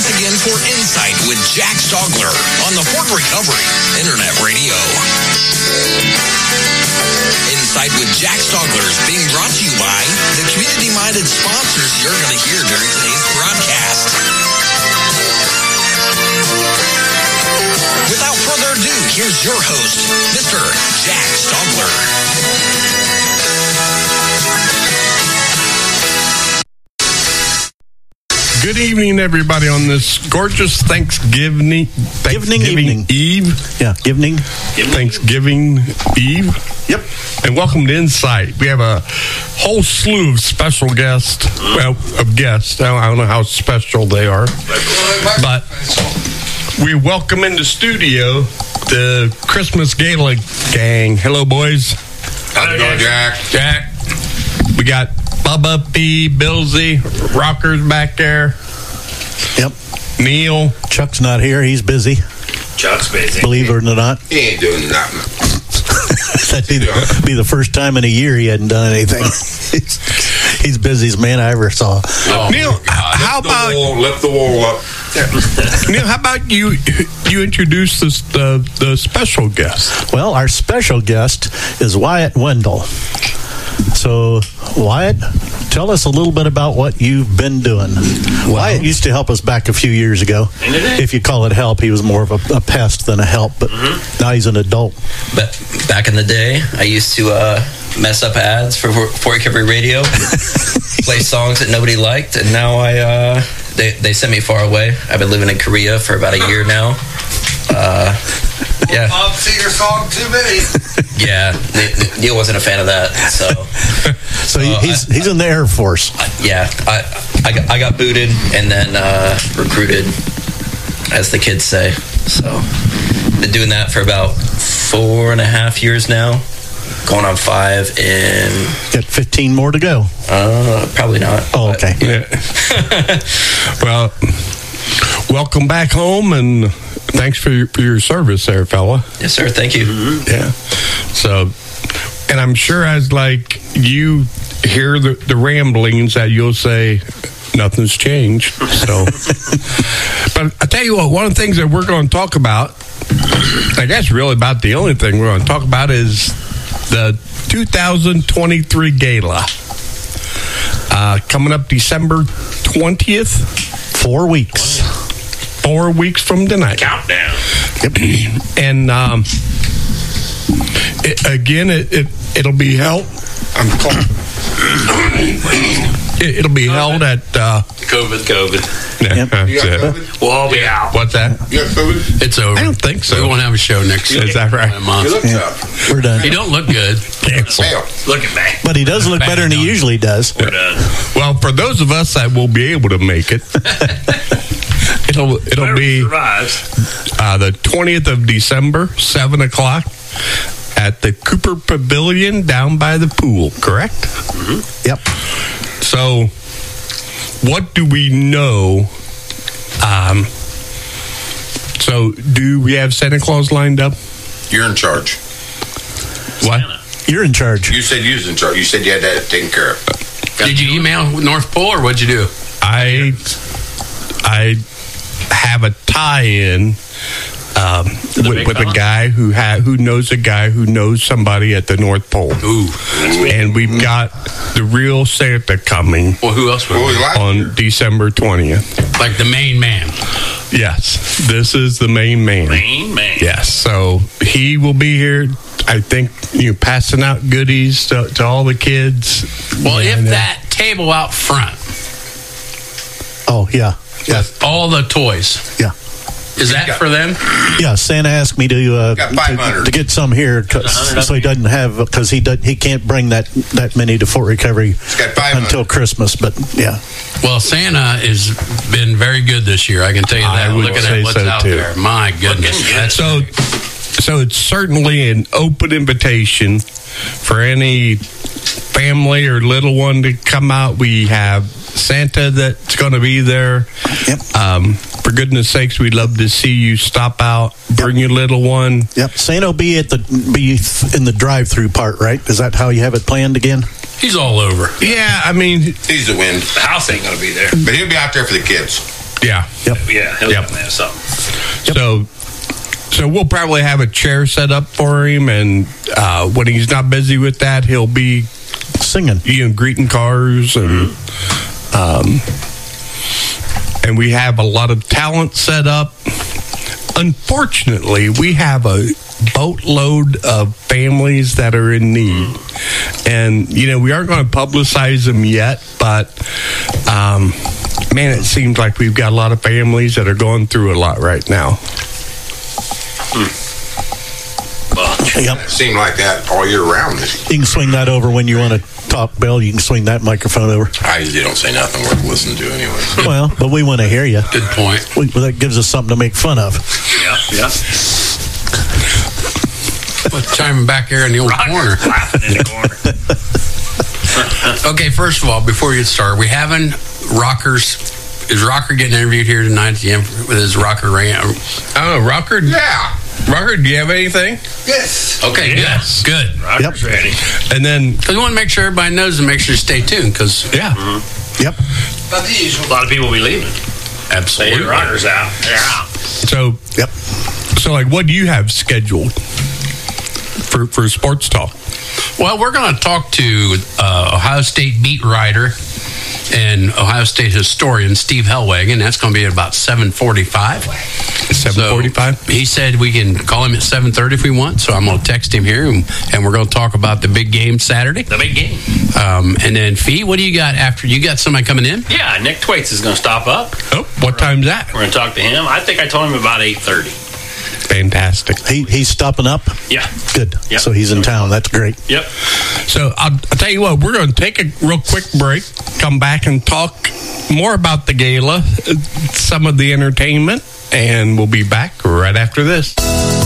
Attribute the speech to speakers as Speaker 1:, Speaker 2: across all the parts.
Speaker 1: once again for Insight with Jack Stogler on the Fort Recovery Internet Radio. Insight with Jack Stogler is being brought to you by the community-minded sponsors you're going to hear during today's broadcast. Without further ado, here's your host, Mr. Jack Stogler.
Speaker 2: Good evening, everybody, on this gorgeous Thanksgiving
Speaker 3: evening.
Speaker 2: Eve.
Speaker 3: Yeah, evening.
Speaker 2: Thanksgiving Eve.
Speaker 3: Yep.
Speaker 2: And welcome to Insight. We have a whole slew of special guests. Well, of guests. I don't know how special they are. But we welcome in the studio the Christmas Gala gang. Hello, boys.
Speaker 4: How's it going, Jack?
Speaker 2: Jack. We got Bubba, P, Billsy, Rockers back there.
Speaker 3: Yep.
Speaker 2: Neil.
Speaker 3: Chuck's not here. He's busy.
Speaker 5: Chuck's busy.
Speaker 3: Believe it or not.
Speaker 4: He ain't doing nothing.
Speaker 3: That'd be the first time in a year he hadn't done anything. He's busiest man I ever saw.
Speaker 4: Oh,
Speaker 2: Neil, how about
Speaker 4: lift the wall up?
Speaker 2: Neil? How about you introduce the special guest?
Speaker 3: Well, our special guest is Wyatt Wendell. So, Wyatt, tell us a little bit about what you've been doing. Wyatt used to help us back a few years ago. If you call it help, he was more of a pest than a help, but now he's an adult.
Speaker 6: But back in the day, I used to mess up ads for Fort Recovery Radio, play songs that nobody liked, and now they sent me far away. I've been living in Korea for about a year now. Yeah.
Speaker 4: Bob Seger song too many.
Speaker 6: Yeah, Neil wasn't a fan of that,
Speaker 3: so he's in the Air Force.
Speaker 6: Yeah, I got booted and then recruited, as the kids say. So been doing that for about 4.5 years now, going on 5, and
Speaker 3: got 15 more to go.
Speaker 6: Probably not.
Speaker 3: Oh, okay.
Speaker 2: Yeah. Well, welcome back home, and thanks for your service there, fella.
Speaker 6: Yes, sir. Thank you.
Speaker 2: Yeah. So, and I'm sure as like you hear the ramblings that you'll say nothing's changed. So, but I tell you what, one of the things that we're going to talk about, I guess really about the only thing we're going to talk about is the 2023 Gala. Coming up December 20th.
Speaker 3: 4 weeks.
Speaker 2: 4 weeks from tonight.
Speaker 5: Countdown.
Speaker 2: Yep. And it'll be held. It'll be held at
Speaker 5: COVID.
Speaker 2: Yeah,
Speaker 3: Yep.
Speaker 2: that's
Speaker 4: You got
Speaker 2: it.
Speaker 4: COVID?
Speaker 5: We'll all be out.
Speaker 2: What's that?
Speaker 4: You got COVID?
Speaker 7: It's over.
Speaker 2: I don't think so.
Speaker 7: We won't have a show next year.
Speaker 2: Is that right?
Speaker 4: You look tough.
Speaker 3: We're done.
Speaker 7: He don't look good.
Speaker 2: Cancel.
Speaker 4: Fail.
Speaker 5: Look at me.
Speaker 3: But he does look better than he usually does.
Speaker 5: We're done.
Speaker 2: Well, for those of us that will be able to make it, it'll
Speaker 5: Whoever
Speaker 2: be
Speaker 5: survives.
Speaker 2: the 20th of December, 7 o'clock, at the Cooper Pavilion down by the pool. Correct?
Speaker 3: Yep.
Speaker 2: So, what do we know? So, do we have Santa Claus lined up?
Speaker 4: You're in charge.
Speaker 2: What?
Speaker 3: You're in charge.
Speaker 4: You said you was in charge. You said you had that taken care of.
Speaker 7: Did you email North Pole or what'd you do?
Speaker 2: I have a tie-in with a guy who knows a guy who knows somebody at the North Pole.
Speaker 7: Ooh.
Speaker 2: And we've got the real Santa coming
Speaker 7: Well, who else would
Speaker 4: What was last year?
Speaker 2: on December 20th.
Speaker 7: Like the main man.
Speaker 2: Yes, this is the main man.
Speaker 5: Main man.
Speaker 2: Yes, so he will be here. I think passing out goodies to all the kids.
Speaker 7: Well,
Speaker 2: And,
Speaker 7: if that table out front,
Speaker 3: Oh, yeah. Yeah.
Speaker 7: with all the toys,
Speaker 3: Yeah.
Speaker 7: is that for them?
Speaker 3: Yeah, Santa asked me
Speaker 4: Got 500.
Speaker 3: to get some here, so he doesn't have, because he can't bring that many to Fort Recovery
Speaker 4: got 500.
Speaker 3: until Christmas. But yeah,
Speaker 7: Well, Santa has been very good this year. I can tell you that.
Speaker 2: I would
Speaker 7: Looking
Speaker 2: say
Speaker 7: at what's
Speaker 2: so,
Speaker 7: out
Speaker 2: too.
Speaker 7: there, my goodness. That's
Speaker 2: So it's certainly an open invitation for any family or little one to come out. We have Santa that's going to be there.
Speaker 3: Yep.
Speaker 2: For goodness sakes, we'd love to see you stop out, bring your little one.
Speaker 3: Yep. Santa will be in the drive-through part, right? Is that how you have it planned again?
Speaker 7: He's all over.
Speaker 2: Yeah, I mean,
Speaker 4: He's the wind.
Speaker 5: The house ain't going to be there.
Speaker 4: But he'll be out there for the kids.
Speaker 2: Yeah.
Speaker 3: Yep.
Speaker 5: Yeah, he'll
Speaker 2: Yep.
Speaker 5: definitely have something.
Speaker 2: So we'll probably have a chair set up for him, and when he's not busy with that, he'll be
Speaker 3: Singing.
Speaker 2: greeting cars, and we have a lot of talent set up. Unfortunately, we have a boatload of families that are in need, and we aren't going to publicize them yet, but man, it seems like we've got a lot of families that are going through a lot right now.
Speaker 3: Yep.
Speaker 4: It seemed like that all year round.
Speaker 3: You can swing that over when you want to talk, Bill. You can swing that microphone over.
Speaker 4: I usually don't say nothing worth listening to anyway.
Speaker 3: Well, but we want to hear you.
Speaker 7: Good point.
Speaker 3: Well, that gives us something to make fun of.
Speaker 5: Yeah.
Speaker 7: Chiming back there in the old corner.
Speaker 5: Laughing in the corner.
Speaker 7: Okay, first of all, before we get started, we having Rockers. Is Rocker getting interviewed here tonight with his Rocker rant?
Speaker 2: Oh, Rocker?
Speaker 4: Yeah.
Speaker 2: Rocker, do you have anything?
Speaker 4: Yes.
Speaker 7: Okay,
Speaker 5: Yes.
Speaker 7: good.
Speaker 5: Roger's ready.
Speaker 2: And then,
Speaker 7: Because we want to make sure everybody knows and make sure to stay tuned. Because
Speaker 2: yeah.
Speaker 3: Yep.
Speaker 4: About the usual.
Speaker 5: A lot of people will be leaving.
Speaker 7: absolutely,
Speaker 5: Say Roger's out. They're out.
Speaker 2: So,
Speaker 3: Yep.
Speaker 2: like, what do you have scheduled for sports talk?
Speaker 7: Well, we're going to talk to Ohio State beat writer and Ohio State historian Steve Hellwagon. That's going to be at about 7:45.
Speaker 2: 7:45?
Speaker 7: So he said we can call him at 7:30 if we want. So I'm going to text him here, and we're going to talk about the big game Saturday.
Speaker 5: The big game.
Speaker 7: And then, Fee, what do you got after? You got somebody coming in?
Speaker 5: Yeah, Nick Thwaites is going to stop up.
Speaker 2: Oh, what time's that?
Speaker 5: We're going to talk to him. I think I told him about 8:30.
Speaker 2: Fantastic.
Speaker 3: He's stopping up.
Speaker 5: Yeah.
Speaker 3: Good.
Speaker 5: Yep.
Speaker 3: So he's in town. That's great.
Speaker 5: Yep.
Speaker 2: So I'll tell you what, we're going to take a real quick break, come back and talk more about the gala, some of the entertainment, and we'll be back right after this.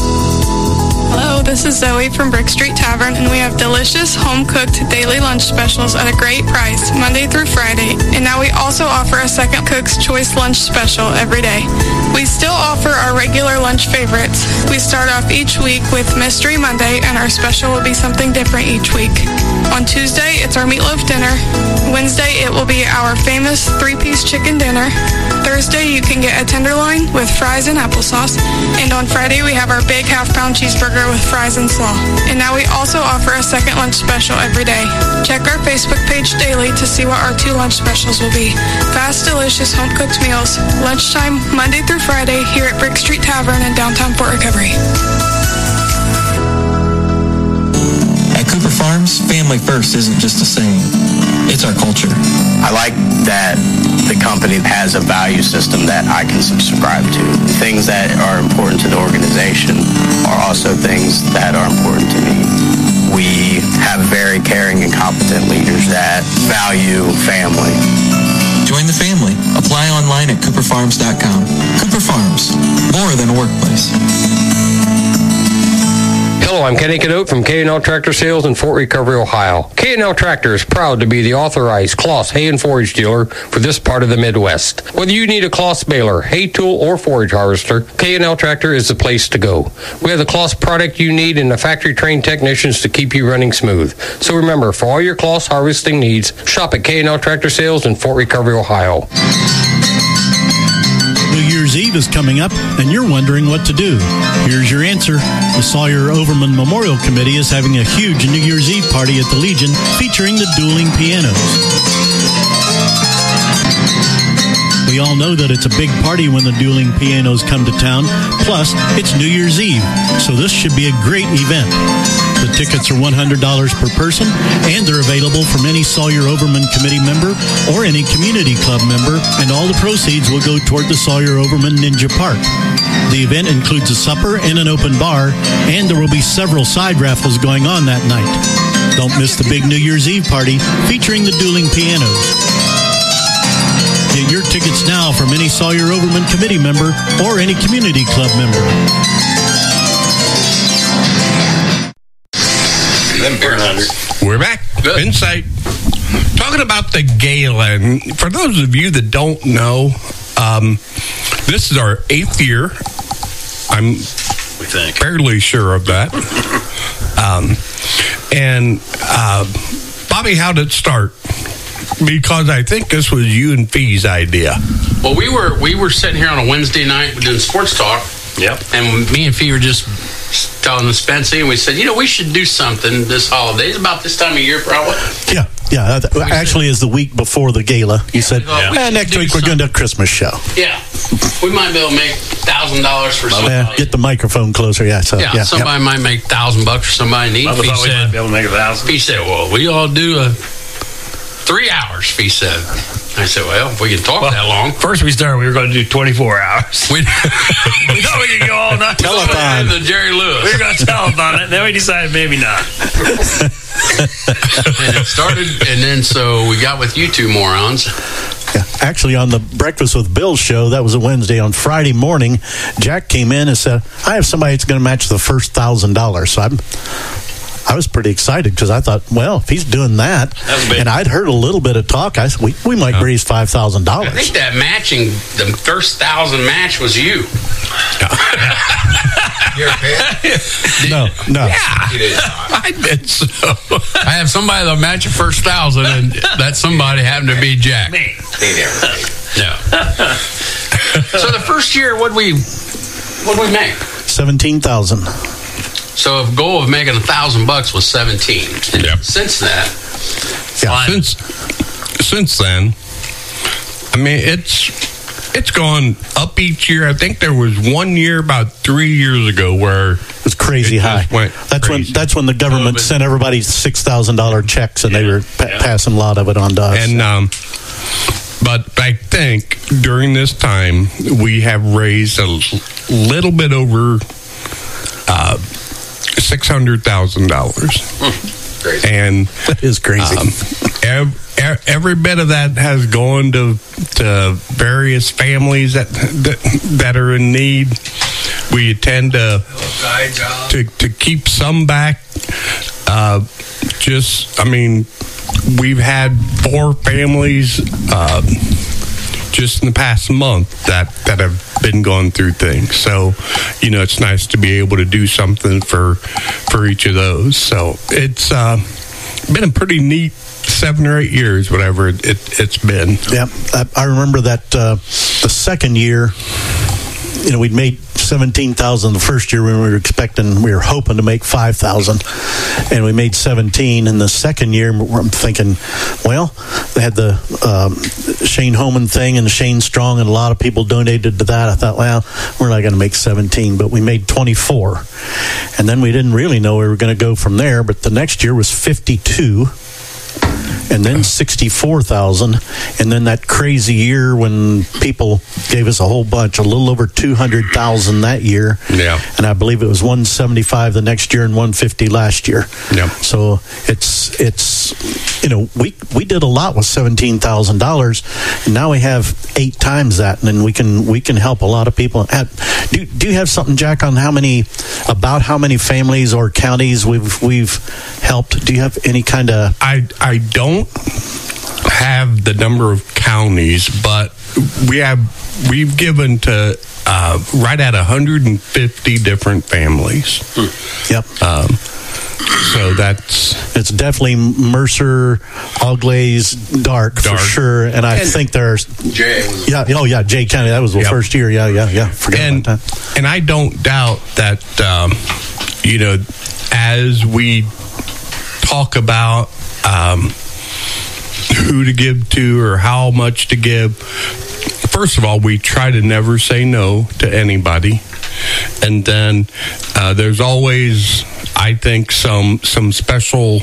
Speaker 8: Hello, this is Zoe from Brick Street Tavern, and we have delicious home-cooked daily lunch specials at a great price, Monday through Friday. And now we also offer a second Cook's Choice lunch special every day. We still offer our regular lunch favorites. We start off each week with Mystery Monday, and our special will be something different each week. On Tuesday, it's our meatloaf dinner. Wednesday, it will be our famous 3-piece chicken dinner. Thursday, you can get a tenderloin with fries and applesauce. And on Friday, we have our big half-pound cheeseburger with fries and slaw. And now we also offer a second lunch special every day. Check our Facebook page daily to see what our 2 lunch specials will be. Fast, delicious, home-cooked meals. Lunchtime, Monday through Friday, here at Brick Street Tavern in downtown Fort Recovery.
Speaker 9: At Cooper Farms, family first isn't just a saying. It's our culture.
Speaker 10: I like that the company has a value system that I can subscribe to. Things that are important to the organization are also things that are important to me. We have very caring and competent leaders that value family.
Speaker 9: Join the family. Apply online at cooperfarms.com. Cooper Farms, more than a workplace.
Speaker 11: Hello, I'm Kenny Cadote from K&L Tractor Sales in Fort Recovery, Ohio. K&L Tractor is proud to be the authorized Kloss hay and forage dealer for this part of the Midwest. Whether you need a Kloss baler, hay tool, or forage harvester, K&L Tractor is the place to go. We have the Kloss product you need and the factory-trained technicians to keep you running smooth. So remember, for all your Kloss harvesting needs, shop at K&L Tractor Sales in Fort Recovery, Ohio.
Speaker 12: New Year's Eve is coming up, and you're wondering what to do. Here's your answer. The Sawyer Overman Memorial Committee is having a huge New Year's Eve party at the Legion featuring the dueling pianos. We all know that it's a big party when the dueling pianos come to town. Plus, it's New Year's Eve, so this should be a great event. The tickets are $100 per person, and they're available from any Sawyer Overman Committee member or any community club member, and all the proceeds will go toward the Sawyer Overman Ninja Park. The event includes a supper and an open bar, and there will be several side raffles going on that night. Don't miss the big New Year's Eve party featuring the dueling pianos. Get your tickets now from any Sawyer Overman Committee member or any community club member.
Speaker 2: We're back. Good. Insight. Talking about the gala, and for those of you that don't know, this is our 8th year. I'm fairly sure of that.
Speaker 5: Mm-hmm.
Speaker 2: Bobby, how did it start? because I think this was you and Fee's idea.
Speaker 7: Well, we were sitting here on a Wednesday night doing sports talk.
Speaker 5: Yep.
Speaker 7: And me and Fee were just telling the Spency, and we said, we should do something this holiday. It's about this time of year, probably.
Speaker 3: Yeah. Actually, is the week before the gala. You said, next week we're going to do a Christmas show.
Speaker 7: Yeah. We might be able to make $1,000 for somebody.
Speaker 3: Get the microphone closer. Yeah.
Speaker 7: Somebody might make $1,000 for somebody need.
Speaker 5: Fee said, we might be able to make $1,000.
Speaker 7: Fee said, well, we all do 3 hours, Fee said. I said, well, if we can talk that long.
Speaker 5: First we started, we were going to do 24 hours. We thought we could go all night.
Speaker 3: Telethon.
Speaker 7: The Jerry Lewis.
Speaker 5: We were going to telethon it. Then we decided maybe not.
Speaker 7: And it started, and then so we got with you two morons.
Speaker 3: Yeah. Actually, on the Breakfast with Bill show, that was a Wednesday. On Friday morning, Jack came in and said, I have somebody that's going to match the first $1,000. So I was pretty excited because I thought, well, if he's doing that, and I'd heard a little bit of talk, I said, we might raise $5,000.
Speaker 7: I think that matching, the first 1,000 match was you.
Speaker 4: You're a fan?
Speaker 3: No.
Speaker 7: Yeah. I did so. I have somebody that'll match the first 1,000, and that somebody happened to be Jack.
Speaker 4: Me.
Speaker 7: Yeah. So the first year, what'd we make?
Speaker 3: 17,000.
Speaker 7: So a goal of making $1,000 was 17. And since that,
Speaker 2: since then, I mean, it's gone up each year. I think there was 1 year about 3 years ago where
Speaker 3: it was crazy high. That's when the government sent everybody $6,000 checks, and they were passing a lot of it on to us.
Speaker 2: And but I think during this time we have raised a little bit over $600,000. And
Speaker 3: that is crazy.
Speaker 2: Every bit of that has gone to various families that are in need. We tend to keep some back. We've had 4 families just in the past month that have been going through things. So, it's nice to be able to do something for each of those. So it's been a pretty neat 7 or 8 years, whatever it's been.
Speaker 3: Yeah, I remember that the second year, we'd made 17,000 the first year when we were hoping to make 5,000, and we made 17. And the second year, I'm thinking, well, they had the Shane Homan thing and Shane Strong, and a lot of people donated to that. I thought, well, we're not going to make 17, but we made 24. And then we didn't really know we were going to go from there, but the next year was 52. And then 64,000, and then that crazy year when people gave us a whole bunch, a little over 200,000 that year.
Speaker 2: Yeah.
Speaker 3: And I believe it was 175 the next year and 150 last year.
Speaker 2: Yeah. So
Speaker 3: it's we did a lot with $17,000, and now we have 8 times that, and then we can help a lot of people. Do you have something, Jack, on how many families or counties we've helped? Do you have any kind of?
Speaker 2: I don't have the number of counties, but we've given to right at 150 different families.
Speaker 3: Yep.
Speaker 2: So
Speaker 3: it's definitely Mercer, Auglaize, Dark for sure, and I think there's
Speaker 4: Jay.
Speaker 3: Jay County. That was the first year. Yeah. Forgot about that.
Speaker 2: And I don't doubt that as we talk about who to give to or how much to give, first of all, we try to never say no to anybody. And then there's always, I think, some special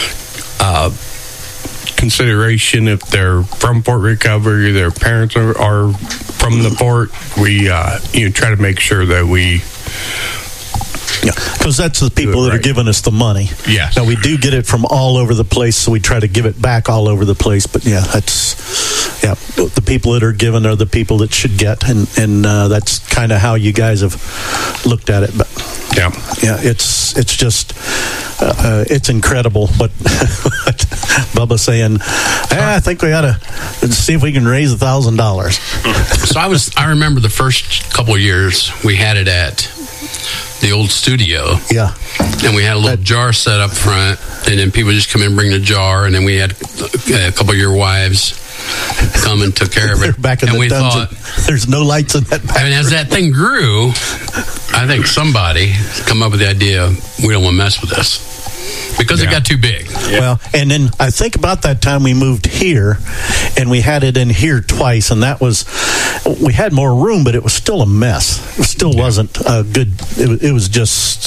Speaker 2: consideration if they're from Fort Recovery, their parents are from the fort. We try to make sure that we.
Speaker 3: Yeah, because that's the people that are giving us the money.
Speaker 2: Yes.
Speaker 3: Now, we do get it from all over the place, so we try to give it back all over the place. But, the people that are given are the people that should get, and that's kind of how you guys have looked at it. But, it's just, it's incredible what Bubba's saying. I think we ought to see if we can raise $1,000.
Speaker 7: So I remember the first couple of years we had it at the old studio.
Speaker 3: Yeah.
Speaker 7: And we had a little jar set up front, and then people just come in and bring the jar, and then we had a couple of your wives come and took care of it.
Speaker 3: Back in
Speaker 7: and
Speaker 3: the
Speaker 7: we
Speaker 3: dungeon, there's no lights in that back
Speaker 7: I mean, as that thing grew, I think somebody come up with the idea, we don't want to mess with this. Because it got too big.
Speaker 3: Well, and then I think about that time we moved here, and we had it in here twice, and that was, we had more room, but it was still a mess. It still wasn't a good, it was just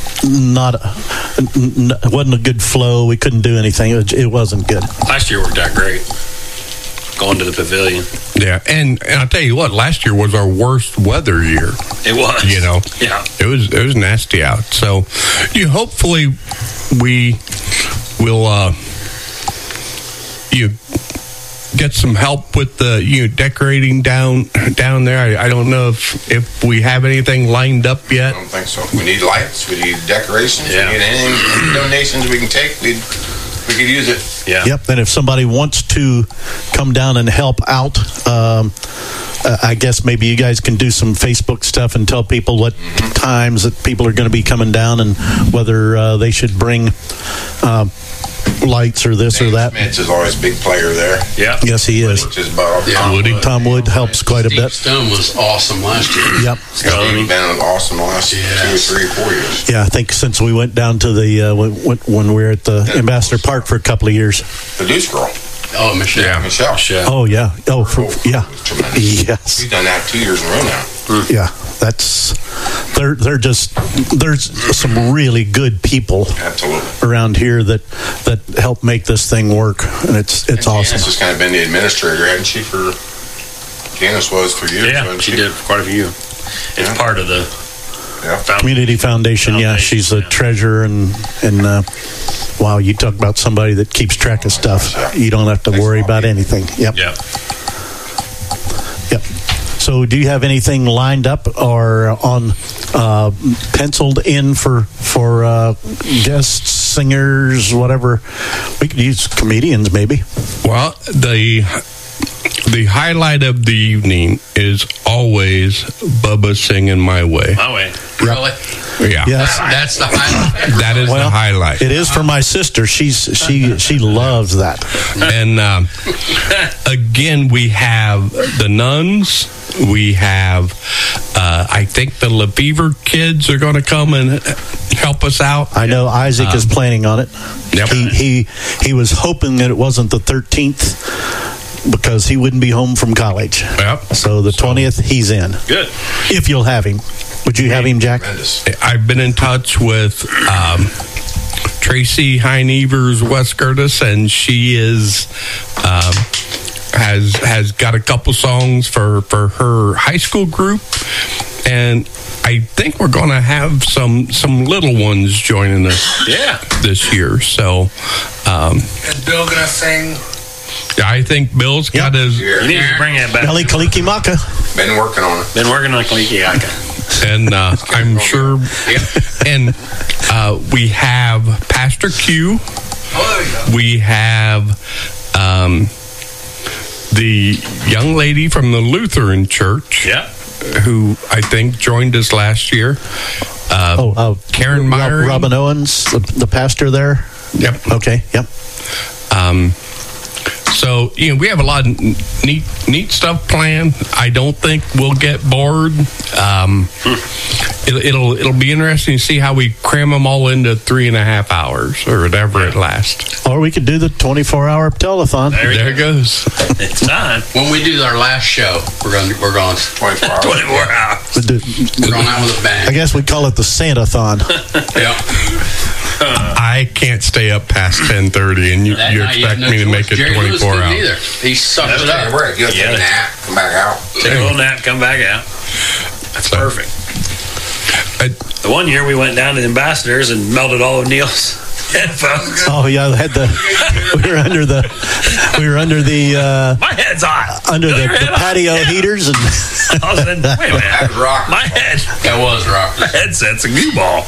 Speaker 3: it wasn't a good flow. We couldn't do anything. It wasn't good.
Speaker 13: Last year worked out great. Going to the pavilion.
Speaker 2: Yeah, and I'll tell you what, last year was our worst weather year.
Speaker 13: It was.
Speaker 2: You know,
Speaker 13: yeah,
Speaker 2: it was nasty out. So, hopefully we will you get some help with the decorating down there. I don't know if we have anything lined up yet.
Speaker 4: I don't think so. We need lights. We need decorations.
Speaker 13: Yeah.
Speaker 4: We need any donations we can take. We could use it.
Speaker 13: Yeah.
Speaker 3: Yep. And if somebody wants to come down and help out, I guess maybe you guys can do some Facebook stuff and tell people what times that people are going to be coming down and whether they should bring lights or this or that.
Speaker 4: Smith is always a big player there.
Speaker 13: Yeah.
Speaker 3: Yes, he is.
Speaker 4: Which is about
Speaker 3: Tom Wood helps quite a bit.
Speaker 7: Stone was awesome last year.
Speaker 3: Yep.
Speaker 4: He's been awesome the last 2 or 3 or 4 years.
Speaker 3: Yeah, I think since we went down to the when we were at the Ambassador Park for a couple of years.
Speaker 4: The Deuce Girl.
Speaker 7: Oh, Michelle.
Speaker 4: Yeah, Michelle.
Speaker 3: Oh yeah. Oh, yes.
Speaker 4: We've done that 2 years in a row now.
Speaker 3: Yeah, that's they're just there's some really good people around here that help make this thing work, and it's awesome.
Speaker 4: Janice has kind of been the administrator, hadn't she? Janice was for years.
Speaker 13: Yeah, she did for quite a few. It's part of the
Speaker 3: Community Foundation. Yeah, she's a treasurer and wow, you talk about somebody that keeps track of stuff. You don't have to worry about anything. Yep.
Speaker 13: Yep.
Speaker 3: So, do you have anything lined up or on penciled in for guests, singers, whatever? We could use comedians, maybe.
Speaker 2: Well, the highlight of the evening is always Bubba singing "My Way."
Speaker 13: My Way.
Speaker 7: Really?
Speaker 2: Yeah.
Speaker 3: Yes.
Speaker 7: That's the highlight.
Speaker 2: That is the highlight.
Speaker 3: It is for my sister. She loves that.
Speaker 2: And again, we have the Nuns. We have, I think the LaFever kids are going to come and help us out.
Speaker 3: I know Isaac is planning on it.
Speaker 2: Yep.
Speaker 3: He was hoping that it wasn't the 13th because he wouldn't be home from college.
Speaker 2: Yep.
Speaker 3: So the 20th, he's in.
Speaker 13: Good.
Speaker 3: If you'll have him. Would you have him, Jack?
Speaker 2: I've been in touch with Tracy Heinevers West Curtis, and she is has got a couple songs for her high school group, and I think we're going to have some little ones joining us this year. So
Speaker 4: Is Bill going to sing?
Speaker 2: I think Bill's got his...
Speaker 13: You need to bring that back.
Speaker 3: Belly Kalikimaka.
Speaker 4: Been working on it.
Speaker 13: Been working on Kalikimaka.
Speaker 2: And I'm sure... And we have Pastor Q. We have the young lady from the Lutheran Church.
Speaker 13: Yeah.
Speaker 2: Who I think joined us last year. Karen Meyer.
Speaker 3: Robin Owens, the pastor there.
Speaker 2: Yep.
Speaker 3: Okay. Yep.
Speaker 2: So we have a lot of neat stuff planned. I don't think we'll get bored. It'll be interesting to see how we cram them all into 3.5 hours or whatever it lasts.
Speaker 3: Or we could do the 24-hour telethon.
Speaker 2: There it goes.
Speaker 13: It's time.
Speaker 7: When we do our last show, we're going 24 hours.
Speaker 13: 24 hours.
Speaker 7: We're going out with a bang.
Speaker 3: I guess we call it the Santa-thon.
Speaker 7: Yeah.
Speaker 2: I can't stay up past 10:30, and you expect me to make it 24 hours.
Speaker 7: Either. He sucks it up.
Speaker 4: You take a nap, come back out.
Speaker 13: Take a little nap, come back out. That's perfect. The one year we went down to the Ambassadors and melted all of Neil's headphones.
Speaker 3: Oh yeah, we were under the
Speaker 13: my head's hot.
Speaker 3: Under the patio heaters and
Speaker 13: I was in, wait a minute.
Speaker 4: That was rock.
Speaker 13: My head.
Speaker 7: That was rock.
Speaker 13: My headset's a goo ball.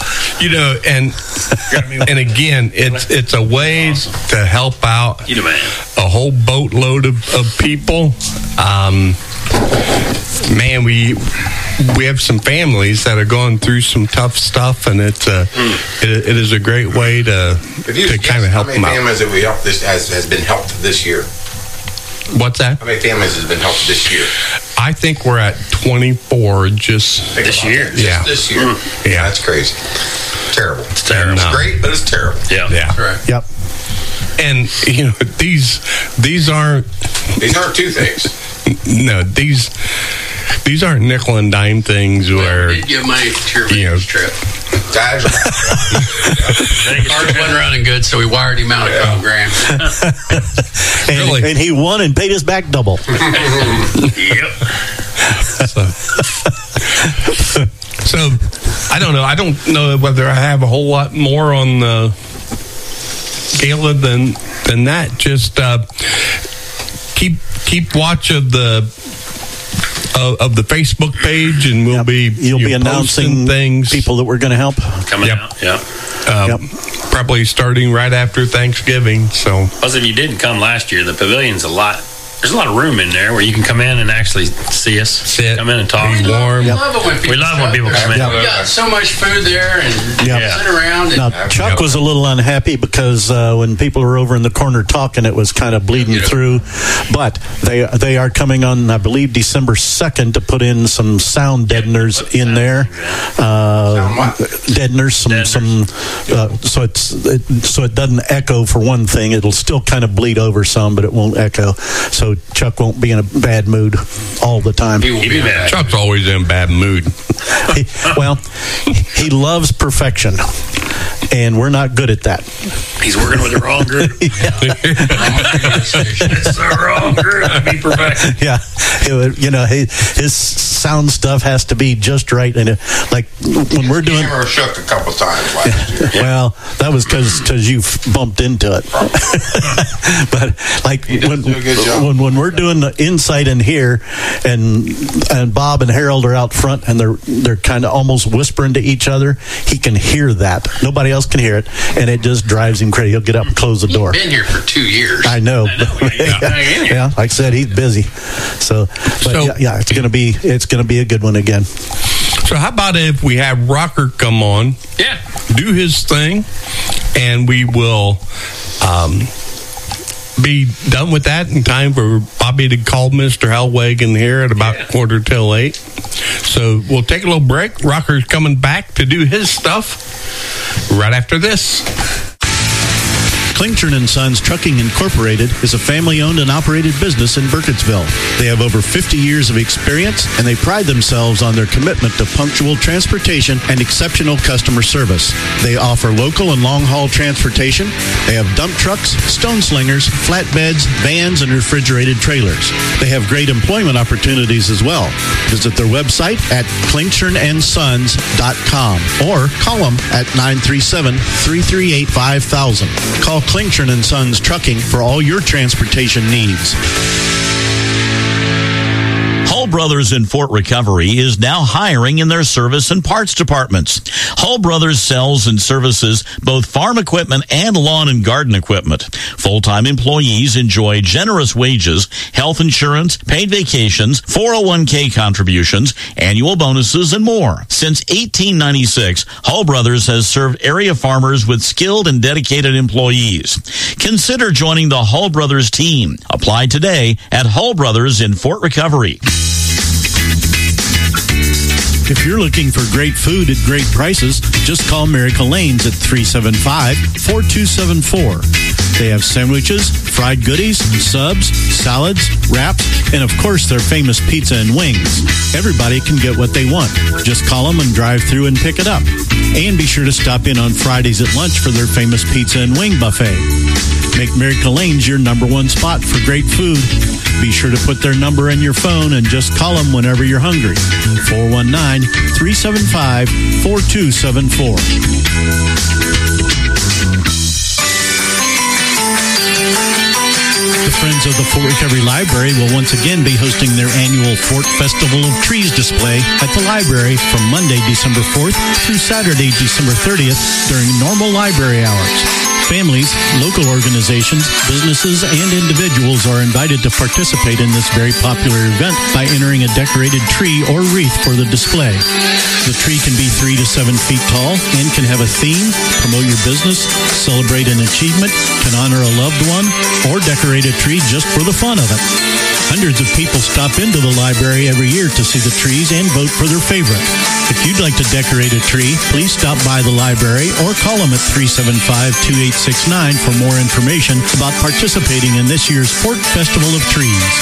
Speaker 2: And again, it's a way to help out
Speaker 13: You the man.
Speaker 2: a whole boatload of people. man, we have some families that are going through some tough stuff, and it is a great way to kind of help them out.
Speaker 4: How many families have we helped has been helped this year?
Speaker 2: What's that?
Speaker 4: How many families has been helped this year?
Speaker 2: I think we're at 24 just
Speaker 4: this year.
Speaker 2: Yeah,
Speaker 4: this year.
Speaker 2: Yeah,
Speaker 4: that's crazy. Terrible.
Speaker 13: It's terrible.
Speaker 4: It's great, but it's terrible.
Speaker 13: Yeah.
Speaker 2: Right.
Speaker 3: Yep.
Speaker 2: And these aren't
Speaker 4: two things.
Speaker 2: No, these aren't nickel and dime things where
Speaker 7: did give money to your Vegas trip.
Speaker 4: Cars
Speaker 7: wasn't running good, so we wired him out a couple grand.
Speaker 3: And he won and paid us back double.
Speaker 13: Yep.
Speaker 2: So I don't know. I don't know whether I have a whole lot more on the gala than that. Just keep watch of the Facebook page, and we'll you'll be
Speaker 3: announcing
Speaker 2: things,
Speaker 3: people that we're going to help
Speaker 13: coming out. Yeah.
Speaker 2: Probably starting right after Thanksgiving. So,
Speaker 13: plus, if you didn't come last year, the pavilion's there's a lot of room in there where you can come in and actually see us. Come in and talk.
Speaker 2: Warm.
Speaker 7: We love it when people come in. We got so much food there and sit around.
Speaker 3: Now, Chuck was a little unhappy because when people were over in the corner talking, it was kind of bleeding through. But they are coming on, I believe, December 2nd to put in some sound deadeners in there. Deadeners, so it doesn't echo for one thing. It'll still kind of bleed over some, but it won't echo. So Chuck won't be in a bad mood all the time.
Speaker 2: He will be bad. Chuck's always in a bad mood.
Speaker 3: He loves perfection, and we're not good at that.
Speaker 13: He's working with the wrong group. It's the wrong group to be perfect.
Speaker 3: Yeah, his sound stuff has to be just right, and like when we're doing.
Speaker 4: Camera shook a couple times last year.
Speaker 3: Well, that was because you bumped into it. But like when we're doing the insight in here, and Bob and Harold are out front, and they're kind of almost whispering to each other, he can hear that. Nobody else can hear it, and it just drives him crazy. He'll get up and close the door.
Speaker 7: He's been here for 2 years.
Speaker 3: I know. Yeah, like I said, he's busy. It's gonna be a good one again.
Speaker 2: So how about if we have Rocker come on?
Speaker 13: Yeah.
Speaker 2: Do his thing, and we will be done with that in time for Bobby to call Mr. Hellwagon here at about 7:45. So we'll take a little break. Rocker's coming back to do his stuff right after this.
Speaker 12: Klingtron & Sons Trucking Incorporated is a family-owned and operated business in Burkittsville. They have over 50 years of experience, and they pride themselves on their commitment to punctual transportation and exceptional customer service. They offer local and long-haul transportation. They have dump trucks, stone slingers, flatbeds, vans, and refrigerated trailers. They have great employment opportunities as well. Visit their website at klingtronandsons.com or call them at 937-338-5000. Call Klingtron & Sons Trucking for all your transportation needs.
Speaker 14: Hull Brothers in Fort Recovery is now hiring in their service and parts departments. Hull Brothers sells and services both farm equipment and lawn and garden equipment. Full-time employees enjoy generous wages, health insurance, paid vacations, 401k contributions, annual bonuses, and more. Since 1896, Hull Brothers has served area farmers with skilled and dedicated employees. Consider joining the Hull Brothers team. Apply today at Hull Brothers in Fort Recovery.
Speaker 12: If you're looking for great food at great prices, just call Miracle Lanes at 375-4274. They have sandwiches, fried goodies, subs, salads, wraps, and of course their famous pizza and wings. Everybody can get what they want. Just call them and drive through and pick it up. And be sure to stop in on Fridays at lunch for their famous pizza and wing buffet. Make Miracle Lanes your #1 spot for great food. Be sure to put their number in your phone and just call them whenever you're hungry. 419-375-4274. The Friends of the Fort Recovery Library will once again be hosting their annual Fort Festival of Trees display at the library from Monday, December 4th through Saturday, December 30th during normal library hours. Families, local organizations, businesses, and individuals are invited to participate in this very popular event by entering a decorated tree or wreath for the display. The tree can be 3 to 7 feet tall and can have a theme, promote your business, celebrate an achievement, can honor a loved one, or decorate a tree just for the fun of it. Hundreds of people stop into the library every year to see the trees and vote for their favorite. If you'd like to decorate a tree, please stop by the library or call them at 375-2869 for more information about participating in this year's Fort Festival of Trees.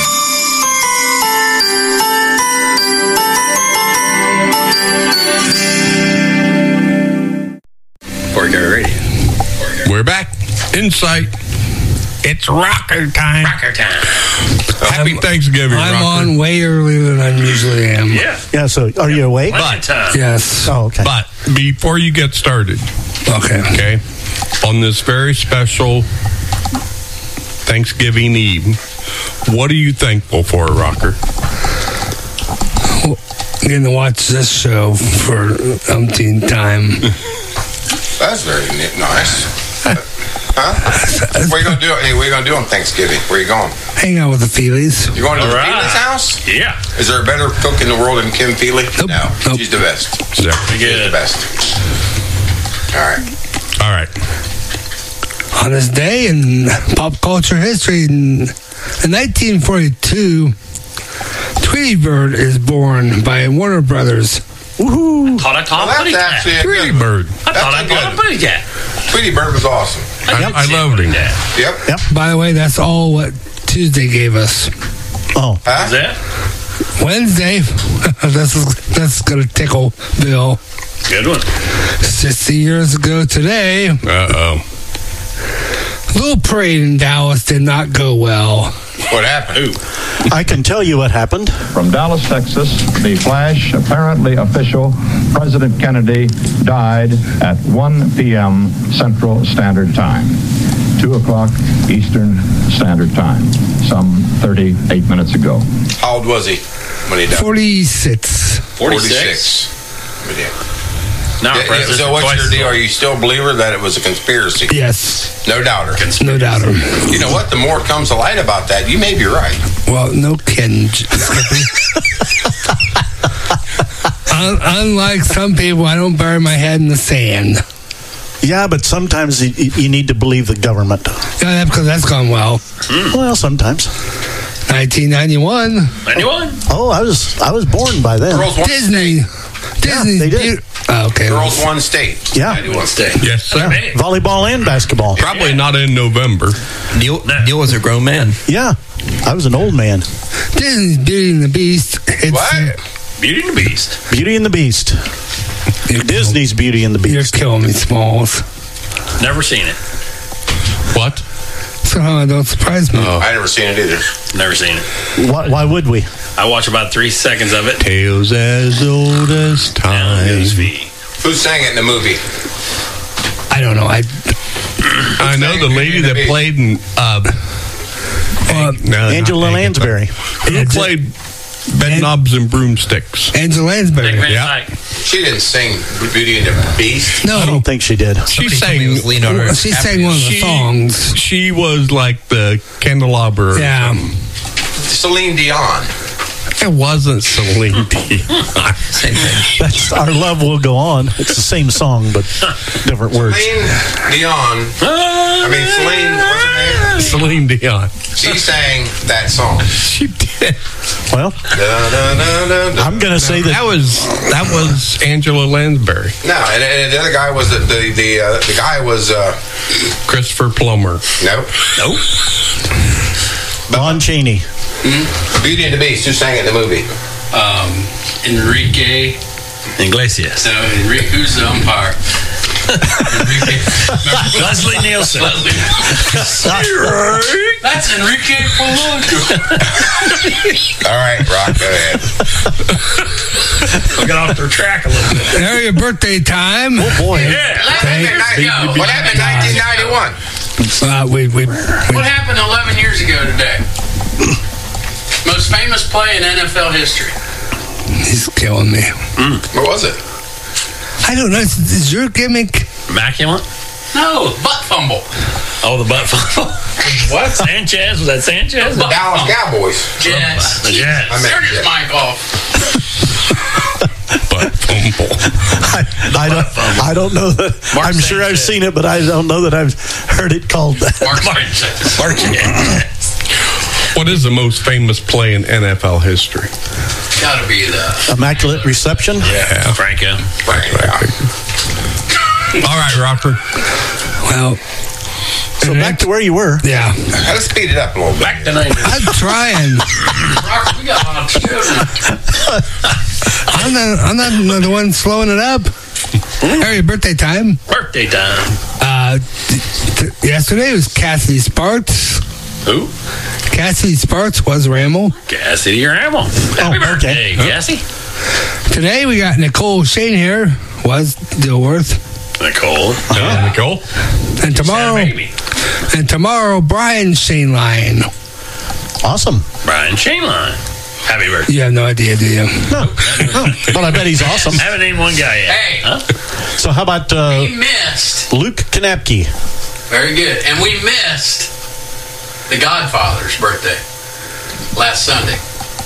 Speaker 2: We're back. Insight. It's rocker time.
Speaker 13: Rocker time.
Speaker 2: Happy Thanksgiving,
Speaker 15: I'm
Speaker 2: rocker.
Speaker 15: on way earlier than I usually am.
Speaker 3: Yeah, so are you awake?
Speaker 15: Yes.
Speaker 3: Oh, okay.
Speaker 2: But before you get started,
Speaker 15: okay,
Speaker 2: on this very special Thanksgiving Eve, what are you thankful for, rocker?
Speaker 15: Getting to watch this show for umpteen time.
Speaker 4: That's very nice. Huh? What are you gonna do? Hey, what are you gonna do on Thanksgiving? Where are you going?
Speaker 15: Hang out with the Feelies.
Speaker 4: You going to the Feely's house?
Speaker 13: Yeah.
Speaker 4: Is there a better cook in the world than Kim Feely?
Speaker 15: Nope.
Speaker 4: No, she's the best.
Speaker 2: Yeah.
Speaker 4: She's the best.
Speaker 2: All right.
Speaker 15: On this day in pop culture history, in 1942, Tweety Bird is born by Warner Brothers.
Speaker 3: Woohoo!
Speaker 13: I thought I
Speaker 4: That's actually a
Speaker 2: Tweety
Speaker 4: good one.
Speaker 2: Bird.
Speaker 13: I thought I caught a booty cat.
Speaker 4: Tweety Bird was awesome.
Speaker 2: I loved him.
Speaker 4: Yep.
Speaker 15: By the way, that's all what Tuesday gave us.
Speaker 3: Oh.
Speaker 4: Huh?
Speaker 13: Is that?
Speaker 15: Wednesday, that's gonna tickle Bill.
Speaker 13: Good one.
Speaker 15: 60 years ago today,
Speaker 2: Uh-oh.
Speaker 15: little parade in Dallas did not go well.
Speaker 4: What happened?
Speaker 3: I can tell you what happened.
Speaker 16: From Dallas, Texas, the flash, apparently official, President Kennedy died at 1 p.m. Central Standard Time, 2 o'clock Eastern Standard Time, some 38 minutes ago.
Speaker 4: How old was he when he died?
Speaker 15: 46.
Speaker 4: 46.
Speaker 13: Now,
Speaker 4: So what's your deal? Are you still a believer that it was a conspiracy?
Speaker 15: Yes.
Speaker 4: No doubter.
Speaker 15: No doubter.
Speaker 4: You know what? The more it comes to light about that, you may be right.
Speaker 15: Well, no kidding, Skippy. Unlike some people, I don't bury my head in the sand.
Speaker 3: Yeah, but sometimes you need to believe the government.
Speaker 15: Yeah, that's because that's gone well.
Speaker 3: Well, sometimes.
Speaker 15: 1991.
Speaker 13: 91?
Speaker 3: Oh, I was born by then.
Speaker 15: Disney. Disney.
Speaker 3: They did.
Speaker 15: Okay.
Speaker 4: Girls won state.
Speaker 3: Yeah.
Speaker 4: 91 state.
Speaker 2: Yes, sir.
Speaker 3: Yeah. Volleyball and basketball.
Speaker 2: Probably not in November.
Speaker 6: Neil was a grown man.
Speaker 3: Yeah. I was an old man.
Speaker 15: Disney's Beauty and the Beast.
Speaker 4: What?
Speaker 13: Beauty and the Beast.
Speaker 3: Beauty and the Beast. Disney's Beauty and the Beast.
Speaker 15: You're killing me, Smalls.
Speaker 13: Never seen it.
Speaker 2: What?
Speaker 15: Somehow it don't surprise me.
Speaker 4: I never seen it either.
Speaker 13: Never seen it.
Speaker 3: Why would we?
Speaker 13: I watch about 3 seconds of it.
Speaker 2: Tales as old as time.
Speaker 4: Who sang it in the movie?
Speaker 15: I don't know.
Speaker 2: I know the lady that played in
Speaker 3: Angela Lansbury.
Speaker 2: Who played Bedknobs and Broomsticks?
Speaker 15: Angela Lansbury.
Speaker 2: Yeah.
Speaker 4: She didn't sing Beauty and the Beast.
Speaker 15: No.
Speaker 3: I don't think she did.
Speaker 2: She sang
Speaker 15: She sang one of the songs.
Speaker 2: She was like the candelabra.
Speaker 15: Yeah.
Speaker 4: Celine Dion.
Speaker 2: It wasn't Celine Dion.
Speaker 6: Same thing.
Speaker 3: That's Our Love Will Go On. It's the same song, but different words.
Speaker 4: Celine Dion. Celine, what's her name?
Speaker 2: Celine Dion.
Speaker 4: She sang that song.
Speaker 2: She did.
Speaker 3: Well, I'm going to say that
Speaker 2: that was Angela Lansbury.
Speaker 4: No, and the other guy was the guy was
Speaker 2: Christopher Plummer.
Speaker 4: Nope.
Speaker 3: Lon Chaney.
Speaker 4: Beauty and the Beast. Who sang it in the movie?
Speaker 5: Enrique
Speaker 13: Iglesias.
Speaker 5: No, Enrique, who's the umpire?
Speaker 13: Leslie Nielsen.
Speaker 5: That's Enrique Polanco.
Speaker 4: All right, Rock, go ahead.
Speaker 13: We got off their track a little bit.
Speaker 15: Area birthday time.
Speaker 3: Oh, boy.
Speaker 13: Yeah.
Speaker 4: What happened in 1991?
Speaker 5: What happened 11 years ago today? Most famous play in NFL history.
Speaker 15: He's killing me.
Speaker 4: What was it?
Speaker 15: I don't know. Is your gimmick?
Speaker 13: Immaculate?
Speaker 5: No, butt fumble.
Speaker 13: Oh, the butt fumble.
Speaker 5: What?
Speaker 13: Sanchez? Was that Sanchez?
Speaker 4: The Dallas Cowboys.
Speaker 5: Jets.
Speaker 13: The Jets.
Speaker 4: I meant
Speaker 5: Turn his
Speaker 4: Jets.
Speaker 5: mic off.
Speaker 2: Butt fumble.
Speaker 3: I don't know that.
Speaker 13: Mark
Speaker 3: I'm sure I've
Speaker 13: Sanchez.
Speaker 3: seen it, but I don't know that I've heard it called that.
Speaker 13: Mark Sanchez.
Speaker 2: What is the most famous play in NFL history?
Speaker 5: Gotta be the
Speaker 3: Immaculate Reception.
Speaker 2: Yeah.
Speaker 13: Franco.
Speaker 2: All right, Rockford.
Speaker 15: Well,
Speaker 3: So back to where you were.
Speaker 15: yeah.
Speaker 4: Let's speed it up a little bit.
Speaker 13: Back to 90.
Speaker 15: I'm trying.
Speaker 5: Rock, we got a lot of children.
Speaker 15: I'm not the one slowing it up. Harry, birthday time.
Speaker 13: Birthday time.
Speaker 15: Yesterday was Cassidy Sparks.
Speaker 13: Who?
Speaker 15: Cassidy Sparks was Ramel.
Speaker 13: Cassidy Ramel. Happy birthday, Cassie.
Speaker 15: Today we got Nicole Shane here. Was Dilworth.
Speaker 13: Nicole.
Speaker 2: Nicole.
Speaker 15: And tomorrow,
Speaker 13: Baby.
Speaker 15: Brian Shane Line.
Speaker 3: Awesome.
Speaker 13: Brian Shaneline. Happy birthday.
Speaker 15: You have no idea, do you?
Speaker 3: No. But I bet he's awesome.
Speaker 13: Haven't named one guy yet.
Speaker 5: Hey.
Speaker 13: Huh?
Speaker 3: So how about
Speaker 5: We missed.
Speaker 3: Luke Kanapke?
Speaker 5: Very good. And we missed the Godfather's birthday last Sunday.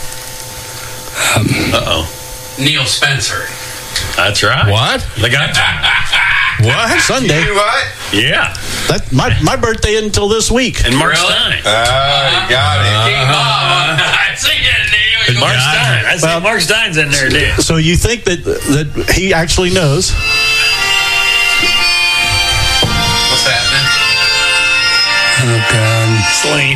Speaker 13: Uh-oh.
Speaker 5: Neil Spencer.
Speaker 13: That's right.
Speaker 2: What?
Speaker 13: The guy.
Speaker 3: What? Sunday?
Speaker 4: You what?
Speaker 13: Yeah.
Speaker 3: That my birthday until this week.
Speaker 13: And Mark
Speaker 5: Really?
Speaker 13: Stein.
Speaker 4: You got it.
Speaker 5: I see it, Neil.
Speaker 13: Mark Stein. I see Mark Stein's in there, too.
Speaker 3: So you think that he actually knows?
Speaker 5: What's happening?
Speaker 15: Oh, God.
Speaker 13: Sling.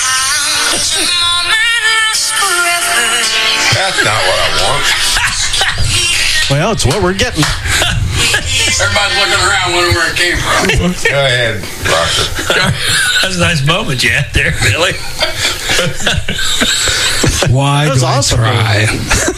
Speaker 4: That's not what I want.
Speaker 3: Well, it's what we're getting.
Speaker 5: Everybody's looking around wondering where it came from.
Speaker 4: Go ahead, Rocker.
Speaker 13: That's a nice moment you had there, Billy.
Speaker 15: Why
Speaker 3: That's
Speaker 15: do
Speaker 3: awesome.
Speaker 15: I try?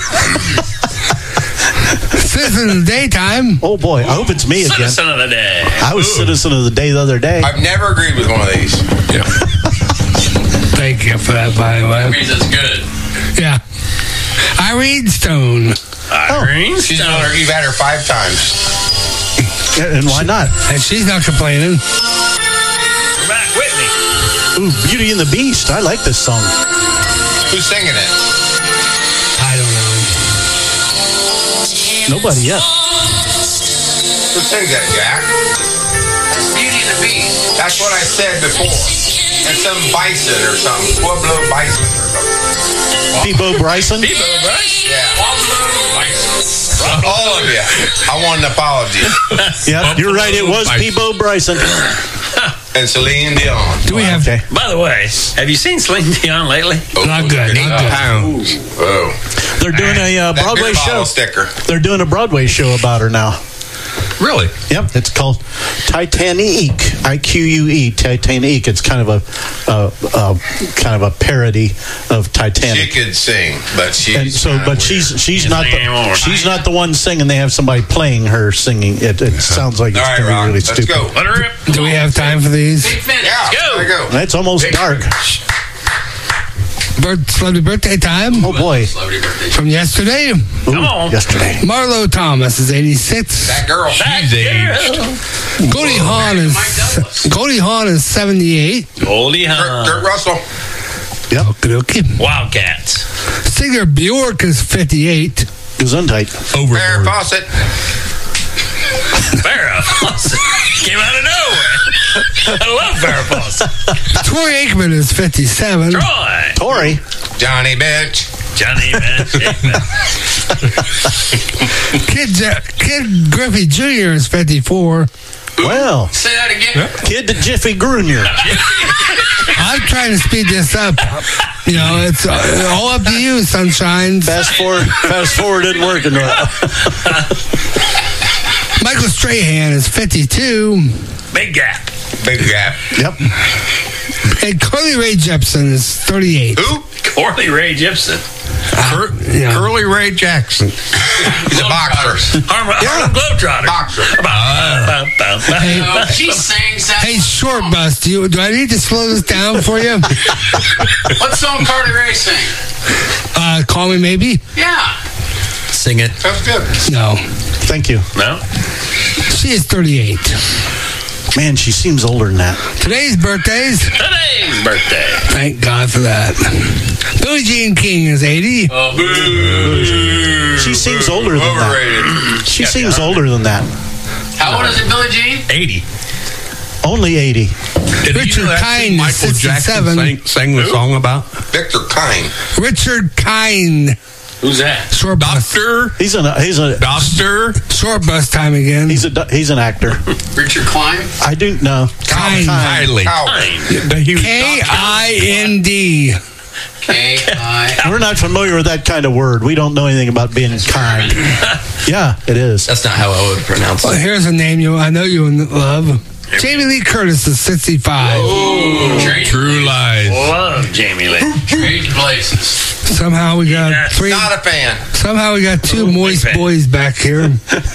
Speaker 15: Citizen of the Daytime.
Speaker 3: Oh boy, I hope it's me again.
Speaker 13: Citizen of the day.
Speaker 3: I was Citizen of the Day the other day.
Speaker 4: I've never agreed with one of these.
Speaker 2: Yeah.
Speaker 15: Thank you for that, by the
Speaker 5: That
Speaker 15: way.
Speaker 5: means it's good.
Speaker 15: Yeah. Irene Stone.
Speaker 13: Irene
Speaker 4: She's
Speaker 13: Stone.
Speaker 4: you've had her 5 times.
Speaker 3: And why not?
Speaker 15: And she's not complaining.
Speaker 13: We're back, Whitney.
Speaker 3: Ooh, Beauty and the Beast. I like this song.
Speaker 4: Who's singing it?
Speaker 15: I don't know.
Speaker 3: Nobody yet.
Speaker 4: Who sings that, Jack?
Speaker 5: Beauty and the Beast.
Speaker 4: That's what I said before. And some bison or something. Pueblo bison or something.
Speaker 3: Peebo Bryson.
Speaker 13: Bebo, right?
Speaker 4: Yeah. All of you. I want an apology.
Speaker 3: Yeah, you're right. It was Peebo Bryson.
Speaker 4: And Celine Dion.
Speaker 15: Do we have
Speaker 13: By the way, have you seen Celine Dion lately?
Speaker 15: Not good. Not good.
Speaker 2: Pounds.
Speaker 4: Oh.
Speaker 3: They're doing a
Speaker 4: That
Speaker 3: Broadway
Speaker 4: beer bottle
Speaker 3: show.
Speaker 4: sticker.
Speaker 3: They're doing a Broadway show about her now.
Speaker 2: Really?
Speaker 3: Yep, it's called Titanic. IQUE. Titanic. It's kind of a parody of Titanic.
Speaker 4: She could sing, but she's
Speaker 3: And so, but she's
Speaker 13: Can't
Speaker 3: not
Speaker 13: sing anymore.
Speaker 3: she's not the one singing. They have somebody playing her singing. It sounds like it's
Speaker 4: All right,
Speaker 3: gonna be
Speaker 4: Rock,
Speaker 3: really
Speaker 4: let's
Speaker 3: stupid.
Speaker 4: go.
Speaker 13: Let her rip.
Speaker 15: Do we have time for these?
Speaker 5: Big finish.
Speaker 4: Yeah,
Speaker 13: Go.
Speaker 4: there you go.
Speaker 3: It's almost dark.
Speaker 15: Celebrity birthday time.
Speaker 3: Oh boy!
Speaker 5: Celebrity birthday.
Speaker 15: From yesterday.
Speaker 13: Come on.
Speaker 3: Yesterday.
Speaker 15: Marlo Thomas is 86.
Speaker 4: That girl.
Speaker 2: She's aged.
Speaker 15: Goldie Hawn is 78.
Speaker 13: Goldie
Speaker 4: Kurt
Speaker 13: Hawn.
Speaker 4: Russell.
Speaker 3: Yep.
Speaker 15: Okay.
Speaker 13: Wildcats.
Speaker 15: Singer Bjork is 58.
Speaker 3: Gesundheit.
Speaker 4: Farrah Fawcett.
Speaker 13: Farrah Fawcett. Came out of nowhere. I love Farrah Fawcett.
Speaker 15: Troy Aikman is 57.
Speaker 13: Troy.
Speaker 3: Tori.
Speaker 4: Johnny Bench.
Speaker 13: Johnny Bench.
Speaker 15: Kid Griffey Jr. is 54.
Speaker 3: Well,
Speaker 5: Say that again.
Speaker 3: Kid Jiffy Grunier.
Speaker 15: I'm trying to speed this up. You know, it's all up to you, Sunshine.
Speaker 3: Fast forward isn't working right.
Speaker 15: Michael Strahan is 52.
Speaker 13: Big gap.
Speaker 4: Big gap.
Speaker 3: Yep.
Speaker 15: And Carly Rae Jepsen is 38.
Speaker 4: Who?
Speaker 13: Corley Ray Gibson.
Speaker 2: Curly Ray Jackson.
Speaker 4: He's a boxer.
Speaker 13: Harlem Globetrotter.
Speaker 4: Boxer.
Speaker 5: She sings that.
Speaker 15: Hey, Short Bus, do I need to slow this down for you?
Speaker 5: What song Carly Rae sing?
Speaker 15: Call Me Maybe?
Speaker 5: Yeah.
Speaker 6: Sing it.
Speaker 4: That's good.
Speaker 15: No.
Speaker 3: Thank you.
Speaker 13: No?
Speaker 15: She is 38.
Speaker 3: Man, she seems older than that.
Speaker 15: Today's birthday. Thank God for that. Billie Jean King is 80.
Speaker 3: She seems older than that. She seems older than that.
Speaker 5: How old is it, Billie Jean?
Speaker 14: 80.
Speaker 3: Only 80.
Speaker 15: Richard Kine is
Speaker 2: Michael
Speaker 15: 67.
Speaker 2: Jackson sang the song about?
Speaker 4: Victor Kine.
Speaker 15: Richard Kine.
Speaker 13: Who's that?
Speaker 15: Short bus.
Speaker 2: Doctor?
Speaker 3: He's a
Speaker 2: Doctor?
Speaker 15: Short bus time again.
Speaker 3: He's an actor.
Speaker 5: Richard Klein?
Speaker 3: I do know.
Speaker 15: Kine.
Speaker 2: Kylie.
Speaker 15: K-I-N-D.
Speaker 5: K-I.
Speaker 3: We're not familiar with that kind of word. We don't know anything about being kind. Yeah, it is.
Speaker 6: That's not how I would pronounce
Speaker 15: Well,
Speaker 6: it.
Speaker 15: here's a name I know you love. Jamie Lee Curtis is 65.
Speaker 2: True Lies.
Speaker 13: Love Jamie Lee.
Speaker 5: Trade places.
Speaker 15: Somehow we got three.
Speaker 4: Not a fan.
Speaker 15: Somehow we got two moist boys back here.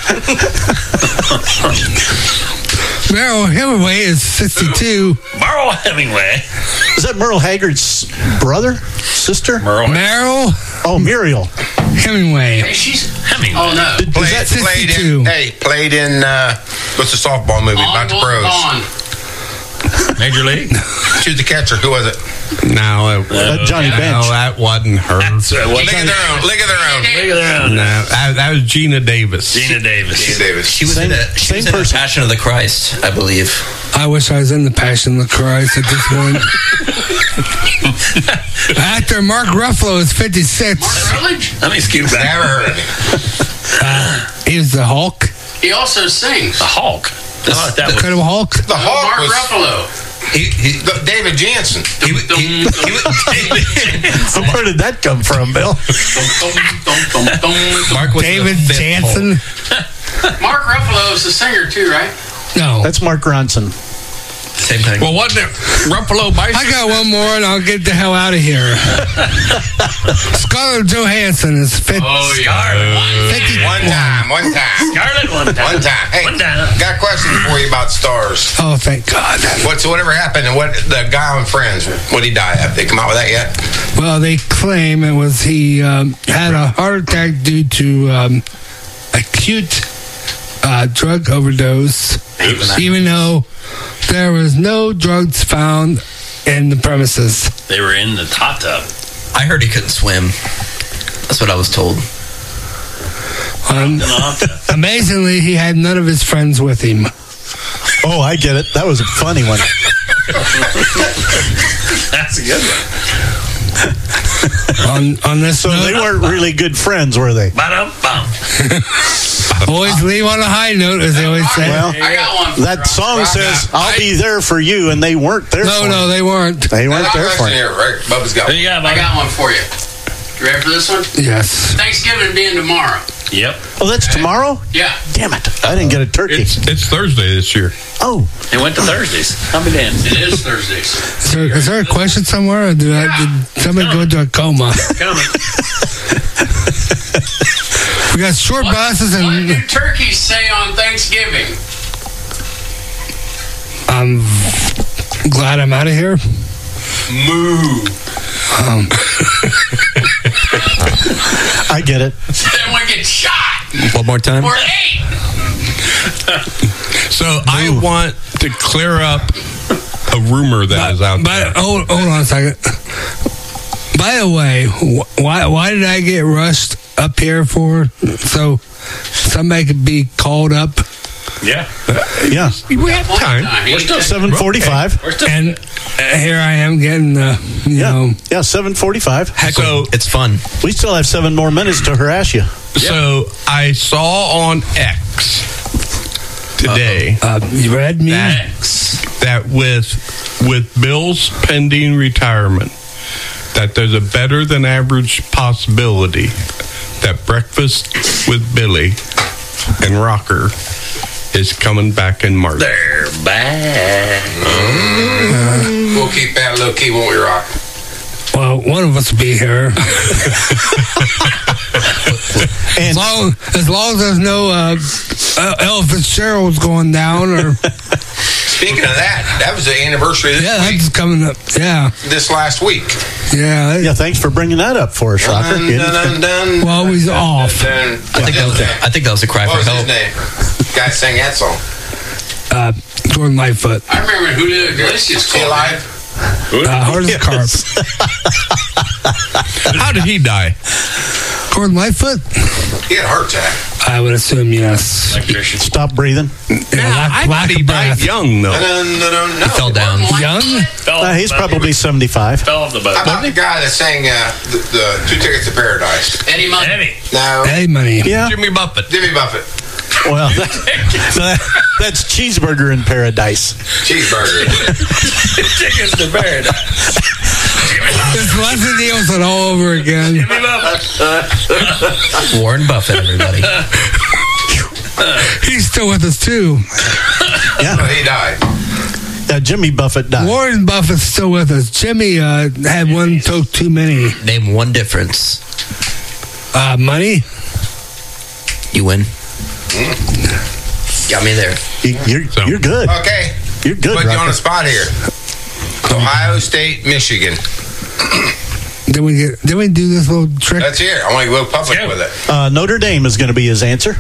Speaker 15: Merle Hemingway is 62.
Speaker 13: Merle Hemingway.
Speaker 3: Is that Merle Haggard's brother? Sister?
Speaker 15: Merle?
Speaker 3: Oh, Muriel.
Speaker 15: Hemingway.
Speaker 5: Hey, she's
Speaker 13: Hemingway.
Speaker 5: Oh no.
Speaker 4: Played in what's the softball movie about the pros?
Speaker 14: Major League?
Speaker 4: She was the catcher. Who was it?
Speaker 2: No,
Speaker 3: Johnny Bench.
Speaker 2: No, that wasn't her.
Speaker 4: League of Their Own. League of Their Own.
Speaker 2: No, that was Gina Davis.
Speaker 13: Gina Davis.
Speaker 6: She was in the Passion of the Christ, I believe.
Speaker 15: I wish I was in the Passion of the Christ at this point. Actor Mark Ruffalo is 56.
Speaker 13: Let me scoot back.
Speaker 4: Never heard of him.
Speaker 15: He was the Hulk.
Speaker 5: He also sings.
Speaker 13: The Hulk.
Speaker 15: The Incredible Hulk.
Speaker 4: The Hulk
Speaker 5: Mark
Speaker 4: was
Speaker 5: Ruffalo.
Speaker 4: David Jansen.
Speaker 3: Where did that come from, Bill?
Speaker 6: Mark was
Speaker 15: David Jansen.
Speaker 5: Mark Ruffalo is the singer too, right?
Speaker 15: No.
Speaker 3: That's Mark Ronson.
Speaker 6: Same thing.
Speaker 2: Well, wasn't it Ruffalo Bicycle?
Speaker 15: I got one more and I'll get the hell out of here. Scarlett Johansson is 50.
Speaker 5: Oh, yeah.
Speaker 4: One time.
Speaker 13: Scarlett, one time.
Speaker 4: Hey, got a question for you about stars.
Speaker 15: Oh, thank God.
Speaker 4: Whatever happened and what the guy on Friends, what did he die of? Have they come out with that yet?
Speaker 15: Well, they claim it was he had a heart attack due to acute drug overdose, even though there was no drugs found in the premises.
Speaker 13: They were in the hot tub.
Speaker 6: I heard he couldn't swim. That's what I was told.
Speaker 15: Amazingly, he had none of his friends with him.
Speaker 3: Oh, I get it. That was a funny one.
Speaker 13: That's a good one.
Speaker 15: On this
Speaker 3: So
Speaker 15: note,
Speaker 3: they weren't really good friends, were they?
Speaker 13: Ba-dum-bum.
Speaker 15: always leave on a high note, as they always say.
Speaker 3: Well,
Speaker 5: I got one.
Speaker 3: that song says, "I'll be there for you," and they weren't there for him.
Speaker 15: No, they weren't.
Speaker 3: They weren't there for him.
Speaker 4: Here, right? Bubba's got one.
Speaker 13: Yeah,
Speaker 5: I got one for you. You ready for this one?
Speaker 15: Yes.
Speaker 5: Thanksgiving being tomorrow.
Speaker 13: Yep.
Speaker 3: Oh, that's tomorrow?
Speaker 5: Yeah.
Speaker 3: Damn it. I didn't get a turkey.
Speaker 2: It's Thursday this year.
Speaker 3: Oh.
Speaker 13: It went to Thursdays. I'll be damned.
Speaker 5: It is Thursdays.
Speaker 15: Is there a question somewhere? Or did somebody go into a coma?
Speaker 13: Coming.
Speaker 15: We got short buses
Speaker 5: What
Speaker 15: and
Speaker 5: do turkeys say on Thanksgiving?
Speaker 15: I'm glad I'm out of here.
Speaker 5: Moo.
Speaker 3: I get it.
Speaker 5: Then we get shot.
Speaker 6: One more time.
Speaker 5: Or ate.
Speaker 2: So I want to clear up a rumor that is out there.
Speaker 15: But hold on a second. By the way, why did I get rushed up here for? So somebody could be called up.
Speaker 13: Yeah.
Speaker 3: Yeah.
Speaker 2: We have time.
Speaker 13: We're still
Speaker 3: 7:45.
Speaker 15: And here I am getting, you know.
Speaker 3: Yeah, 7:45.
Speaker 2: So
Speaker 6: it's fun.
Speaker 3: We still have 7 more minutes to harass you.
Speaker 2: So I saw on X today
Speaker 15: you read me?
Speaker 2: that with Bill's pending retirement, that there's a better than average possibility that Breakfast with Billy and Rocker is coming back in March.
Speaker 13: They're back.
Speaker 4: We'll keep that low key, won't we, Rock?
Speaker 15: Well, one of us will be here.
Speaker 3: And
Speaker 15: as long as there's no Ella Fitzgerald's going down, or
Speaker 4: Speaking of that was the anniversary this week.
Speaker 15: that's coming up. Yeah,
Speaker 4: This last week.
Speaker 15: yeah.
Speaker 3: thanks for bringing that up for us, Rocker.
Speaker 15: Well, he's off.
Speaker 6: I think that was a cry
Speaker 4: What
Speaker 6: for
Speaker 4: was
Speaker 6: help.
Speaker 4: his name? Guy sang that song.
Speaker 15: Gordon Lightfoot.
Speaker 5: I remember Julio Iglesias called alive.
Speaker 15: Hard as a carp.
Speaker 2: How did he die?
Speaker 15: Gordon Lightfoot?
Speaker 4: He had a heart attack.
Speaker 15: I would assume yes.
Speaker 13: Electrician.
Speaker 3: Stop breathing.
Speaker 2: I thought he died young, though.
Speaker 4: No.
Speaker 6: He fell down.
Speaker 15: Young?
Speaker 3: He's probably 75.
Speaker 13: Fell off the boat.
Speaker 4: How about the guy that sang the 2 Tickets to Paradise?
Speaker 5: Eddie Money.
Speaker 13: Eddie.
Speaker 4: No.
Speaker 15: Eddie Money.
Speaker 3: Yeah.
Speaker 2: Jimmy Buffett.
Speaker 4: Jimmy Buffett.
Speaker 3: Well, that's Cheeseburger in Paradise.
Speaker 4: Cheeseburger.
Speaker 13: Tickets to Paradise.
Speaker 15: It's Leslie Nielsen all over again.
Speaker 13: Jimmy Buffett.
Speaker 6: Warren Buffett, everybody.
Speaker 15: He's still with us, too.
Speaker 3: Yeah.
Speaker 4: No, he died.
Speaker 3: Jimmy Buffett died.
Speaker 15: Warren Buffett's still with us. Jimmy had one toke too many.
Speaker 6: Name one difference.
Speaker 15: Money?
Speaker 6: You win. Got me there.
Speaker 3: You're good.
Speaker 4: Okay.
Speaker 3: You're good,
Speaker 4: Put you on
Speaker 3: Rocker.
Speaker 4: the spot here. Ohio State, Michigan.
Speaker 15: Did we do this little trick?
Speaker 4: That's here. I want to go public with it.
Speaker 3: Notre Dame is going to be his answer.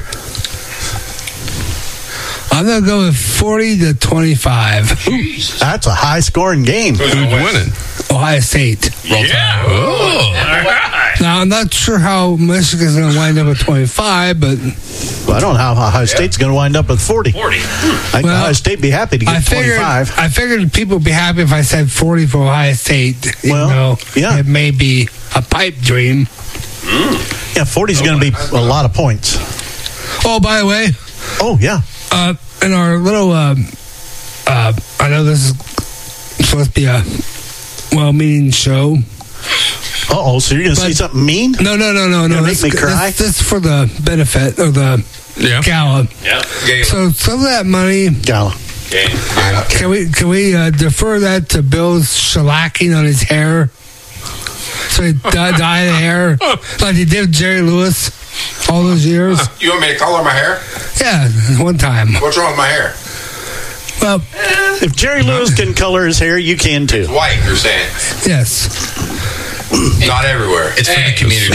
Speaker 15: I'm going to go with 40-25.
Speaker 3: That's a high-scoring game.
Speaker 2: Who's winning?
Speaker 15: Ohio State.
Speaker 13: Yeah.
Speaker 2: Oh.
Speaker 13: All right.
Speaker 15: Now, I'm not sure how Michigan's going to wind up at 25, but...
Speaker 3: Well, I don't know how Ohio State's going to wind up with 40.
Speaker 13: 40.
Speaker 3: I think Ohio State be happy to get 25.
Speaker 15: I figured people would be happy if I said 40 for Ohio State.
Speaker 3: Well, yeah.
Speaker 15: It may be a pipe dream.
Speaker 3: Yeah, 40 is going to be a lot of points.
Speaker 15: Oh, by the way...
Speaker 3: Oh, yeah.
Speaker 15: In our little... I know this is supposed to be a well-meaning show.
Speaker 3: Uh-oh, so you're going to say something mean?
Speaker 15: No.
Speaker 3: Make me cry?
Speaker 15: This is for the benefit of the gala.
Speaker 13: Yeah.
Speaker 15: So some of that money...
Speaker 3: Gala.
Speaker 15: Can we defer that to Bill's shellacking on his hair? So he dyed the hair like he did Jerry Lewis all those years?
Speaker 4: You want me to color my hair?
Speaker 15: Yeah, one time.
Speaker 4: What's wrong with my hair?
Speaker 15: Well,
Speaker 3: if Jerry Lewis can color his hair, you can too.
Speaker 4: It's white, you're saying?
Speaker 15: Yes.
Speaker 4: Not everywhere.
Speaker 6: It's for the community.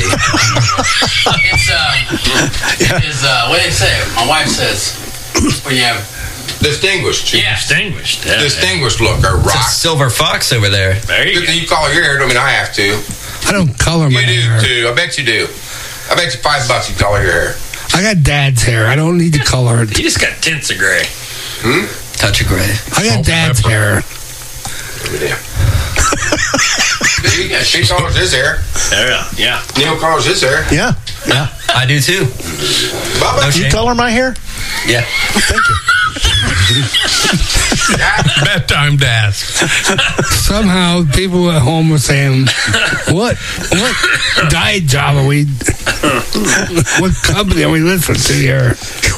Speaker 5: It's what do they say? My wife says when you have
Speaker 4: distinguished.
Speaker 5: Yeah,
Speaker 13: distinguished.
Speaker 5: Yeah.
Speaker 4: Distinguished look or rock.
Speaker 6: It's a silver fox over there.
Speaker 13: There you go.
Speaker 4: You color your hair. Don't mean I have to.
Speaker 15: I don't color my hair.
Speaker 4: You do too. I bet you do. I bet you $5 you color your hair.
Speaker 15: I got dad's hair. I don't need to color it.
Speaker 13: You just got tints of gray.
Speaker 6: Touch of gray.
Speaker 15: I got dad's hair.
Speaker 4: She colors his hair.
Speaker 13: Yeah.
Speaker 4: Neil colors his hair.
Speaker 3: Yeah.
Speaker 6: I do too.
Speaker 4: Bubba,
Speaker 3: You color my hair?
Speaker 6: Yeah.
Speaker 3: Thank you.
Speaker 2: Bedtime to ask.
Speaker 15: Somehow people at home were saying, what diet job are we, what company are we listening to here?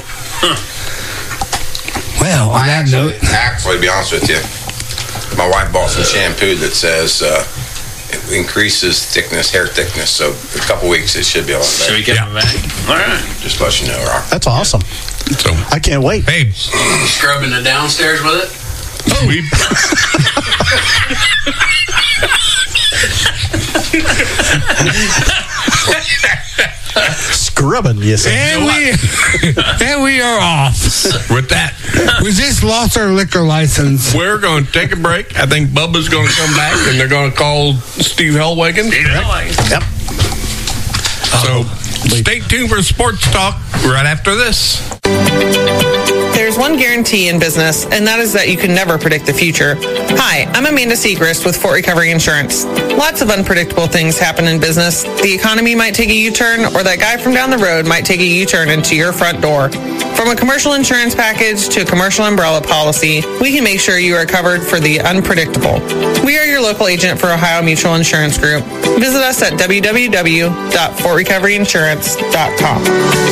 Speaker 15: Well, on that note.
Speaker 4: Actually, to be honest with you, my wife bought some shampoo that says it increases thickness, hair thickness. So in a couple weeks, it should be a lot better.
Speaker 13: Should we get them back? All right.
Speaker 4: Just let you know, Rock.
Speaker 3: That's awesome.
Speaker 2: So,
Speaker 3: I can't wait.
Speaker 2: babe,
Speaker 5: scrubbing the downstairs with it.
Speaker 2: we
Speaker 3: Scrubbing, you say.
Speaker 15: And we are off.
Speaker 2: with that,
Speaker 15: We just lost our liquor license.
Speaker 2: we're going to take a break. I think Bubba's going to come back, and they're going to call Steve Hellwagon.
Speaker 3: Yep.
Speaker 2: So stay tuned for Sports Talk right after this.
Speaker 17: There's one guarantee in business, and that is that you can never predict the future. Hi, I'm Amanda Segrist with Fort Recovery Insurance. Lots of unpredictable things happen in business. The economy might take a U-turn, or that guy from down the road might take a U-turn into your front door. From a commercial insurance package to a commercial umbrella policy, we can make sure you are covered for the unpredictable. We are your local agent for Ohio Mutual Insurance Group. Visit us at www.fortrecoveryinsurance.com.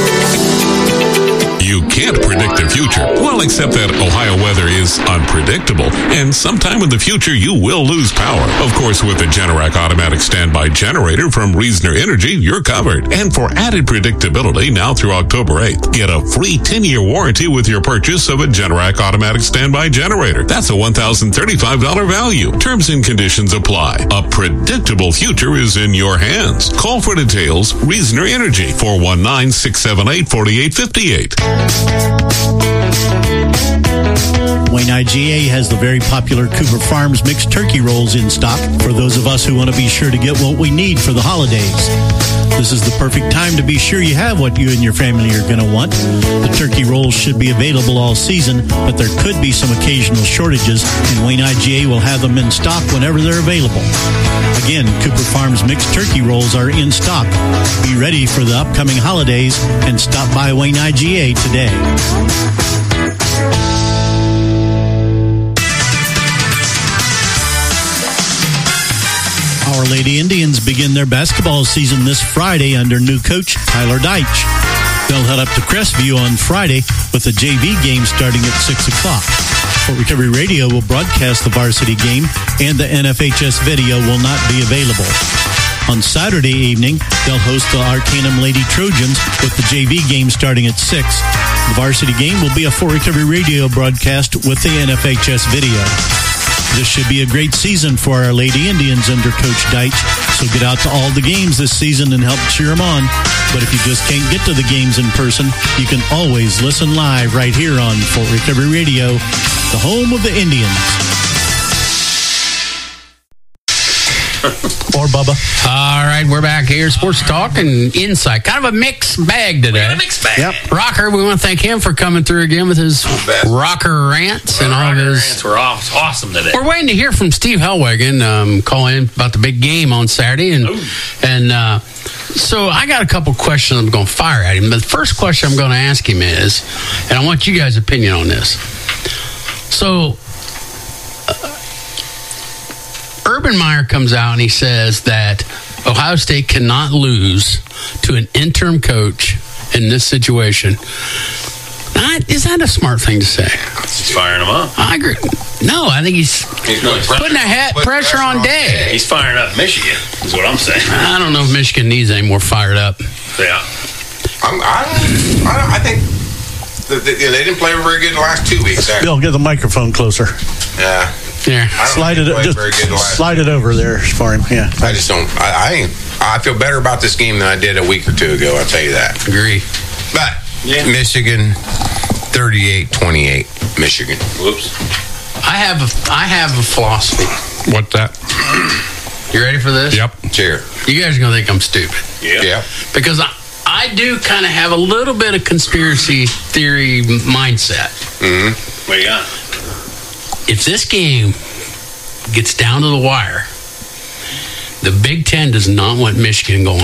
Speaker 18: You can't predict the future. Well, except that Ohio weather is unpredictable, and sometime in the future you will lose power. Of course, with the Generac automatic standby generator from Reasoner Energy, you're covered. And for added predictability, now through October 8th, get a free 10-year warranty with your purchase of a Generac automatic standby generator. That's a $1,035 value. Terms and conditions apply. A predictable future is in your hands. Call for details. Reasoner Energy, 419-678-4858.
Speaker 12: Wayne IGA has the very popular Cooper Farms mixed turkey rolls in stock for those of us who want to be sure to get what we need for the holidays. This is the perfect time to be sure you have what you and your family are going to want. The turkey rolls should be available all season, but there could be some occasional shortages, and Wayne IGA will have them in stock whenever they're available. Again, Cooper Farms mixed turkey rolls are in stock. Be ready for the upcoming holidays and stop by Wayne IGA today. Our Lady Indians begin their basketball season this Friday under new coach Tyler Deitch. They'll head up to Crestview on Friday with the JV game starting at 6 o'clock. Fort Recovery Radio will broadcast the varsity game, and the NFHS video will not be available. On Saturday evening, they'll host the Arcanum Lady Trojans with the JV game starting at 6. The varsity game will be a Fort Recovery Radio broadcast with the NFHS video. This should be a great season for our Lady Indians under Coach Deitch, so get out to all the games this season and help cheer them on. But if you just can't get to the games in person, you can always listen live right here on Fort Recovery Radio, the home of the Indians. Or Bubba.
Speaker 7: All right, we're back here. Sports Talk and Insight. Kind of a mixed bag today.
Speaker 13: Mixed bag.
Speaker 12: Yep.
Speaker 7: Rocker, we want to thank him for coming through again with his rocker rants and all of his.
Speaker 13: Rants were awesome today.
Speaker 7: We're waiting to hear from Steve Hellwagen, calling about the big game on Saturday, and so I got a couple questions I'm going to fire at him. But the first question I'm going to ask him is, and I want you guys' opinion on this. So, Urban Meyer comes out and he says that Ohio State cannot lose to an interim coach in this situation. Is that a smart thing to say?
Speaker 13: He's firing him up.
Speaker 7: I agree. No, I think he's putting pressure on Day.
Speaker 13: He's firing up Michigan, is what I'm saying.
Speaker 7: I don't know if Michigan needs any more fired up.
Speaker 13: Yeah.
Speaker 4: I think they didn't play very good the last 2 weeks. Actually.
Speaker 12: Bill, get the microphone closer.
Speaker 4: Yeah.
Speaker 7: Yeah.
Speaker 12: Slide it over there for him. Yeah.
Speaker 4: I just don't. I feel better about this game than I did a week or two ago. I'll tell you that.
Speaker 7: Agree.
Speaker 4: But Michigan, 38-28. Michigan.
Speaker 13: Whoops.
Speaker 7: I have a philosophy.
Speaker 2: What's that?
Speaker 7: You ready for this?
Speaker 2: Yep.
Speaker 4: Cheer.
Speaker 7: You guys are gonna think I'm stupid.
Speaker 4: Yeah.
Speaker 7: Because I do kind of have a little bit of conspiracy theory mindset.
Speaker 4: Mm-hmm.
Speaker 13: What do you got?
Speaker 7: If this game gets down to the wire, the Big Ten does not want Michigan going.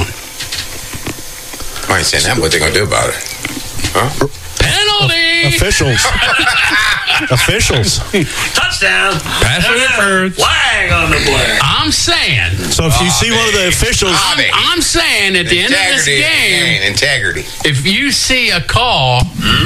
Speaker 4: I ain't saying that. What they gonna do about it? Huh?
Speaker 7: Penalty!
Speaker 12: Officials.
Speaker 13: Touchdown!
Speaker 2: Pass interference.
Speaker 13: Flag on the play.
Speaker 7: I'm saying.
Speaker 12: So if you see one of the officials,
Speaker 7: I'm saying at the end of this game,
Speaker 4: integrity.
Speaker 7: if you see a call.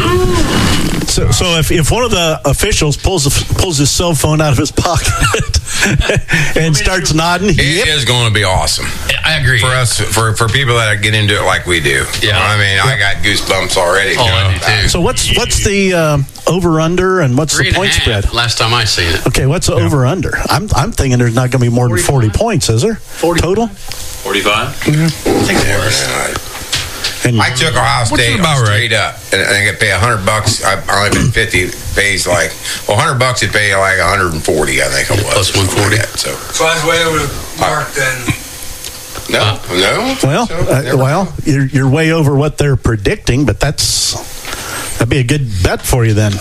Speaker 12: So if one of the officials pulls his cell phone out of his pocket and starts nodding,
Speaker 4: it is going to be awesome.
Speaker 7: I agree.
Speaker 4: For us, for people that get into it like we do.
Speaker 7: Yeah.
Speaker 4: I mean, I got goosebumps already.
Speaker 7: I do too.
Speaker 12: So what's the over under and what's the point spread?
Speaker 7: Last time I seen it.
Speaker 12: Okay, what's the over under? I'm thinking there's not going to be more than 40 points, is there? 40 total?
Speaker 13: 45?
Speaker 12: Yeah.
Speaker 13: I think there was.
Speaker 4: I took Ohio State straight up, and I got to pay $100. I only paid 50. Pays like $100. It pay like 140. I think it was
Speaker 7: plus 140.
Speaker 4: So
Speaker 19: that's way over the mark then.
Speaker 4: No.
Speaker 12: Well, you're way over what they're predicting, but that'd be a good bet for you then.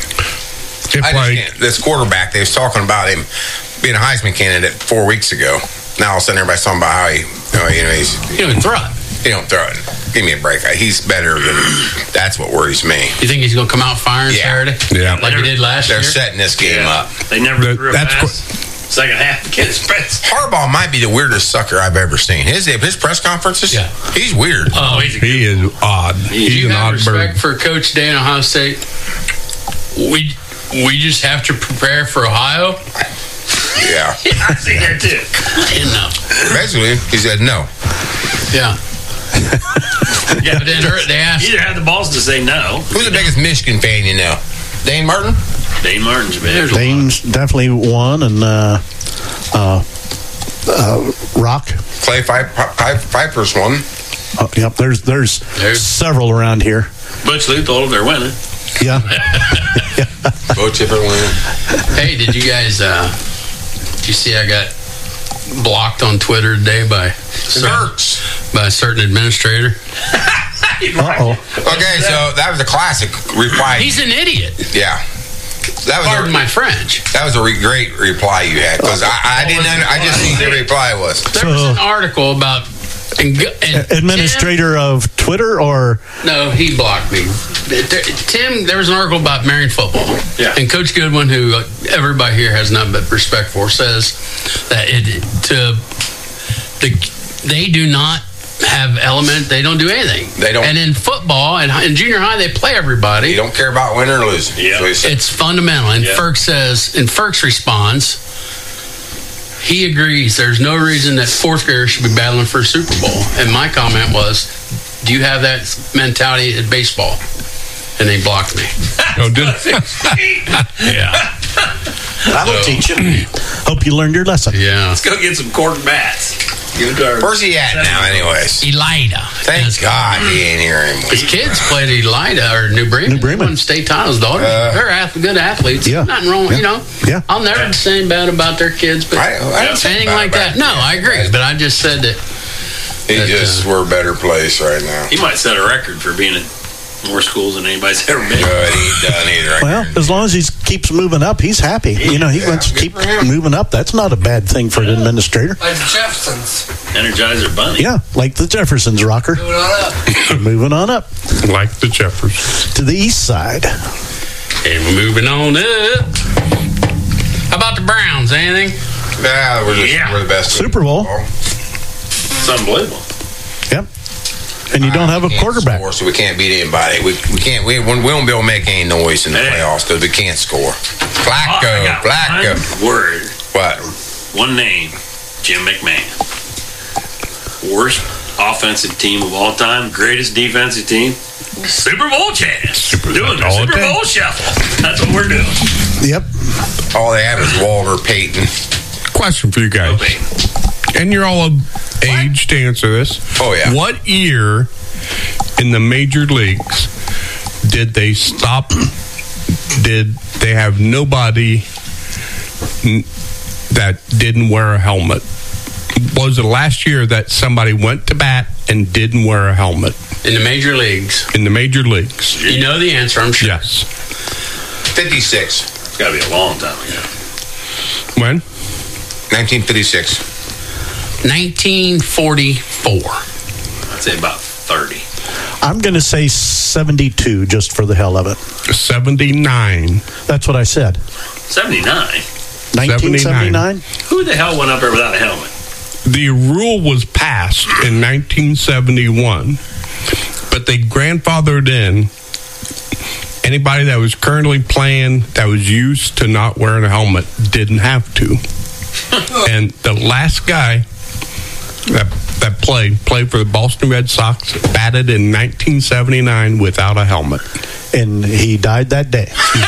Speaker 4: This quarterback, they was talking about him being a Heisman candidate 4 weeks ago. Now all of a sudden everybody's talking about how
Speaker 7: he don't throw it.
Speaker 4: He don't throw it. Give me a break. He's better than. That's what worries me.
Speaker 7: You think he's going to come out firing Saturday?
Speaker 2: Yeah,
Speaker 7: like he did last year.
Speaker 4: They're setting this game up.
Speaker 13: They never threw a pass. Second half against Prince.
Speaker 4: Harbaugh might be the weirdest sucker I've ever seen. His press conferences, he's weird.
Speaker 7: Oh,
Speaker 2: he is odd. He's
Speaker 7: an
Speaker 2: odd
Speaker 7: respect
Speaker 2: bird.
Speaker 7: for Coach Day in Ohio State. We just have to prepare for Ohio.
Speaker 4: Yeah.
Speaker 13: I see that too.
Speaker 7: No.
Speaker 4: Basically, he said no.
Speaker 7: Yeah. Yeah, but then they asked.
Speaker 13: You either have the balls to say no.
Speaker 4: Who's the biggest Michigan fan you know? Dane Martin?
Speaker 13: Dane Martin's big.
Speaker 12: Dane's definitely one, and Rock.
Speaker 4: Clay Piper's one.
Speaker 12: Yep, there's several around here.
Speaker 13: Butch Luthold, they're winning.
Speaker 3: Yeah.
Speaker 4: Bo Chipper win.
Speaker 7: Hey, did you guys? Did you see I got blocked on Twitter today by a certain administrator?
Speaker 4: Okay, so that was a classic reply.
Speaker 7: He's an idiot.
Speaker 4: Yeah. That was
Speaker 7: Pardon my French.
Speaker 4: That was a great reply you had, because I didn't. I just seen the reply was.
Speaker 7: There was an article about
Speaker 3: administrator of Twitter, or
Speaker 7: no, he blocked me. Tim, there was an article about Marion football.
Speaker 13: Yeah.
Speaker 7: And Coach Goodwin, who everybody here has nothing but respect for, says that they do not have element. They don't do anything.
Speaker 4: They don't.
Speaker 7: And in football and in junior high, they play everybody.
Speaker 4: You don't care about winning or losing.
Speaker 13: Yeah.
Speaker 7: It's fundamental. And Ferk says, and Ferk's responds, he agrees there's no reason that fourth graders should be battling for a Super Bowl. And my comment was, do you have that mentality at baseball? And they blocked me.
Speaker 2: Oh, did
Speaker 7: Yeah.
Speaker 3: That'll teach you. Hope you learned your lesson.
Speaker 7: Yeah.
Speaker 13: Let's go get some cork bats. Give it to our.
Speaker 4: Where's he at now, anyways?
Speaker 7: Elida.
Speaker 4: Thank God he ain't here anymore.
Speaker 7: His kids played Elida or New Bremen. They won state titles. Daughter, they're good athletes.
Speaker 3: Yeah.
Speaker 7: Nothing wrong.
Speaker 3: Yeah.
Speaker 7: You know.
Speaker 3: Yeah.
Speaker 7: I'll never say bad about their kids, but
Speaker 4: I don't say
Speaker 7: anything
Speaker 4: bad
Speaker 7: like
Speaker 4: about
Speaker 7: that. No, I agree. But I just said that.
Speaker 4: We're a better place right now.
Speaker 13: He might set a record for being at more schools than anybody's ever been.
Speaker 4: Good, he ain't done either.
Speaker 3: Well, as long as he keeps moving up, he's happy. You know, he wants to keep moving up. That's not a bad thing for an administrator.
Speaker 19: Like the Jeffersons.
Speaker 13: Energizer Bunny.
Speaker 3: Yeah, like the Jeffersons, Rocker.
Speaker 19: Moving on up.
Speaker 3: Moving on up.
Speaker 2: Like the Jeffersons.
Speaker 3: To the east side.
Speaker 7: And we're moving on up. How about the Browns? Anything?
Speaker 4: Yeah, we're the best.
Speaker 3: Super Bowl.
Speaker 13: It's unbelievable.
Speaker 3: Yep. And you don't have a quarterback.
Speaker 4: Score, so we can't beat anybody. We can't. We won't be able to make any noise in the playoffs because we can't score. Flacco.
Speaker 13: One word.
Speaker 4: What?
Speaker 13: One name. Jim McMahon. Worst offensive team of all time. Greatest defensive team. Super Bowl champs. Doing the Super Bowl shuffle. That's what we're doing.
Speaker 3: Yep.
Speaker 4: All they have is Walter Payton.
Speaker 2: Question for you guys. And you're all of age to answer this.
Speaker 4: Oh, yeah.
Speaker 2: What year in the major leagues did they stop? Did they have nobody that didn't wear a helmet? Was it last year that somebody went to bat and didn't wear a helmet?
Speaker 7: In the major leagues.
Speaker 2: In the major leagues.
Speaker 7: You know the answer, I'm sure.
Speaker 2: Yes.
Speaker 4: 56.
Speaker 13: It's got to be a long time ago.
Speaker 2: When?
Speaker 4: 1956.
Speaker 7: 1944.
Speaker 13: I'd say about 30.
Speaker 3: I'm going to say 72 just for the hell of it.
Speaker 2: 79.
Speaker 3: That's what I said.
Speaker 13: 79?
Speaker 3: 1979?
Speaker 13: Who the hell went up there without a helmet?
Speaker 2: The rule was passed in 1971, but they grandfathered in anybody that was currently playing that was used to not wearing a helmet didn't have to. And the last guy that played for the Boston Red Sox, batted in 1979 without a helmet.
Speaker 3: And he died that day.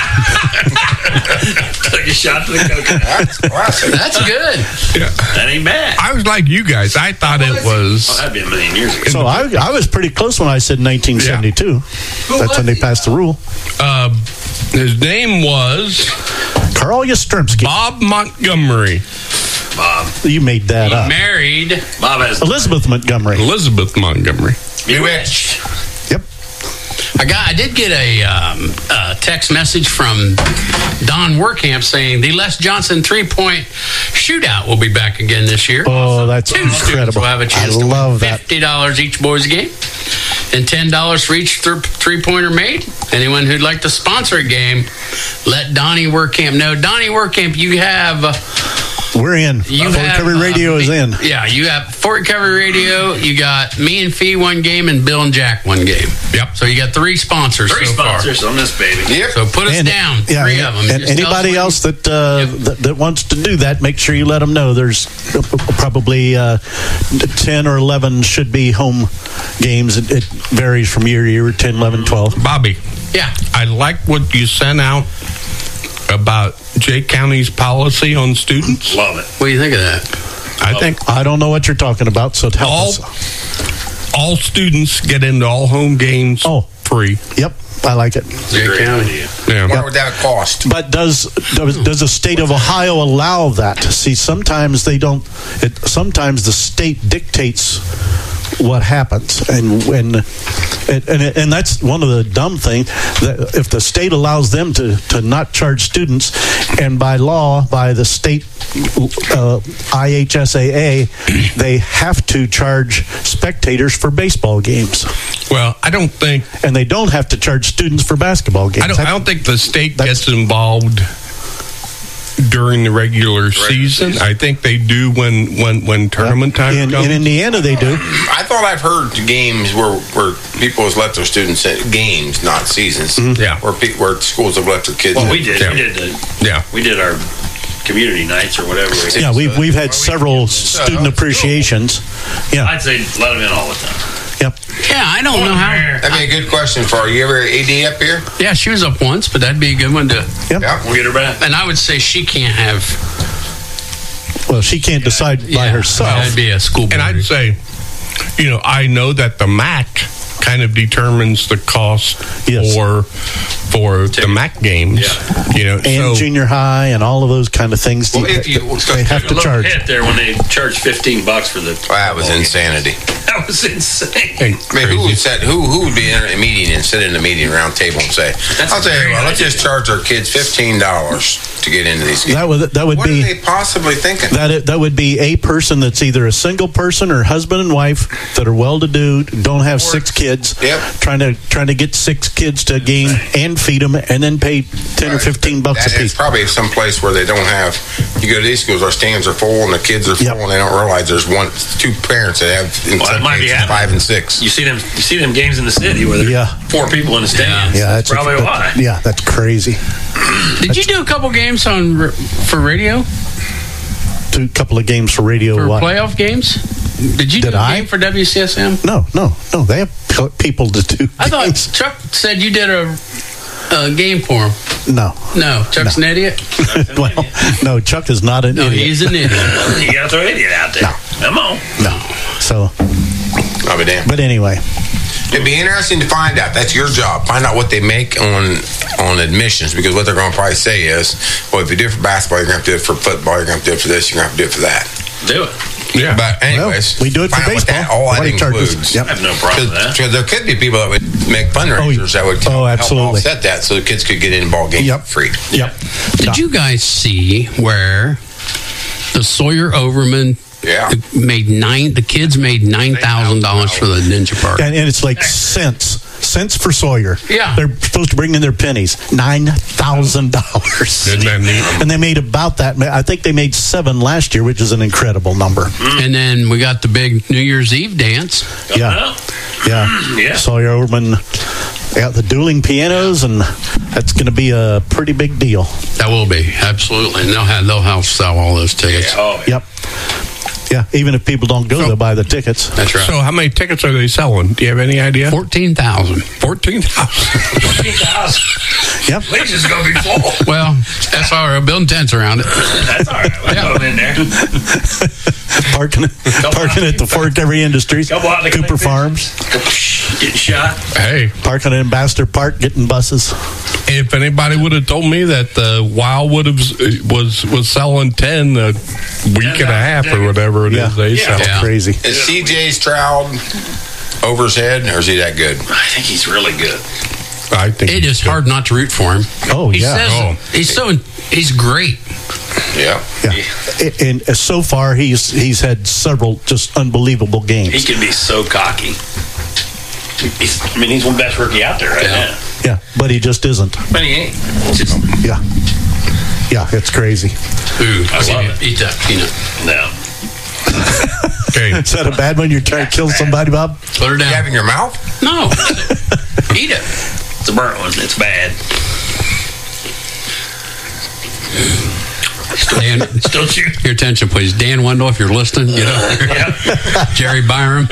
Speaker 13: Took a shot to the coconut.
Speaker 4: That's classic.
Speaker 7: That's good.
Speaker 2: Yeah.
Speaker 13: That ain't bad.
Speaker 2: I was like you guys. I thought it was...
Speaker 13: Oh, that'd be a million years ago.
Speaker 3: So I was pretty close when I said 1972. Yeah. That's when they passed the rule.
Speaker 2: His name was...
Speaker 3: Carl Yastrzemski.
Speaker 2: Bob Montgomery.
Speaker 13: Bob.
Speaker 3: You made that up.
Speaker 7: Married.
Speaker 13: Bob has...
Speaker 3: Elizabeth Montgomery.
Speaker 13: Bewitched.
Speaker 3: Yep.
Speaker 7: I did get a text message from Don Werkamp saying the Les Johnson 3-point shootout will be back again this year.
Speaker 3: Oh, that's
Speaker 7: Two students
Speaker 3: incredible.
Speaker 7: will have a chance to
Speaker 3: love
Speaker 7: win
Speaker 3: that.
Speaker 7: $50 each boys game and $10 for each three-pointer made. Anyone who'd like to sponsor a game, let Donnie Werkamp know. Donnie Werkamp, you have...
Speaker 3: We're in. Fort Recovery Radio is in.
Speaker 7: Yeah, you have Fort Recovery Radio. You got me and Fee one game and Bill and Jack one game.
Speaker 2: Yep.
Speaker 7: So you got three sponsors.
Speaker 13: Three sponsors on this baby.
Speaker 4: Yep.
Speaker 7: So put us down.
Speaker 3: Yeah,
Speaker 7: three of them.
Speaker 3: And
Speaker 7: Just
Speaker 3: anybody
Speaker 7: tell
Speaker 3: else
Speaker 7: us
Speaker 3: that wants to do that, make sure you let them know. There's probably 10 or 11 should be home games. It varies from year to year, 10, 11, 12.
Speaker 2: Bobby.
Speaker 7: Yeah.
Speaker 2: I like what you sent out about Jay County's policy on students.
Speaker 13: Love it.
Speaker 7: What do you think of that?
Speaker 3: I don't know what you're talking about, so help us.
Speaker 2: All students get into all home games free.
Speaker 3: Yep. I like it.
Speaker 13: Great idea.
Speaker 2: Yeah.
Speaker 4: What would that cost?
Speaker 3: But does the state of Ohio allow that? See, sometimes they don't. Sometimes the state dictates what happens, and that's one of the dumb things. That if the state allows them to not charge students, and by law, by the state IHSAA, they have to charge spectators for baseball games.
Speaker 2: Well, I don't think,
Speaker 3: and they don't have to charge students for basketball games.
Speaker 2: I don't think the state gets involved during the regular season. I think they do when tournament time comes.
Speaker 3: In Indiana, they do.
Speaker 4: I thought I've heard games where people has let their students at games, not seasons.
Speaker 2: Yeah,
Speaker 4: where schools have let their kids.
Speaker 13: Well, we did.
Speaker 2: Yeah.
Speaker 13: We did our community nights or whatever.
Speaker 3: Yeah, we've had several student appreciations. Yeah,
Speaker 13: I'd say let them in all the time.
Speaker 3: Yep.
Speaker 7: Yeah, I don't know how.
Speaker 4: That'd be a good question for her. You ever AD up here?
Speaker 7: Yeah, she was up once, but that'd be a good one to.
Speaker 3: Yep.
Speaker 4: Yeah,
Speaker 13: we'll get her back.
Speaker 7: And I would say she can't have.
Speaker 3: Well, she can't decide by herself.
Speaker 7: That'd be a school board.
Speaker 2: And I'd say, I know that the MAC kind of determines the cost for the MAC games.
Speaker 3: And junior high and all of those kind of things.
Speaker 4: Well,
Speaker 3: they have to charge.
Speaker 13: Hit there when they charge $15 for the.
Speaker 4: That was insanity.
Speaker 13: That was insane.
Speaker 4: I mean, who would be in a meeting and sit in a meeting round table and say, "I'll tell you what, let's just charge our kids $15 to get into these games."
Speaker 3: That would
Speaker 4: what
Speaker 3: be.
Speaker 4: are they possibly thinking?
Speaker 3: That would be a person that's either a single person or husband and wife that are well-to-do, don't have 6 kids, trying to get 6 kids to a game and feed them, and then pay $10 or $15 a piece.
Speaker 4: It's probably some place where they don't have. You go to these schools, our stands are full and the kids are full, and they don't realize there's 2 parents that have in some cases 5 and 6.
Speaker 13: You see them games in the city where there's 4 people in the stands.
Speaker 3: Yeah,
Speaker 13: that's probably why.
Speaker 3: Yeah, that's crazy.
Speaker 7: Did you do a couple games for radio?
Speaker 3: Do a couple of games for radio.
Speaker 7: For
Speaker 3: what?
Speaker 7: playoff games? Did you do a game for WCSM?
Speaker 3: No. They have people to do.
Speaker 7: I thought Chuck said you did a game for him.
Speaker 3: No,
Speaker 7: Chuck's an idiot.
Speaker 3: Well, no, Chuck is not an idiot.
Speaker 7: He's an idiot.
Speaker 13: You got to throw an idiot out there. Come on.
Speaker 3: No. So,
Speaker 4: I'll be damned.
Speaker 3: But anyway,
Speaker 4: it'd be interesting to find out. That's your job. Find out what they make on admissions, because what they're going to probably say is, well, if you do it for basketball, you're going to have to do it for football. You're going to have to do it for this. You're going to have to do it for that.
Speaker 13: Do it.
Speaker 4: Yeah. But anyways,
Speaker 3: we do it for baseball.
Speaker 4: All that includes.
Speaker 13: I have no problem with that.
Speaker 4: Because there could be people that would make fundraisers that would help offset that, so the kids could get in ball games free.
Speaker 3: Yep.
Speaker 7: Did you guys see where the Sawyer Overman the kids made $9,000 for the Ninja Park?
Speaker 3: And it's like cents for Sawyer.
Speaker 7: Yeah.
Speaker 3: They're supposed to bring in their pennies. $9,000.
Speaker 2: Isn't that neat?
Speaker 3: And they made about that. I think they made 7 last year, which is an incredible number.
Speaker 7: And then we got the big New Year's Eve dance.
Speaker 3: Yeah. Sawyer Overman got the dueling pianos, and that's going to be a pretty big deal.
Speaker 7: That will be, absolutely. And they'll have sell all those tickets.
Speaker 3: Yep. Yeah, even if people don't go, they'll buy the tickets.
Speaker 7: That's right.
Speaker 2: So how many tickets are they selling? Do you have any idea?
Speaker 7: 14,000.
Speaker 2: 14,000.
Speaker 3: Yep.
Speaker 13: Place is going to be full.
Speaker 7: Well, that's all right. Building tents around it.
Speaker 13: That's all right. We'll go in there.
Speaker 3: Parking at the Fort Every Industries, Cooper Farms.
Speaker 13: Getting shot.
Speaker 2: Hey.
Speaker 3: Parking at Ambassador Park, getting buses.
Speaker 2: If anybody would have told me that the WOW was selling 10 a week and a half or whatever it is they sell.
Speaker 3: Crazy.
Speaker 4: Is CJ Stroud over his head, or is he that good?
Speaker 13: I think he's really good.
Speaker 2: I think
Speaker 7: it is hard not to root for him.
Speaker 3: Oh,
Speaker 7: he says he's great.
Speaker 4: Yeah.
Speaker 3: And so far, he's had several just unbelievable games.
Speaker 13: He can be so cocky. He's one of the best rookie out there right now.
Speaker 3: Yeah, but he just isn't.
Speaker 13: But he ain't.
Speaker 3: Yeah, it's crazy.
Speaker 7: Ooh, I love it. Eat that peanut.
Speaker 13: No.
Speaker 2: Okay.
Speaker 3: Is that a bad one? You're trying to kill somebody, Bob?
Speaker 7: Put her down.
Speaker 4: You have in your mouth?
Speaker 7: No. Eat it.
Speaker 13: It's a burnt one. It's bad.
Speaker 7: Dan,
Speaker 13: still chew.
Speaker 7: Your attention, please. Dan Wendell, if you're listening, get up here. Jerry Byram.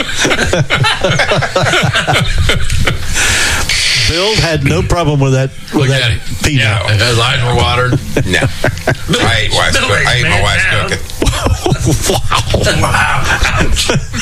Speaker 3: Bill had no problem with that.
Speaker 7: Look at it.
Speaker 3: Peanut.
Speaker 7: His eyes were watered.
Speaker 4: No. I ate my wife's cooking.
Speaker 13: Wow.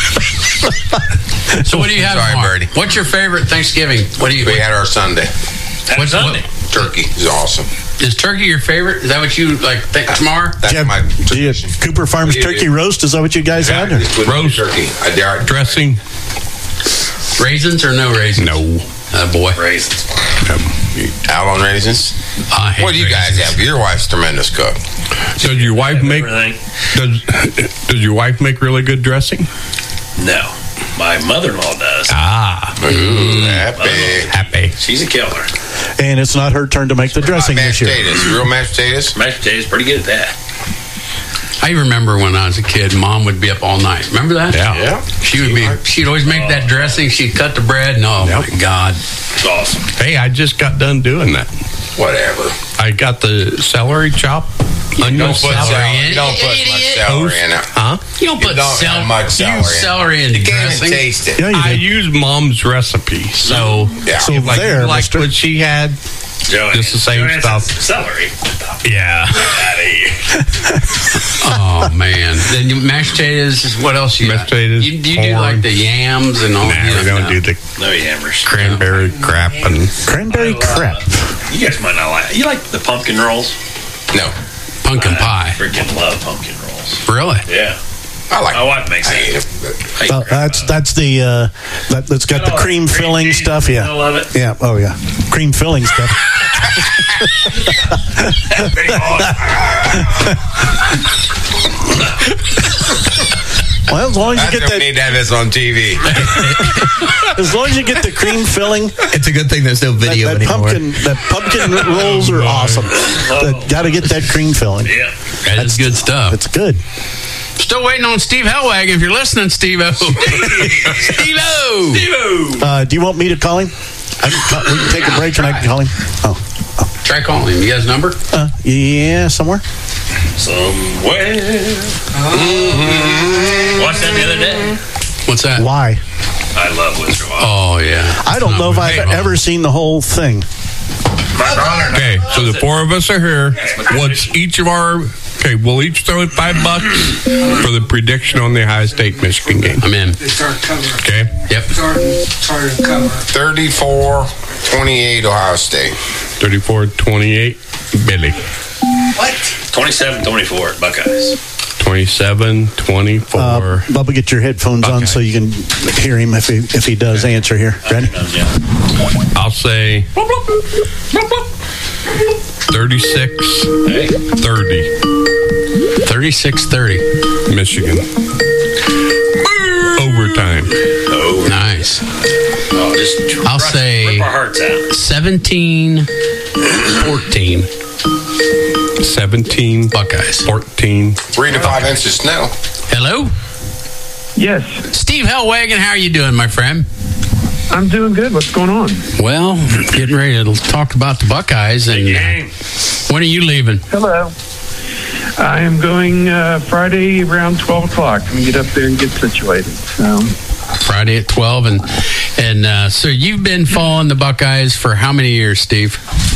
Speaker 7: So what do you have tomorrow?
Speaker 4: Birdie.
Speaker 7: What's your favorite Thanksgiving? What do you?
Speaker 4: We had our Sunday.
Speaker 7: What's
Speaker 13: Sunday?
Speaker 4: Turkey is awesome.
Speaker 7: Is turkey your favorite? Is that what you like think tomorrow?
Speaker 4: That's my tradition.
Speaker 3: Cooper Farms turkey roast, is that what you guys had?
Speaker 4: Roast turkey.
Speaker 2: Dressing.
Speaker 7: Raisins or no raisins?
Speaker 2: No.
Speaker 7: Boy.
Speaker 13: Raisins.
Speaker 4: Out on raisins?
Speaker 7: I hate
Speaker 4: What do you guys have? Your wife's a tremendous cook.
Speaker 2: Does your wife make does your wife make really good dressing?
Speaker 13: No. My mother-in-law does.
Speaker 4: Happy.
Speaker 13: She's a killer.
Speaker 3: And it's not her turn to make the dressing this year.
Speaker 4: Real mashed potatoes?
Speaker 13: Mashed potatoes, pretty good at that.
Speaker 7: I remember when I was a kid, Mom would be up all night. Remember that?
Speaker 2: Yeah.
Speaker 7: She'd always make that dressing. She'd cut the bread. And my God.
Speaker 13: It's awesome.
Speaker 2: Hey, I just got done doing that.
Speaker 4: Whatever.
Speaker 2: I got the celery chop.
Speaker 4: You don't put celery in it.
Speaker 2: Huh?
Speaker 7: You don't put celery in
Speaker 4: You can't
Speaker 7: dressing.
Speaker 4: even taste it.
Speaker 3: Yeah,
Speaker 2: I use Mom's recipe. So,
Speaker 3: So
Speaker 2: if
Speaker 3: there,
Speaker 2: you like
Speaker 3: mister.
Speaker 2: what she had,
Speaker 13: Joey,
Speaker 2: just the same
Speaker 13: Joey has
Speaker 2: stuff.
Speaker 13: Celery.
Speaker 2: Yeah.
Speaker 7: Oh man! Then you mashed potatoes. What else you
Speaker 2: Mashed
Speaker 7: got?
Speaker 2: potatoes,
Speaker 7: You do
Speaker 2: corn.
Speaker 7: like the yams and all.
Speaker 2: Nah, we don't do the
Speaker 13: No yammers.
Speaker 2: cranberry crap and
Speaker 3: Cranberry crap.
Speaker 13: You guys might not like it. You like the pumpkin rolls?
Speaker 4: No.
Speaker 7: pumpkin pie.
Speaker 13: Freaking love pumpkin rolls.
Speaker 7: Really?
Speaker 13: Yeah.
Speaker 4: I like
Speaker 13: my wife makes it.
Speaker 3: That's the that's got the cream filling stuff. Yeah.
Speaker 13: I love it.
Speaker 3: Yeah. Oh yeah. Cream filling stuff. Well, as long as you get that,
Speaker 4: need to have this on TV.
Speaker 3: as long as you get the cream filling,
Speaker 6: it's a good thing there's no video anymore.
Speaker 3: That pumpkin rolls are awesome. Got to get that cream filling.
Speaker 13: Yeah,
Speaker 7: that's good stuff.
Speaker 3: It's good.
Speaker 7: Still waiting on Steve Hellwagon. If you're listening, Steve-O. Steve-O.
Speaker 3: Do you want me to call him? We can take a break and I can call him. Oh.
Speaker 7: Try calling him. You got his number?
Speaker 3: Yeah, somewhere.
Speaker 13: Somewhere. Watched that the other day.
Speaker 7: What's that?
Speaker 3: Why?
Speaker 13: I love Wizard of Oz.
Speaker 7: Oh, yeah.
Speaker 3: I don't know if I've ever seen the whole thing.
Speaker 2: Okay, so the four of us are here. What's each of our... Okay, we'll each throw in $5 for the prediction on the Ohio State Michigan game.
Speaker 7: I'm in.
Speaker 19: They start covering.
Speaker 2: Okay.
Speaker 7: Yep.
Speaker 19: Started cover.
Speaker 4: 34-28 Ohio State.
Speaker 2: 34-28 Billy.
Speaker 19: What?
Speaker 13: 27-24 Buckeyes.
Speaker 2: 27-24.
Speaker 3: Bubba, get your headphones on so you can hear him if he does answer here. Ready?
Speaker 2: I'll say 36-30.
Speaker 7: 36-30.
Speaker 2: Michigan. Overtime.
Speaker 13: Oh,
Speaker 7: nice.
Speaker 13: Oh, just
Speaker 7: I'll say
Speaker 13: rip our hearts out.
Speaker 7: 17-14.
Speaker 2: 17
Speaker 7: Buckeyes.
Speaker 2: 14.
Speaker 4: 3 to 5 inches of snow.
Speaker 7: Hello?
Speaker 20: Yes.
Speaker 7: Steve Hellwagon, how are you doing, my friend?
Speaker 20: I'm doing good. What's going on?
Speaker 7: Well, getting ready to talk about the Buckeyes. And when are you leaving?
Speaker 20: Hello. I am going Friday around 12 o'clock. I'm going to get up there and get situated. So.
Speaker 7: Friday at 12. And so you've been following the Buckeyes for how many years, Steve?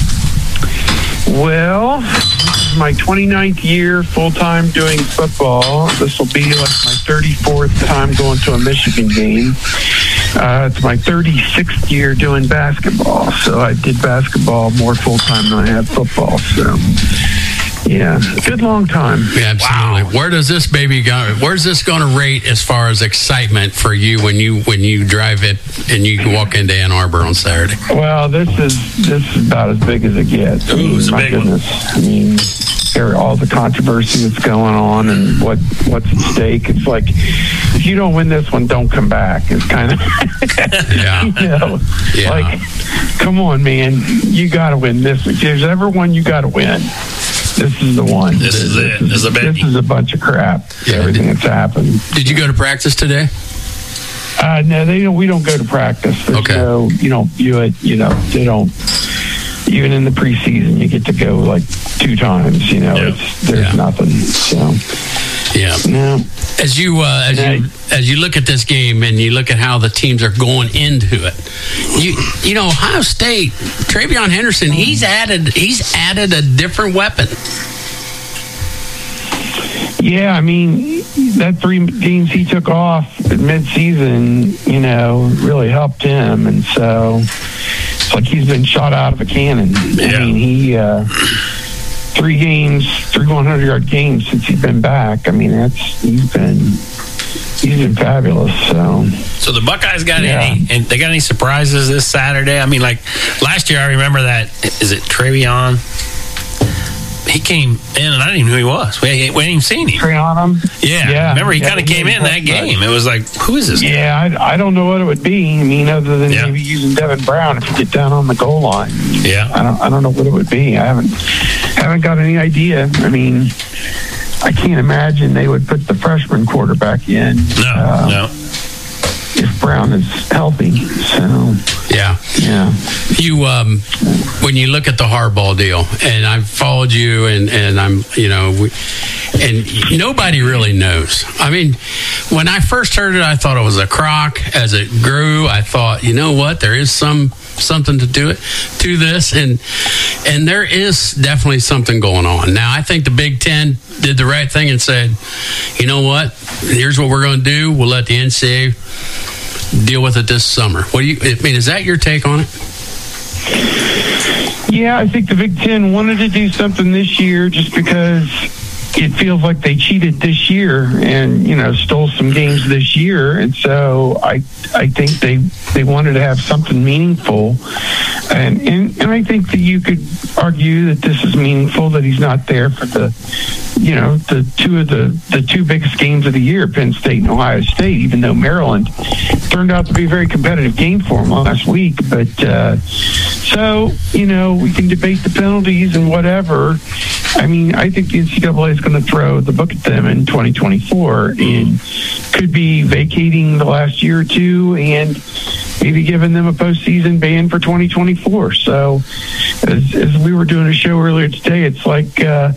Speaker 20: Well, this is my 29th year full-time doing football. This will be like my 34th time going to a Michigan game. It's my 36th year doing basketball. So I did basketball more full-time than I have football. So, yeah, good long time.
Speaker 7: Yeah, absolutely. Wow. Where does this baby go? Where's this going to rate as far as excitement for you when you drive it and you walk into Ann Arbor on Saturday?
Speaker 20: Well, this is about as big as it gets. My goodness. I mean, all the controversy that's going on and what's at stake. It's like, if you don't win this one, don't come back. It's kind of, like, come on, man, you got to win this. If there's ever one you got to win, this is the one.
Speaker 13: This is it. This
Speaker 20: is a bunch of crap. Everything that's happened.
Speaker 7: Did you go to practice today?
Speaker 20: No, we don't go to practice. There's no, you don't view it. They don't. Even in the preseason, you get to go like 2 times. There's nothing. So
Speaker 7: yeah. As you look at this game and you look at how the teams are going into it, Ohio State, TreVeyon Henderson, he's added a different weapon.
Speaker 20: Yeah, I mean, that 3 games he took off mid-season, really helped him, and so it's like he's been shot out of a cannon. I mean, he 3 games, 3 100-yard games since he's been back. I mean, he's been fabulous.
Speaker 13: So the Buckeyes got any surprises this Saturday? I mean, like last year, I remember that. Is it Trevion? He came in, and I didn't even know who he was. We hadn't even seen him.
Speaker 20: Trevion?
Speaker 13: Yeah. Remember, he kind of came in that game. It was like, who is this guy?
Speaker 20: Yeah, I don't know what it would be. I mean, other than maybe using Devin Brown if you get down on the goal line.
Speaker 13: Yeah.
Speaker 20: I don't know what it would be. I haven't got any idea. I mean, I can't imagine they would put the freshman quarterback in.
Speaker 13: No.
Speaker 20: If Brown is healthy, so
Speaker 7: yeah. You when you look at the Harbaugh deal, and I've followed you, and I'm and nobody really knows. I mean, when I first heard it, I thought it was a crock. As it grew, I thought, you know what, there is something to this, and there is definitely something going on. Now, I think the Big Ten did the right thing and said, you know what, here's what we're going to do. We'll let the NCAA deal with it this summer. Is that your take on it?
Speaker 20: Yeah, I think the Big Ten wanted to do something this year just because it feels like they cheated this year and, stole some games this year. And so I think they wanted to have something meaningful. And I think that you could argue that this is meaningful, that he's not there for the two biggest games of the year, Penn State and Ohio State, even though Maryland turned out to be a very competitive game for him last week. But we can debate the penalties and whatever. I mean, I think the NCAA is going to throw the book at them in 2024 and could be vacating the last year or two and maybe giving them a postseason ban for 2024. So as we were doing a show earlier today, it's like,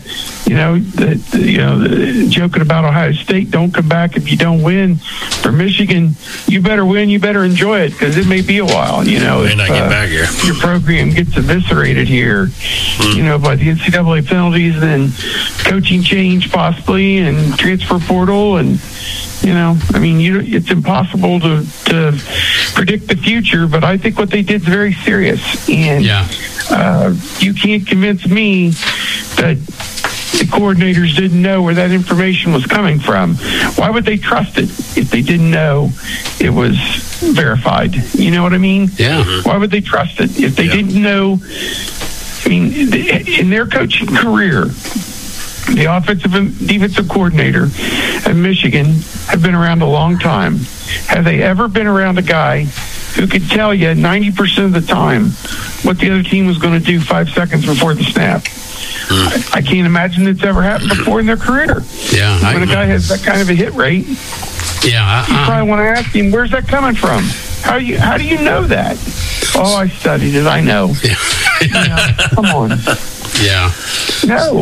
Speaker 20: joking about Ohio State, don't come back if you don't win. For Michigan, you better win, you better enjoy it, because it may be a while,
Speaker 13: May not get back here.
Speaker 20: Your program gets eviscerated here, by the NCAA penalties and coaching change possibly and transfer portal and, it's impossible to predict the future, but I think what they did is very serious. And you can't convince me that the coordinators didn't know where that information was coming from. Why would they trust it if they didn't know it was verified? You know what I mean?
Speaker 7: Yeah.
Speaker 20: Why would they trust it if they didn't know? I mean, in their coaching career, the offensive and defensive coordinator at Michigan have been around a long time. Have they ever been around a guy who could tell you 90% of the time what the other team was going to do 5 seconds before the snap? I can't imagine it's ever happened before in their career.
Speaker 7: Yeah,
Speaker 20: when a guy has that kind of a hit rate, you probably want to ask him, where's that coming from? How do you know that? Oh, I studied it. I know. Come on.
Speaker 7: Yeah.
Speaker 20: No,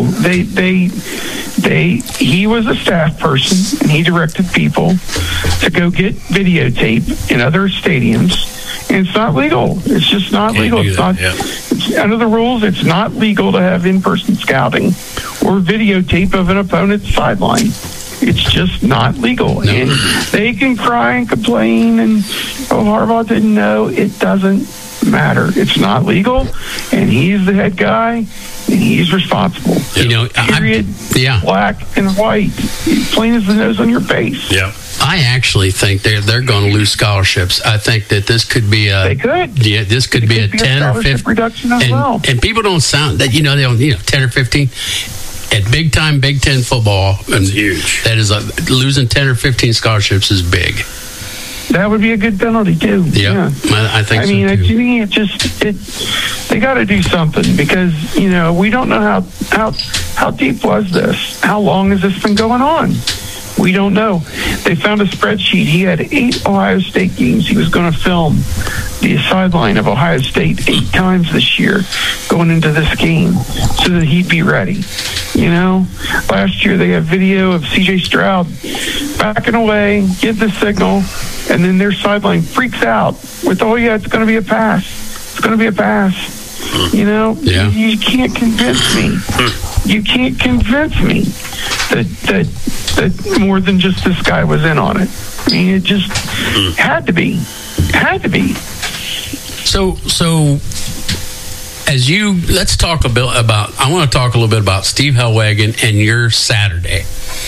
Speaker 20: he was a staff person, and he directed people to go get videotape in other stadiums, and it's not legal. It's just not legal. It's not. It's under the rules. It's not legal to have in-person scouting or videotape of an opponent's sideline. It's just not legal. No. And they can cry and complain, and Harbaugh didn't know. It doesn't matter. It's not legal, and he's the head guy, and he's responsible. Period. Black and white, plain as the nose on your face.
Speaker 13: Yeah.
Speaker 7: I actually think they're going to lose scholarships. I think that this could be
Speaker 20: they could.
Speaker 7: Yeah, this could be a 10 or 15
Speaker 20: reduction as well.
Speaker 7: And people don't sound that 10 or 15 at big time Big Ten football.
Speaker 13: That's huge.
Speaker 7: That is losing 10 or 15 scholarships is big.
Speaker 20: That would be a good penalty too.
Speaker 7: Yeah. I think.
Speaker 20: I mean,
Speaker 7: so too.
Speaker 20: They got to do something, because we don't know how deep was this. How long has this been going on? We don't know. They found a spreadsheet. He had 8 Ohio State games. He was going to film the sideline of Ohio State 8 times this year going into this game so that he'd be ready. Last year they have video of C.J. Stroud backing away, give the signal, and then their sideline freaks out with, it's going to be a pass. It's going to be a pass. You can't convince me. You can't convince me that more than just this guy was in on it. I mean, it just had to be. Had to be.
Speaker 7: So let's talk a bit about. I want to talk a little bit about Steve Hellwagon and your Saturday.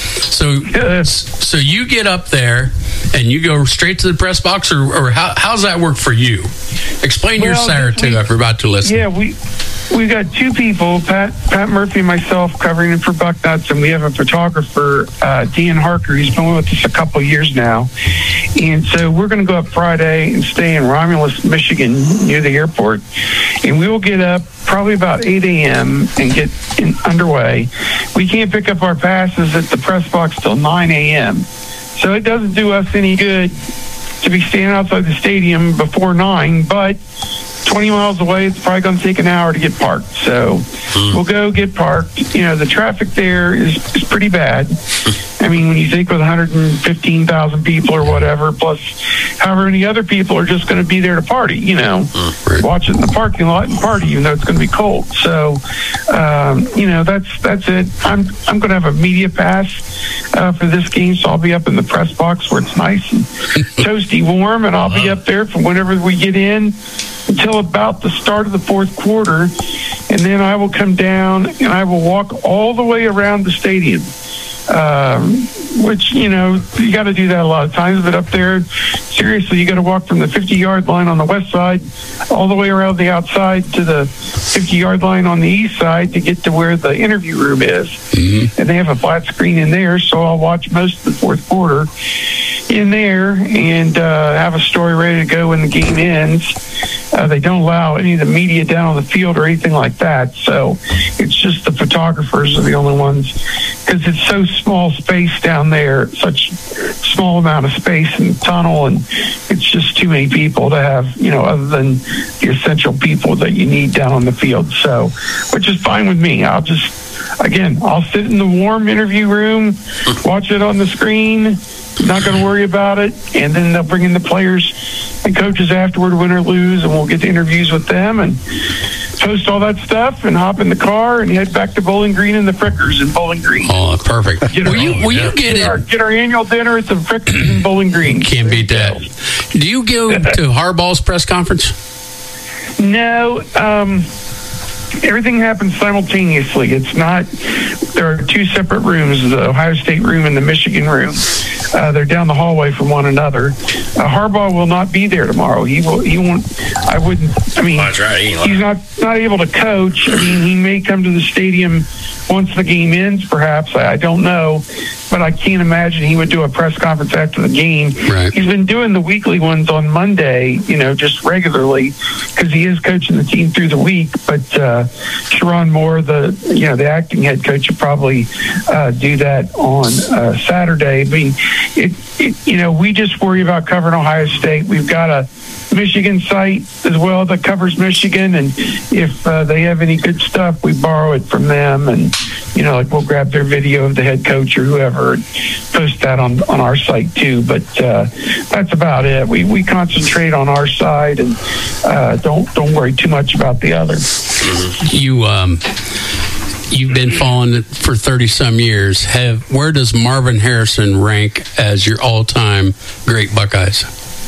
Speaker 7: So you get up there and you go straight to the press box, or how's that work for you? Explain your Saturday to everybody to listen.
Speaker 20: Yeah, we got two people, Pat Murphy and myself, covering it for Bucknuts, and we have a photographer, Dan Harker. He's been with us a couple of years now. And so we're going to go up Friday and stay in Romulus, Michigan, near the airport. And we will get up probably about 8 a.m. and get underway. We can't pick up our passes at the press box till 9 a.m. So it doesn't do us any good to be standing outside the stadium before 9, but 20 miles away, it's probably going to take an hour to get parked. So we'll go get parked. You know, the traffic there is pretty bad. I mean, when you think with 115,000 people or whatever, plus however many other people are just going to be there to party, you know, watch it in the parking lot and party, even though it's going to be cold. So, you know, that's it. I'm going to have a media pass for this game, so I'll be up in the press box where it's nice and toasty warm, and I'll be up there from whenever we get in until about the start of the fourth quarter, and then I will come down and I will walk all the way around the stadium, which, you know, you got to do that a lot of times, but up there, seriously, you got to walk from the 50-yard line on the west side all the way around the outside to the 50-yard line on the east side to get to where the interview room is. And they have a flat screen in there, so I'll watch most of the fourth quarter in there and have a story ready to go when the game ends. They don't allow any of the media down on the field or anything like that, so it's just the photographers are the only ones, because it's so small space down there, such small amount of space in the tunnel, and it's just too many people to have, you know, other than the essential people that you need down on the field. So, which is fine with me. I'll sit in the warm interview room, watch it on the screen, not going to worry about it, and then they'll bring in the players and coaches afterward, win or lose, and we'll get the interviews with them and post all that stuff and hop in the car and head back to Bowling Green and the Frickers in Bowling Green.
Speaker 7: Oh, perfect.
Speaker 20: Will you get our annual dinner at the Frickers in Bowling Green?
Speaker 7: Can't beat that. Do you go to Harbaugh's press conference?
Speaker 20: No. Everything happens simultaneously. It's not. There are two separate rooms: the Ohio State room and the Michigan room. They're down the hallway from one another. Harbaugh will not be there tomorrow. He won't. I wouldn't. I mean,
Speaker 13: that's right.
Speaker 20: He's not able to coach. I mean, he may come to the stadium once the game ends, perhaps. I don't know, but I can't imagine he would do a press conference after the game.
Speaker 7: Right.
Speaker 20: He's been doing the weekly ones on Monday, you know, just regularly, because he is coaching the team through the week. But Sharon Moore, the acting head coach, would probably do that on Saturday. I mean, we just worry about covering Ohio State. We've got a Michigan site as well that covers Michigan, and if they have any good stuff, we borrow it from them, and we'll grab their video of the head coach or whoever and post that on our site too. But that's about it. We concentrate on our side and don't worry too much about the other.
Speaker 7: You've been following it for 30-some years. Where does Marvin Harrison rank as your all-time great Buckeyes?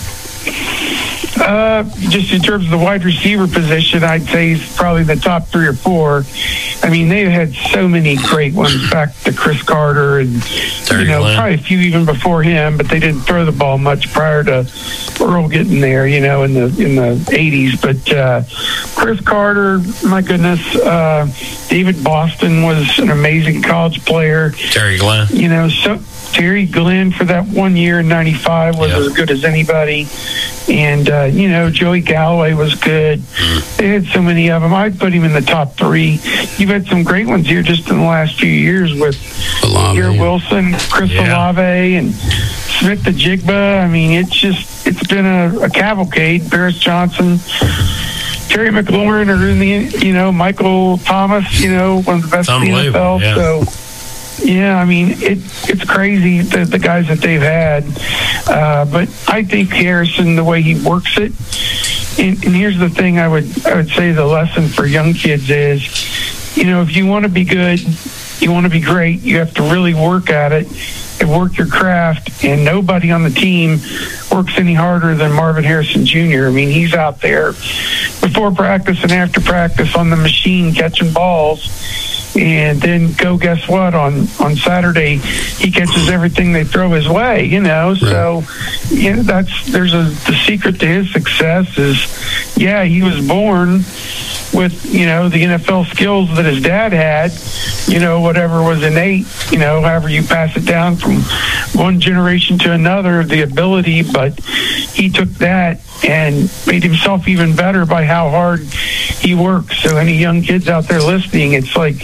Speaker 20: Just in terms of the wide receiver position, I'd say he's probably the top 3 or 4. I mean, they've had so many great ones, back to Chris Carter and probably a few even before him, but they didn't throw the ball much prior to Earl getting there, in the 80s. But Chris Carter, my goodness, David Boston was an amazing college player.
Speaker 13: Terry Glenn.
Speaker 20: Terry Glenn for that 1 year in 95 was as good as anybody. And, Joey Galloway was good. They had so many of them. I'd put him in the top 3. You've had some great ones here just in the last few years with Garrett Wilson, Chris Olave, and Smith the Jigba. I mean, it's been a cavalcade. Paris Johnson, Terry McLaurin, or Michael Thomas, one of the best in the NFL.
Speaker 13: Yeah.
Speaker 20: So, yeah, I mean, it's crazy the guys that they've had. But I think Harrison, the way he works it, and here's the thing I would say the lesson for young kids is, if you want to be good, you want to be great, you have to really work at it and work your craft, and nobody on the team works any harder than Marvin Harrison Jr. I mean, he's out there, before practice and after practice on the machine catching balls. And then guess what? On Saturday, he catches everything they throw his way, So, the secret to his success is, he was born with, the NFL skills that his dad had, whatever was innate, however you pass it down from one generation to another, the ability, but he took that and made himself even better by how hard he works. So any young kids out there listening, it's like,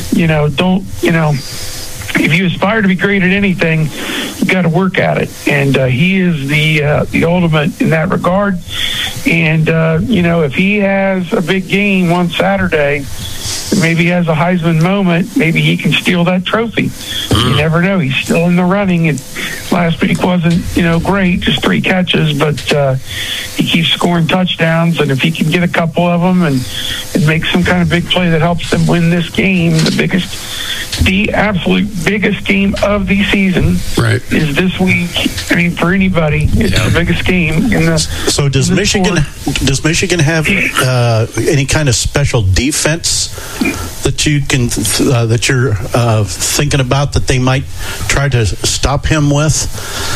Speaker 20: if you aspire to be great at anything, you got to work at it. And he is the ultimate in that regard. And, if he has a big game one Saturday, maybe he has a Heisman moment, maybe he can steal that trophy. You never know. He's still in the running. And last week wasn't, great, just 3 catches, but he keeps scoring touchdowns. And if he can get a couple of them and make some kind of big play that helps them win this game, the absolute biggest game of the season is this week. I mean, for anybody, it's the biggest game in the.
Speaker 3: So does Michigan have any kind of special defense that you can that you're thinking about that they might try to stop him with?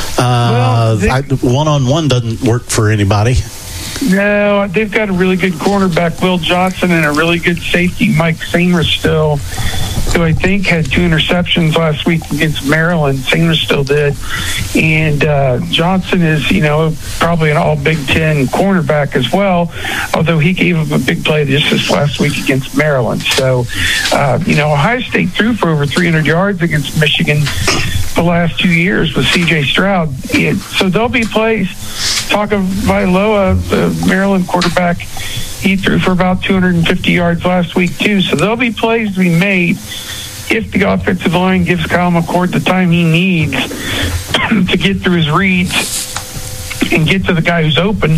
Speaker 3: One-on-one doesn't work for anybody.
Speaker 20: No, they've got a really good cornerback, Will Johnson, and a really good safety, Mike Sainristil, who I think had 2 interceptions last week against Maryland. Sainristil did. And Johnson is, probably an all-Big Ten cornerback as well, although he gave him a big play just this last week against Maryland. So, Ohio State threw for over 300 yards against Michigan the last 2 years with C.J. Stroud. So there'll be plays. Tagovailoa, the Maryland quarterback, he threw for about 250 yards last week too. So there'll be plays to be made if the offensive line gives Kyle McCord the time he needs to get through his reads and get to the guy who's open.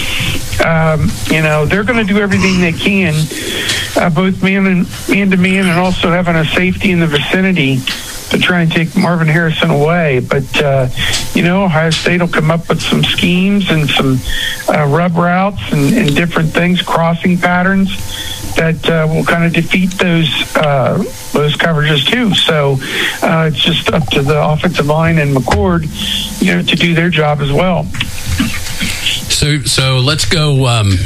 Speaker 20: They're going to do everything they can, both man to man and also having a safety in the vicinity to try and take Marvin Harrison away. But, Ohio State will come up with some schemes and some rub routes and different things, crossing patterns that will kind of defeat those coverages too. So it's just up to the offensive line and McCord, to do their job as well.
Speaker 7: So let's go.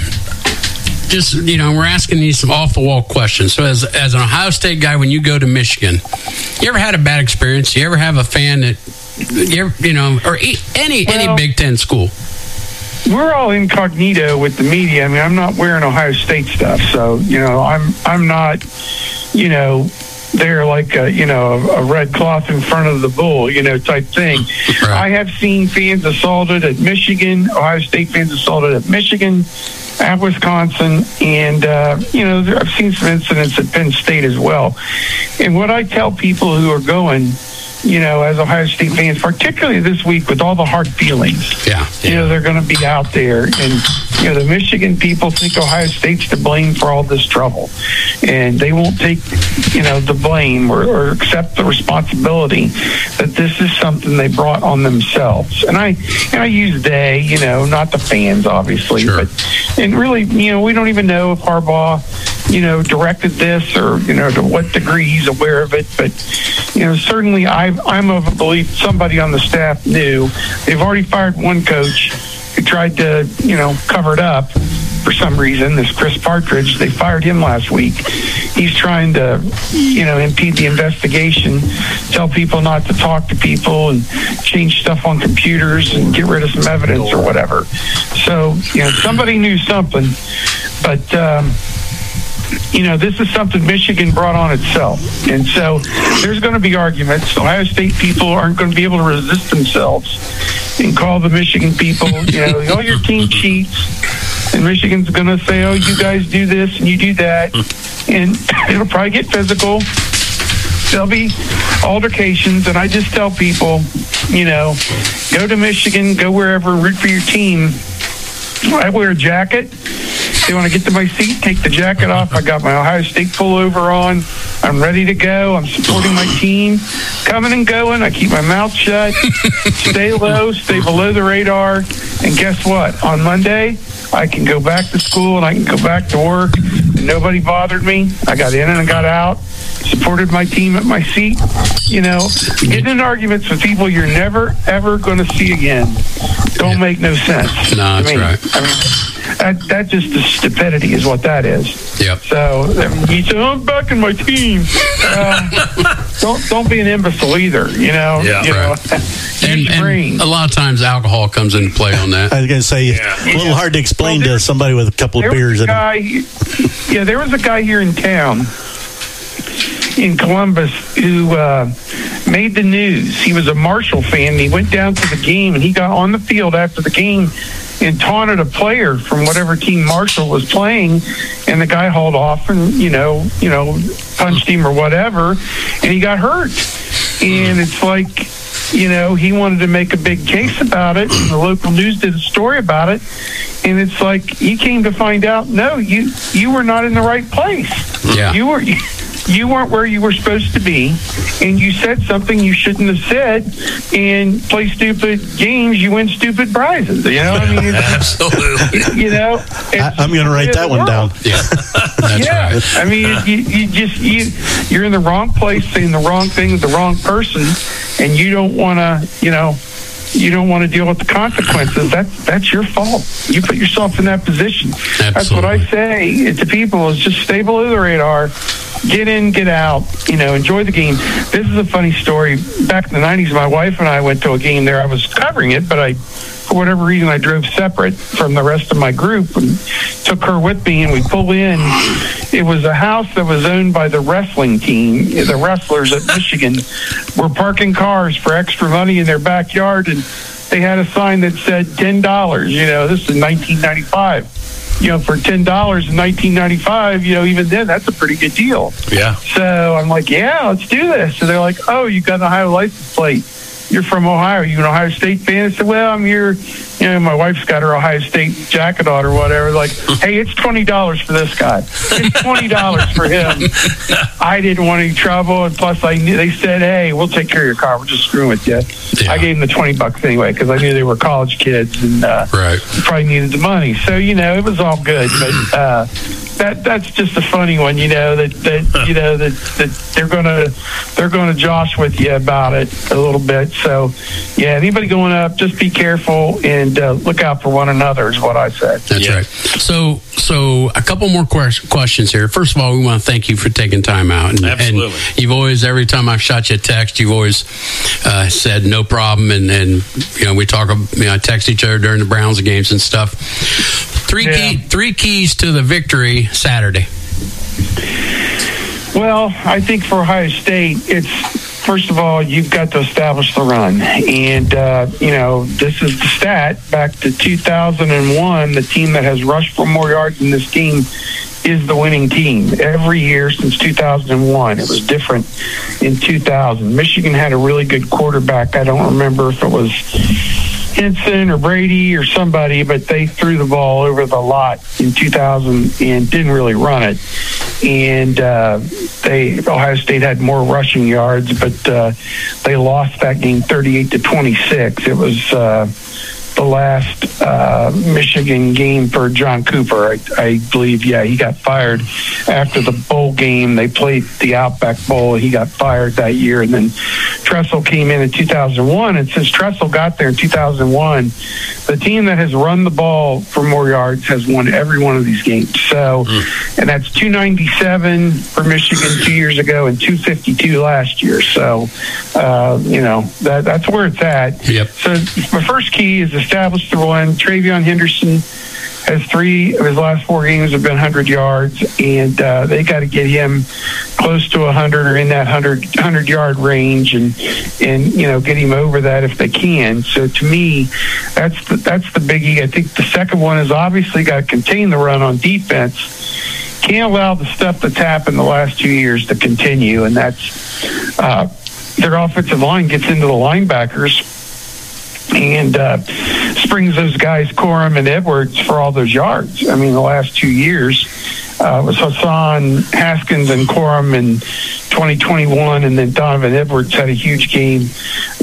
Speaker 7: We're asking you some off-the-wall questions. So as an Ohio State guy, when you go to Michigan, you ever had a bad experience? You ever have a fan that, or any Big Ten school?
Speaker 20: We're all incognito with the media. I mean, I'm not wearing Ohio State stuff, so I'm not, there like a red cloth in front of the bull, type thing. Right. I have seen fans assaulted at Michigan, Ohio State fans assaulted at Michigan, at Wisconsin, and I've seen some incidents at Penn State as well. And what I tell people who are going, as Ohio State fans, particularly this week with all the hard feelings, they're going to be out there. And, the Michigan people think Ohio State's to blame for all this trouble. And they won't take, the blame or accept the responsibility that this is something they brought on themselves. And I use they, not the fans, obviously. Sure. And really, we don't even know if Harbaugh, directed this or, to what degree he's aware of it. But, certainly I'm of a belief somebody on the staff knew. They've already fired one coach who tried to, cover it up for some reason. This Chris Partridge, they fired him last week. He's trying to, impede the investigation, tell people not to talk to people and change stuff on computers and get rid of some evidence or whatever. So, somebody knew something, but, this is something Michigan brought on itself. And so there's going to be arguments. Ohio State people aren't going to be able to resist themselves and call the Michigan people, oh, your team cheats. And Michigan's going to say, oh, you guys do this and you do that. And it'll probably get physical. There'll be altercations. And I just tell people, go to Michigan, go wherever, root for your team. I wear a jacket. So when I get to my seat, take the jacket off. I got my Ohio State pullover on. I'm ready to go. I'm supporting my team. Coming and going. I keep my mouth shut. Stay low. Stay below the radar. And guess what? On Monday, I can go back to school and I can go back to work, and nobody bothered me. I got in and I got out, supported my team at my seat. You know, getting in arguments with people you're never, ever going to see again don't make no sense.
Speaker 7: No, that's right.
Speaker 20: I mean, that just is stupidity is what that is.
Speaker 7: Yep.
Speaker 20: So you say, I'm backing my team. Don't be an imbecile either, you know.
Speaker 7: Yeah,
Speaker 20: you know,
Speaker 7: and a lot of times alcohol comes into play on that.
Speaker 3: I was going to say, a little hard to explain to somebody with a couple of beers.
Speaker 20: There was a guy here in town, in Columbus, who made the news. He was a Marshall fan, and he went down to the game, and he got on the field after the game and taunted a player from whatever team Marshall was playing, and the guy hauled off and, you know, punched him or whatever, and he got hurt. And it's like, you know, he wanted to make a big case about it, and the local news did a story about it, and it's like he came to find out, no, you were not in the right place.
Speaker 7: Yeah.
Speaker 20: You weren't where you were supposed to be, and you said something you shouldn't have said, and play stupid games, you win stupid prizes. You know, I mean,
Speaker 13: absolutely.
Speaker 20: You know,
Speaker 3: I'm going to write that one down.
Speaker 7: Yeah, that's right.
Speaker 20: I mean, you're in the wrong place, saying the wrong thing with the wrong person, and you don't want to, you know. You don't want to deal with the consequences. That's your fault. You put yourself in that position.
Speaker 7: Absolutely.
Speaker 20: That's what I say to people: is just stay below the radar, get in, get out. You know, enjoy the game. This is a funny story. Back in the '90s, my wife and I went to a game there. I was covering it, but for whatever reason, I drove separate from the rest of my group and took her with me, and we pulled in. It was a house that was owned by the wrestling team. The wrestlers at Michigan were parking cars for extra money in their backyard, and they had a sign that said $10. You know, this is 1995. You know, for $10 in 1995, you know, even then, that's a pretty good deal.
Speaker 13: Yeah.
Speaker 20: So I'm like, yeah, let's do this. So they're like, oh, you got an Ohio license plate. You're from Ohio. You an Ohio State fan? I said, well, I'm here. You know, my wife's got her Ohio State jacket on or whatever. Like, hey, it's $20 for this guy. It's $20 for him. I didn't want any trouble, and plus, they said, hey, we'll take care of your car. We're just screwing with you. Yeah. I gave them the $20 anyway because I knew they were college kids and probably needed the money. So, you know, it was all good. But that's just a funny one. You know that you know that they're gonna josh with you about it a little bit. So, yeah, anybody going up, just be careful and look out for one another is what I said.
Speaker 7: That's right. So a couple more questions here. First of all, we want to thank you for taking time out.
Speaker 13: Absolutely.
Speaker 7: And you've always, every time I've shot you a text, you've always said no problem. And you know, we talk, you know, I text each other during the Browns games and stuff. Three keys to the victory Saturday.
Speaker 20: Well, I think for Ohio State, it's, first of all, you've got to establish the run. And, you know, this is the stat. Back to 2001, the team that has rushed for more yards in this game is the winning team. Every year since 2001. It was different in 2000. Michigan had a really good quarterback. I don't remember if it was Henson or Brady or somebody, but they threw the ball over the lot in 2000 and didn't really run it. And Ohio State had more rushing yards, but they lost that game 38-26. It was the last Michigan game for John Cooper, I believe. Yeah, he got fired after the bowl game. They played the Outback Bowl. He got fired that year, and then Tressel came in 2001. And since Tressel got there in 2001, the team that has run the ball for more yards has won every one of these games. So, and that's 297 for Michigan 2 years ago and 252 last year. So, you know, that's where it's at.
Speaker 7: Yep.
Speaker 20: So my first key is establish the run. TreVeyon Henderson has 3 of his last 4 games have been 100 yards, and they got to get him close to 100 or in that 100-yard range, and you know, get him over that if they can. So to me, that's the biggie. I think the second one is obviously got to contain the run on defense. Can't allow the stuff that's happened the last 2 years to continue, and that's their offensive line gets into the linebackers and springs those guys, Corum and Edwards, for all those yards. I mean, the last 2 years was Hassan, Haskins, and Corum in 2021, and then Donovan Edwards had a huge game in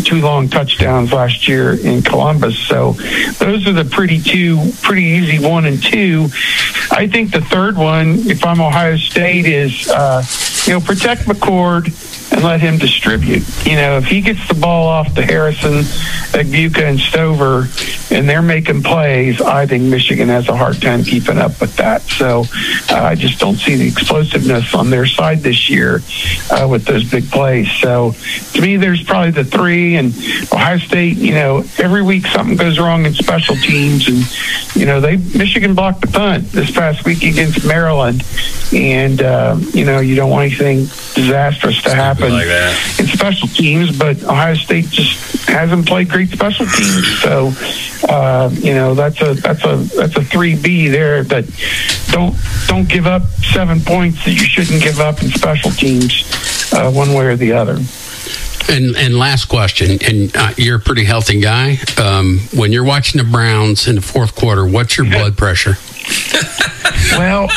Speaker 20: 2 long touchdowns last year in Columbus. So those are the pretty easy 1 and 2. I think the third one, if I'm Ohio State, is protect McCord and let him distribute. If he gets the ball off to Harrison, Agbuka, and Stover, and they're making plays, I think Michigan has a hard time keeping up with that. So I just don't see the explosiveness on their side this year with those big plays. So to me, there's probably the 3. And Ohio State, every week something goes wrong in special teams, and Michigan blocked the punt this past week against Maryland, and you don't want anything disastrous to happen
Speaker 13: like that
Speaker 20: in special teams, but Ohio State just hasn't played great special teams. So that's a 3B there. That don't give up 7 points that you shouldn't give up in special teams, one way or the other.
Speaker 7: And last question, and you're a pretty healthy guy. When you're watching the Browns in the fourth quarter, what's your blood pressure?
Speaker 20: Well,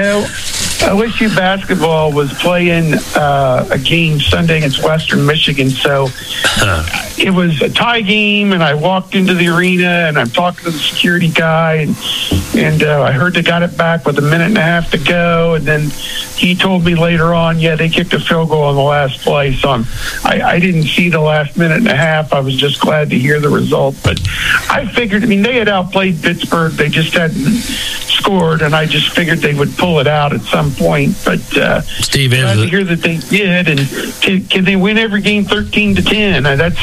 Speaker 20: OSU basketball was playing a game Sunday against Western Michigan, so it was a tie game, and I walked into the arena, and I'm talking to the security guy, and I heard they got it back with a minute and a half to go, and then he told me later on, they kicked a field goal on the last play, so I didn't see the last minute and a half. I was just glad to hear the result, but I figured, they had outplayed Pittsburgh. They just hadn't scored, and I just figured they would pull it out at some point, but
Speaker 21: Steve,
Speaker 20: glad to hear that they did, and can they win every game 13-10? That's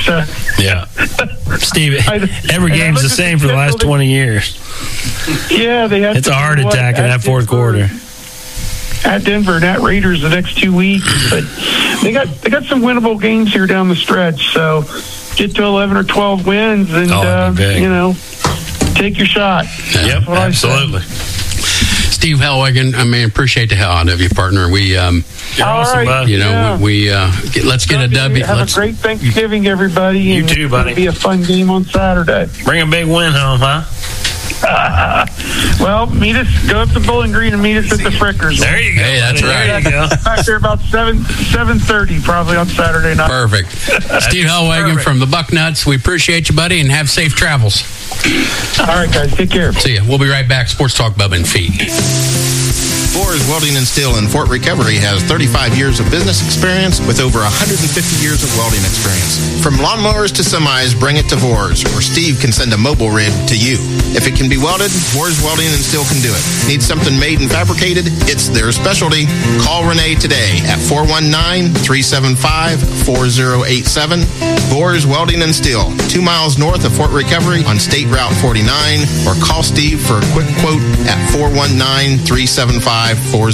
Speaker 21: Steve, every game's the same for the last 20 years.
Speaker 20: Yeah, they had.
Speaker 21: It's a heart attack in that fourth quarter.
Speaker 20: At Denver and at Raiders the next 2 weeks, but they got some winnable games here down the stretch. So get to 11 or 12 wins, and take your shot.
Speaker 21: Yep, absolutely.
Speaker 7: Steve Hellwagon, appreciate the hell out of you, partner. We,
Speaker 20: you're awesome, bud.
Speaker 7: Let's get a W.
Speaker 20: Have a great Thanksgiving, everybody.
Speaker 21: You too, buddy.
Speaker 20: It'll be a fun game on Saturday.
Speaker 21: Bring a big win home, huh?
Speaker 20: Well, go up to Bowling Green and meet us at the Frickers.
Speaker 21: There you go.
Speaker 7: Hey, that's right.
Speaker 21: There you go.
Speaker 20: Back there about 7:30, probably on Saturday night.
Speaker 7: Perfect. Steve Hellwagon from the Bucknuts. We appreciate you, buddy, and have safe travels.
Speaker 20: All right, guys. Take care.
Speaker 7: See ya. We'll be right back. Sports Talk, Bubba and Fee.
Speaker 22: Boers Welding and Steel in Fort Recovery has 35 years of business experience with over 150 years of welding experience. From lawnmowers to semis, bring it to Boers, or Steve can send a mobile rig to you. If it can be welded, Boers Welding and Steel can do it. Need something made and fabricated? It's their specialty. Call Renee today at 419-375-4087. Boers Welding and Steel, 2 miles north of Fort Recovery on State Route 49, or call Steve for a quick quote at 419-375-4087.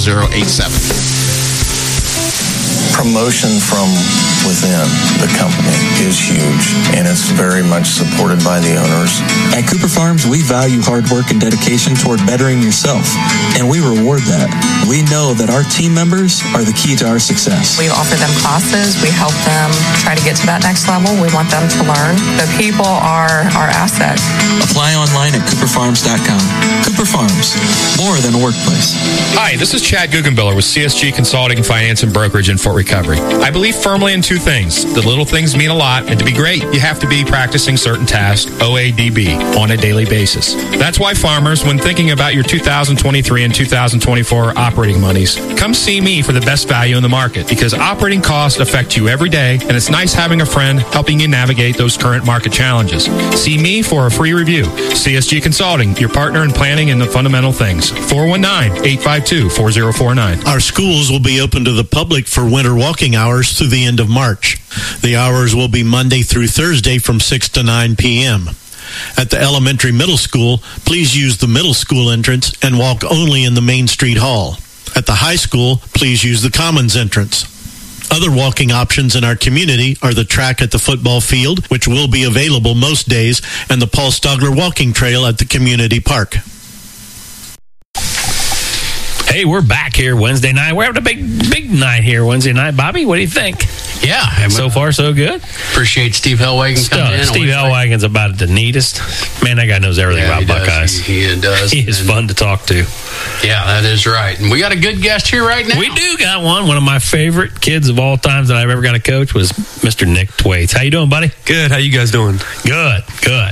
Speaker 23: Promotion from within the company is huge, and it's very much supported by the owners.
Speaker 9: At Cooper Farms, we value hard work and dedication toward bettering yourself, and we reward that. We know that our team members are the key to our success.
Speaker 24: We offer them classes. We help them try to get to that next level. We want them to learn. The people are our asset.
Speaker 9: Apply online at cooperfarms.com. Cooper Farms, more than a workplace.
Speaker 25: Hi, this is Chad Guggenbiller with CSG Consulting, Finance, and Brokerage in Fort Recovery. I believe firmly in 2 things. The little things mean a lot, and to be great, you have to be practicing certain tasks, OADB, on a daily basis. That's why farmers, when thinking about your 2023 and 2024 operating monies, come see me for the best value in the market, because operating costs affect you every day, and it's nice having a friend helping you navigate those current market challenges. See me for a free review. CSG Consulting, your partner in planning and the fundamental things. 419-852-4049.
Speaker 12: Our schools will be open to the public for winter walking hours through the end of March. The hours will be Monday through Thursday from 6 to 9 p.m. At the elementary middle school, please use the middle school entrance and walk only in the Main Street Hall. At the high school, please use the Commons entrance. Other walking options in our community are the track at the football field, which will be available most days, and the Paul Stogler walking trail at the community park.
Speaker 21: Hey, we're back here Wednesday night. We're having a big night here Wednesday night. Bobby, what do you think?
Speaker 7: Yeah.
Speaker 21: So far, so good.
Speaker 7: Appreciate Steve Hellwagon coming in.
Speaker 21: Steve Hellwagon's about the neatest. Man, that guy knows everything about Buckeyes.
Speaker 7: He does.
Speaker 21: He is fun to talk to.
Speaker 7: Yeah, that is right. And we got a good guest here right now.
Speaker 21: We do got one. One of my favorite kids of all times that I've ever got to coach was Mr. Nick Thwaites. How you doing, buddy?
Speaker 1: Good. How you guys doing?
Speaker 21: Good.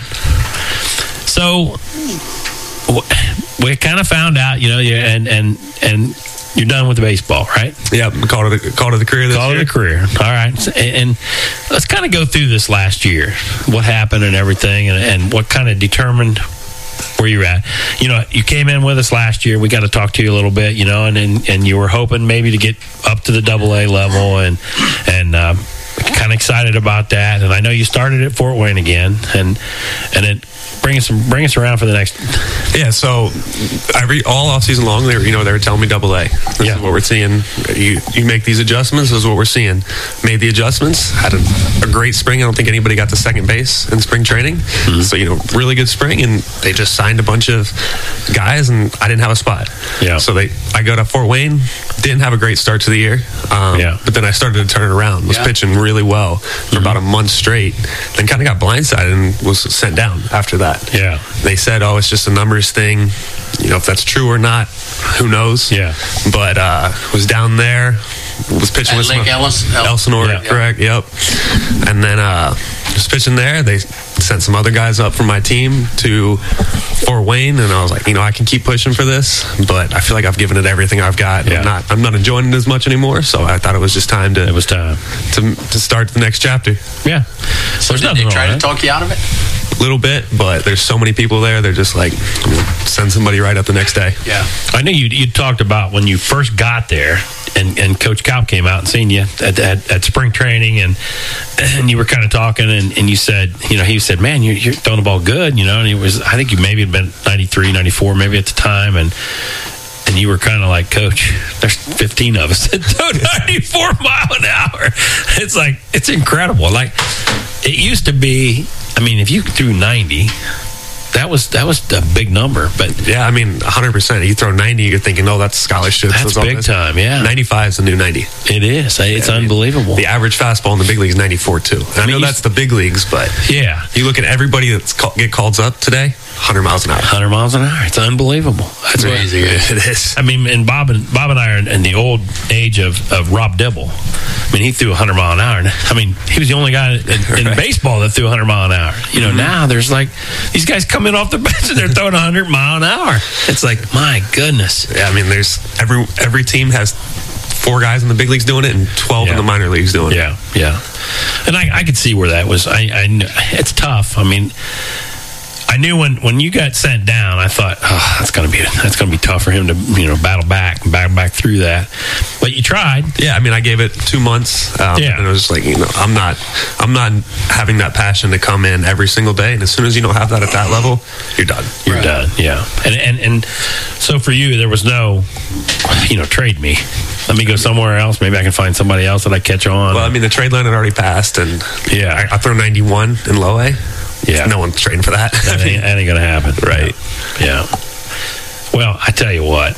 Speaker 21: So we kind of found out, and you're done with the baseball, right?
Speaker 1: Yeah, call it a career.
Speaker 21: Call it a career. All right, and let's kind of go through this last year, what happened and everything, and what kind of determined where you're at. You came in with us last year. We got to talk to you a little bit, and you were hoping maybe to get up to the AA level, and kind of excited about that. And I know you started at Fort Wayne again, and it bring us around for the next.
Speaker 1: Yeah, so all off season long, they were telling me AA. This is what we're seeing. You make these adjustments. This is what we're seeing. Made the adjustments. Had a great spring. I don't think anybody got to second base in spring training. Mm-hmm. So really good spring, and they just signed a bunch of guys, and I didn't have a spot. Yeah. So I go to Fort Wayne. Didn't have a great start to the year. But then I started to turn it around. Was pitching really well for about a month straight. Then kind of got blindsided and was sent down after that.
Speaker 21: Yeah.
Speaker 1: They said, it's just a numbers thing. If that's true or not, who knows?
Speaker 21: Yeah.
Speaker 1: But was down there, was pitching
Speaker 7: at
Speaker 1: with
Speaker 7: Lake
Speaker 1: Elsinore, correct? Yep. And then was pitching there. They sent some other guys up from my team to Fort Wayne, and I was like, I can keep pushing for this, but I feel like I've given it everything I've got. Yeah. I'm not enjoying it as much anymore, so I thought it was just time to start the next chapter.
Speaker 21: Yeah.
Speaker 7: So did they try to talk you out of it?
Speaker 1: A little bit, but there's so many people there. They're just like, send somebody right up the next day.
Speaker 21: Yeah. I know you talked about when you first got there, and Coach Cow came out and seen you at spring training, and you were kind of talking, and you said, he said, man, you're throwing the ball good, and it was, I think you maybe had been 93, 94 maybe at the time, and you were kind of like, Coach, there's 15 of us that throw 94 mile an hour. It's like, it's incredible. Like, it used to be, if you threw 90, that was a big number. But
Speaker 1: yeah, 100%. You throw 90, you're thinking, that's scholarship.
Speaker 21: That's big time, yeah.
Speaker 1: 95 is the new 90.
Speaker 21: It is. It's unbelievable.
Speaker 1: The average fastball in the big league is 94 too. I know that's the big leagues, but
Speaker 21: yeah,
Speaker 1: you look at everybody that's get called up today, 100 miles an hour.
Speaker 21: 100 miles an hour. It's unbelievable. That's
Speaker 7: crazy.
Speaker 1: It is.
Speaker 21: And Bob and I are in the old age of Rob Dibble. He threw 100 mile an hour. He was the only guy in baseball that threw 100 mile an hour. Now there's like these guys coming off the bench and they're throwing 100 mile an hour. It's like, my goodness.
Speaker 1: Yeah, there's every team has 4 guys in the big leagues doing it and 12 in the minor leagues doing it.
Speaker 21: Yeah. And I could see where that was. It's tough. I knew when you got sent down, I thought, that's gonna be tough for him to battle back through that. But you tried.
Speaker 1: Yeah, I gave it 2 months. And I was just like, I'm not having that passion to come in every single day. And as soon as you don't have that at that level, you're done.
Speaker 21: You're done. Yeah. And so for you, there was no, trade me. Let me go somewhere else. Maybe I can find somebody else that I catch on.
Speaker 1: Well, the trade line had already passed, and I throw 91 in low A. Yeah, no one's trading for that.
Speaker 21: That ain't gonna happen,
Speaker 1: right?
Speaker 21: Yeah. Well, I tell you what,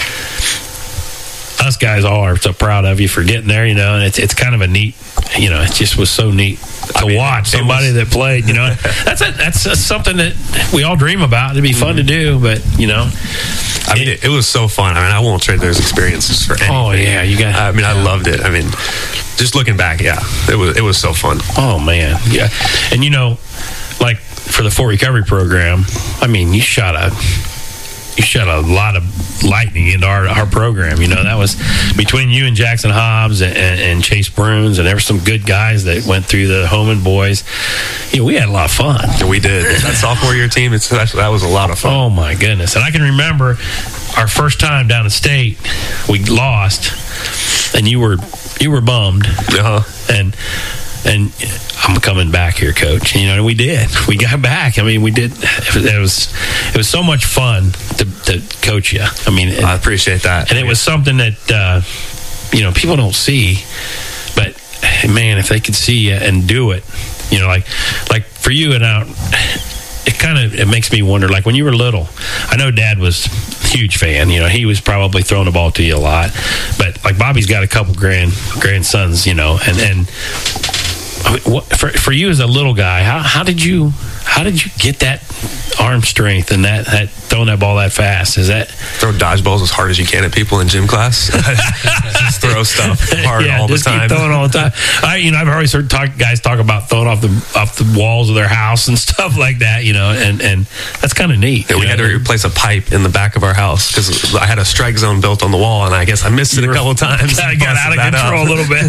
Speaker 21: us guys all are so proud of you for getting there. And it's kind of a neat. It just was so neat to watch somebody that played. That's something that we all dream about. It'd be fun to do, but
Speaker 1: it was so fun. I won't trade those experiences for anything.
Speaker 21: Oh yeah, you got.
Speaker 1: I loved it. Just looking back, it was so fun.
Speaker 21: Oh man, yeah, and like for the Fort Recovery program, you shot a lot of lightning into our program. That was between you and Jackson Hobbs and Chase Bruns, and there were some good guys that went through the Homan boys. We had a lot of fun.
Speaker 1: We did. That sophomore year team, that was a lot of fun.
Speaker 21: Oh my goodness. And I can remember our first time down at state, we lost, and you were bummed. And I'm coming back here, Coach. And we did. We got back. We did. It was so much fun to coach you.
Speaker 1: I appreciate that.
Speaker 21: And it was something that people don't see, but man, if they could see you and do it, like for you and out. It makes me wonder, like when you were little, I know Dad was, huge fan. You know, he was probably throwing the ball to you a lot. But like Bobby's got a couple grandsons, you know, and for you as a little guy, how did you get that arm strength and that throwing that ball that fast? Is that
Speaker 1: throw dodgeballs as hard as you can at people in gym class? Just throw stuff hard all the time.
Speaker 21: Keep throwing all the time. I've always heard guys talk about throwing off the walls of their house and stuff like that. You know, and that's kind of neat.
Speaker 1: Yeah, we had to replace a pipe in the back of our house because I had a strike zone built on the wall, and I guess I missed it a couple times.
Speaker 21: I got out of control a little bit.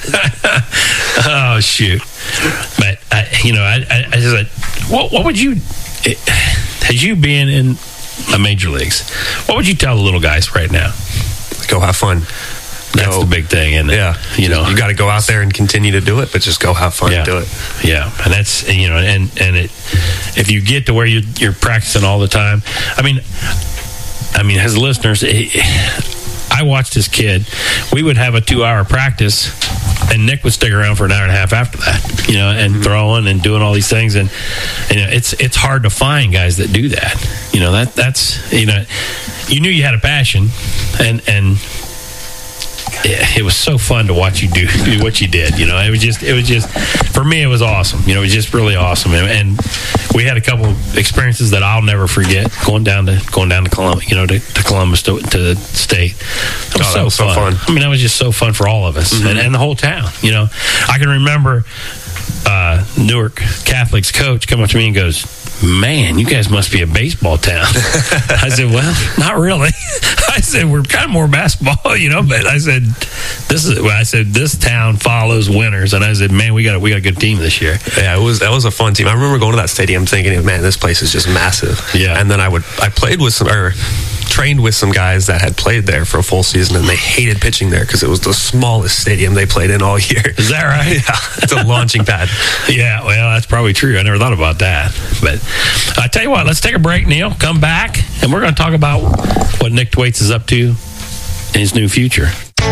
Speaker 21: Oh shoot! But I just what would you? As you being in the major leagues, what would you tell the little guys right now?
Speaker 1: Go have fun.
Speaker 21: That's the big thing, isn't it?
Speaker 1: Yeah.
Speaker 21: You know,
Speaker 1: you got to go out there and continue to do it, but just go have fun and do it.
Speaker 21: Yeah. And that's, you know, and if you get to where you're practicing all the time, I mean, as listeners, I watched this kid. We would have a 2-hour practice, and Nick would stick around for an hour and a half after that, you know, and throwing and doing all these things. And you know, it's hard to find guys that do that. You know, that's, you know, you knew you had a passion, and it was so fun to watch you do what you did. You know, it was just for me, it was awesome. You know, it was just really awesome. And we had a couple of experiences that I'll never forget going down to Columbus, you know, to Columbus to the state. That was so fun. I mean, that was just so fun for all of us and the whole town. You know, I can remember Newark Catholic's coach come up to me and goes, "Man, you guys must be a baseball town." I said, "Well, not really." I said, "We're kind of more basketball, you know." But I said, "This town follows winners." And I said, "Man, we got a good team this year."
Speaker 1: Yeah, that was a fun team. I remember going to that stadium thinking, "Man, this place is just massive."
Speaker 21: Yeah,
Speaker 1: and then I trained with some guys that had played there for a full season, and they hated pitching there because it was the smallest stadium they played in all year.
Speaker 21: Is that right?
Speaker 1: Yeah, it's a launching pad.
Speaker 21: Yeah, well, that's probably true. I never thought about that. But I tell you what, let's take a break, Neil. Come back, and we're going to talk about what Nick Thwaites is up to in his new future.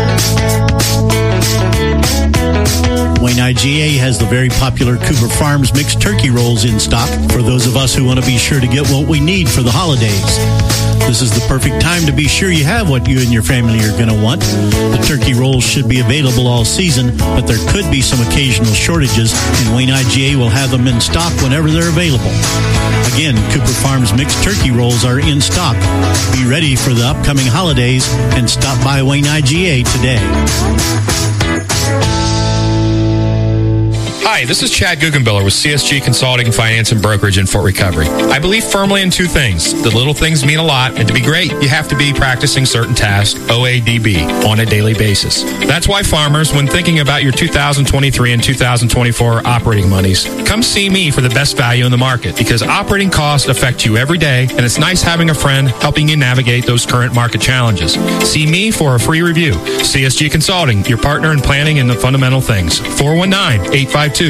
Speaker 12: Wayne IGA has the very popular Cooper Farms mixed turkey rolls in stock for those of us who want to be sure to get what we need for the holidays. This is the perfect time to be sure you have what you and your family are going to want. The turkey rolls should be available all season, but there could be some occasional shortages, and Wayne IGA will have them in stock whenever they're available. Again, Cooper Farms mixed turkey rolls are in stock. Be ready for the upcoming holidays and stop by Wayne IGA today.
Speaker 25: Hi, this is Chad Guggenbiller with CSG Consulting, Finance, and Brokerage in Fort Recovery. I believe firmly in two things. The little things mean a lot, and to be great, you have to be practicing certain tasks, OADB, on a daily basis. That's why farmers, when thinking about your 2023 and 2024 operating monies, come see me for the best value in the market, because operating costs affect you every day, and it's nice having a friend helping you navigate those current market challenges. See me for a free review. CSG Consulting, your partner in planning and the fundamental things. 419-852-4049.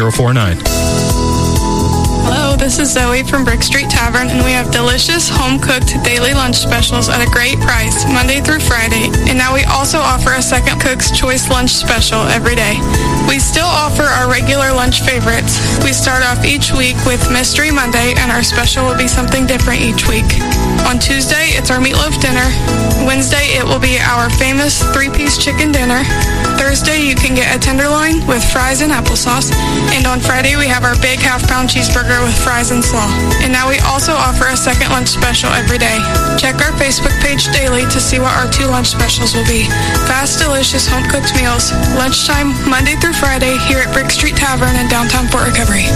Speaker 8: Hello, this is Zoe from Brick Street Tavern, and we have delicious home-cooked daily lunch specials at a great price, Monday through Friday. And now we also offer a second cook's choice lunch special every day. We still offer our regular lunch favorites. We start off each week with Mystery Monday, and our special will be something different each week. On Tuesday, it's our meatloaf dinner. Wednesday, it will be our famous 3-piece chicken dinner. Thursday, you can get a tenderloin with fries and applesauce. And on Friday, we have our big half-pound cheeseburger with fries and slaw. And now we also offer a second lunch special every day. Check our Facebook page daily to see what our 2 lunch specials will be. Fast, delicious, home-cooked meals. Lunchtime, Monday through Friday, here at Brick Street Tavern in downtown Fort Recovery.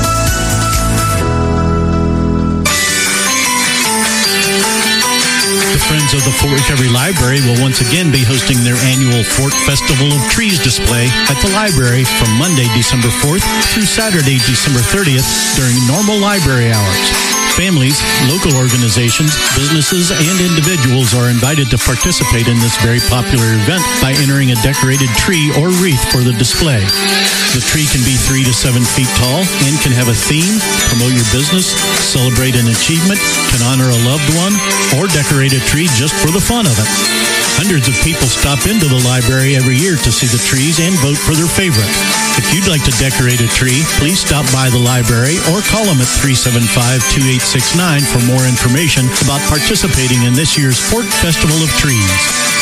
Speaker 12: The Friends of the Fort Recovery Library will once again be hosting their annual Fort Festival of Trees display at the library from Monday, December 4th through Saturday, December 30th during normal library hours. Families, local organizations, businesses, and individuals are invited to participate in this very popular event by entering a decorated tree or wreath for the display. The tree can be 3 to 7 feet tall and can have a theme, promote your business, celebrate an achievement, can honor a loved one, or decorate a tree just for the fun of it. Hundreds of people stop into the library every year to see the trees and vote for their favorite. If you'd like to decorate a tree, please stop by the library or call them at 375-2838 869 for more information about participating in this year's Fort Festival of Trees.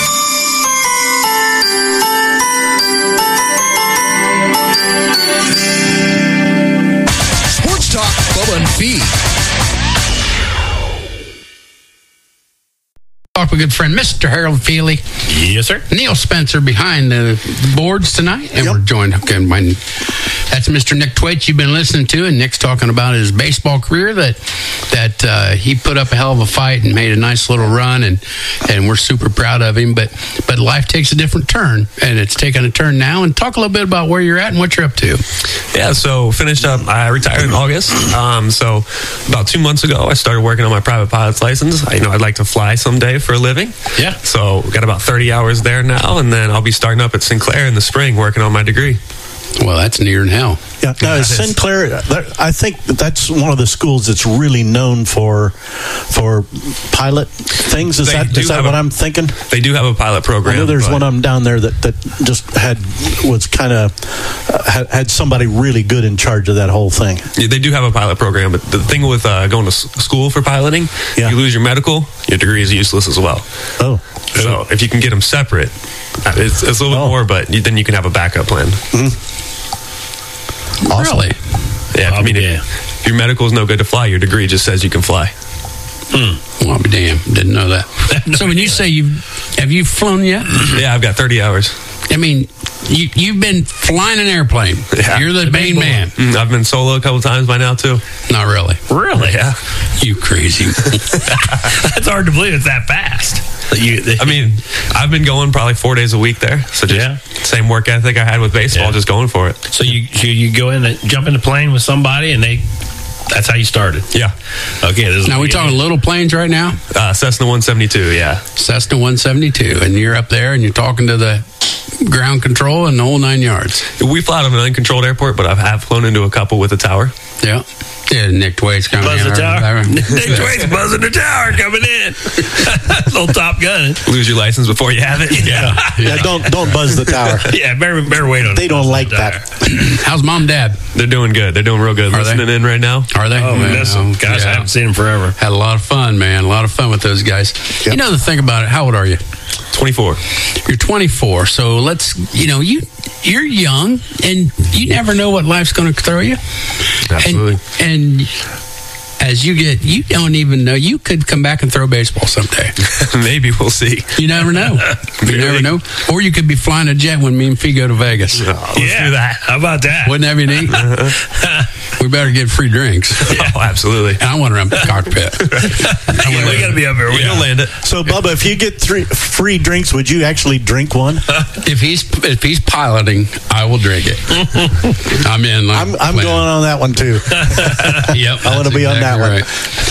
Speaker 5: Sports Talk, Bubba and Fee.
Speaker 7: Talk with good friend Mr. Harold Feely.
Speaker 21: Yes, sir.
Speaker 7: Neil Spencer behind the boards tonight, and we're joined again by that's Mr. Nick Twait you've been listening to, and Nick's talking about his baseball career that he put up a hell of a fight and made a nice little run, and we're super proud of him. But life takes a different turn, and it's taken a turn now. And talk a little bit about where you're at and what you're up to.
Speaker 1: Yeah, so finished up. I retired in August. So about 2 months ago, I started working on my private pilot's license. I'd like to fly someday for a living.
Speaker 21: Yeah.
Speaker 1: So got about 30 hours there now, and then I'll be starting up at Sinclair in the spring working on my degree.
Speaker 7: Well, that's near than hell.
Speaker 3: Yeah, no, Sinclair, I think that's one of the schools that's really known for pilot things. Is that what I'm thinking?
Speaker 1: They do have a pilot program.
Speaker 3: I know there's one of them down there that just had somebody really good in charge of that whole thing.
Speaker 1: Yeah, they do have a pilot program, but the thing with going to school for piloting, you lose your medical, your degree is useless as well.
Speaker 3: Oh.
Speaker 1: So if you can get them separate, it's a little bit more, but then you can have a backup plan.
Speaker 3: Mm-hmm. Awesome.
Speaker 7: Really?
Speaker 1: Yeah, if your medical is no good to fly, your degree just says you can fly.
Speaker 7: Well, I'll be damned. Didn't know that. So when you say have you flown yet?
Speaker 1: Yeah, I've got 30 hours.
Speaker 7: I mean, you've been flying an airplane.
Speaker 1: Yeah.
Speaker 7: You're the main man.
Speaker 1: I've been solo a couple times by now, too.
Speaker 7: Not really.
Speaker 21: Really?
Speaker 1: Yeah.
Speaker 7: You crazy.
Speaker 21: That's hard to believe it's that fast.
Speaker 1: I mean, I've been going probably 4 days a week there. So just same work ethic I had with baseball, just going for it.
Speaker 21: So you go in and jump in the plane with somebody, and that's how you started.
Speaker 1: Yeah.
Speaker 21: Okay.
Speaker 7: Now we talking little planes right now?
Speaker 1: Cessna 172. Yeah.
Speaker 7: Cessna 172, and you're up there and you're talking to the ground control and the whole 9 yards.
Speaker 1: We fly out of an uncontrolled airport, but I have flown into a couple with a tower.
Speaker 7: Yeah. Yeah, Nick Twait's coming in.
Speaker 21: Buzz the tower. Nick Twait's buzzing the tower coming in. Little Top Gun.
Speaker 1: Lose your license before you have it.
Speaker 3: Yeah, don't buzz the tower.
Speaker 21: Yeah, better wait on it.
Speaker 3: They don't like that.
Speaker 7: How's mom and dad?
Speaker 1: They're doing good. They're doing real good. Listening in right now.
Speaker 7: Are they?
Speaker 21: Oh, man. Gosh, I haven't seen them forever.
Speaker 7: Had a lot of fun, man. A lot of fun with those guys. Yep. You know the thing about it, how old are you?
Speaker 1: 24.
Speaker 7: You're 24. So you're young, and you never know what life's going to throw you.
Speaker 1: Absolutely.
Speaker 7: And as you don't even know, you could come back and throw baseball someday.
Speaker 1: Maybe, we'll see.
Speaker 7: You never know. You never know. Or you could be flying a jet when me and Fee go to Vegas.
Speaker 21: Let's do that. How about that?
Speaker 7: Wouldn't that be neat? We better get free drinks.
Speaker 1: Oh, absolutely.
Speaker 7: And I want to run the cockpit.
Speaker 21: We got to be up here. We'll land it.
Speaker 3: So, Bubba, if you get 3 free drinks, would you actually drink one?
Speaker 7: If he's piloting, I will drink it. I'm in.
Speaker 3: I'm going on that one too.
Speaker 7: Yep,
Speaker 3: I want to be on that one.
Speaker 7: Right.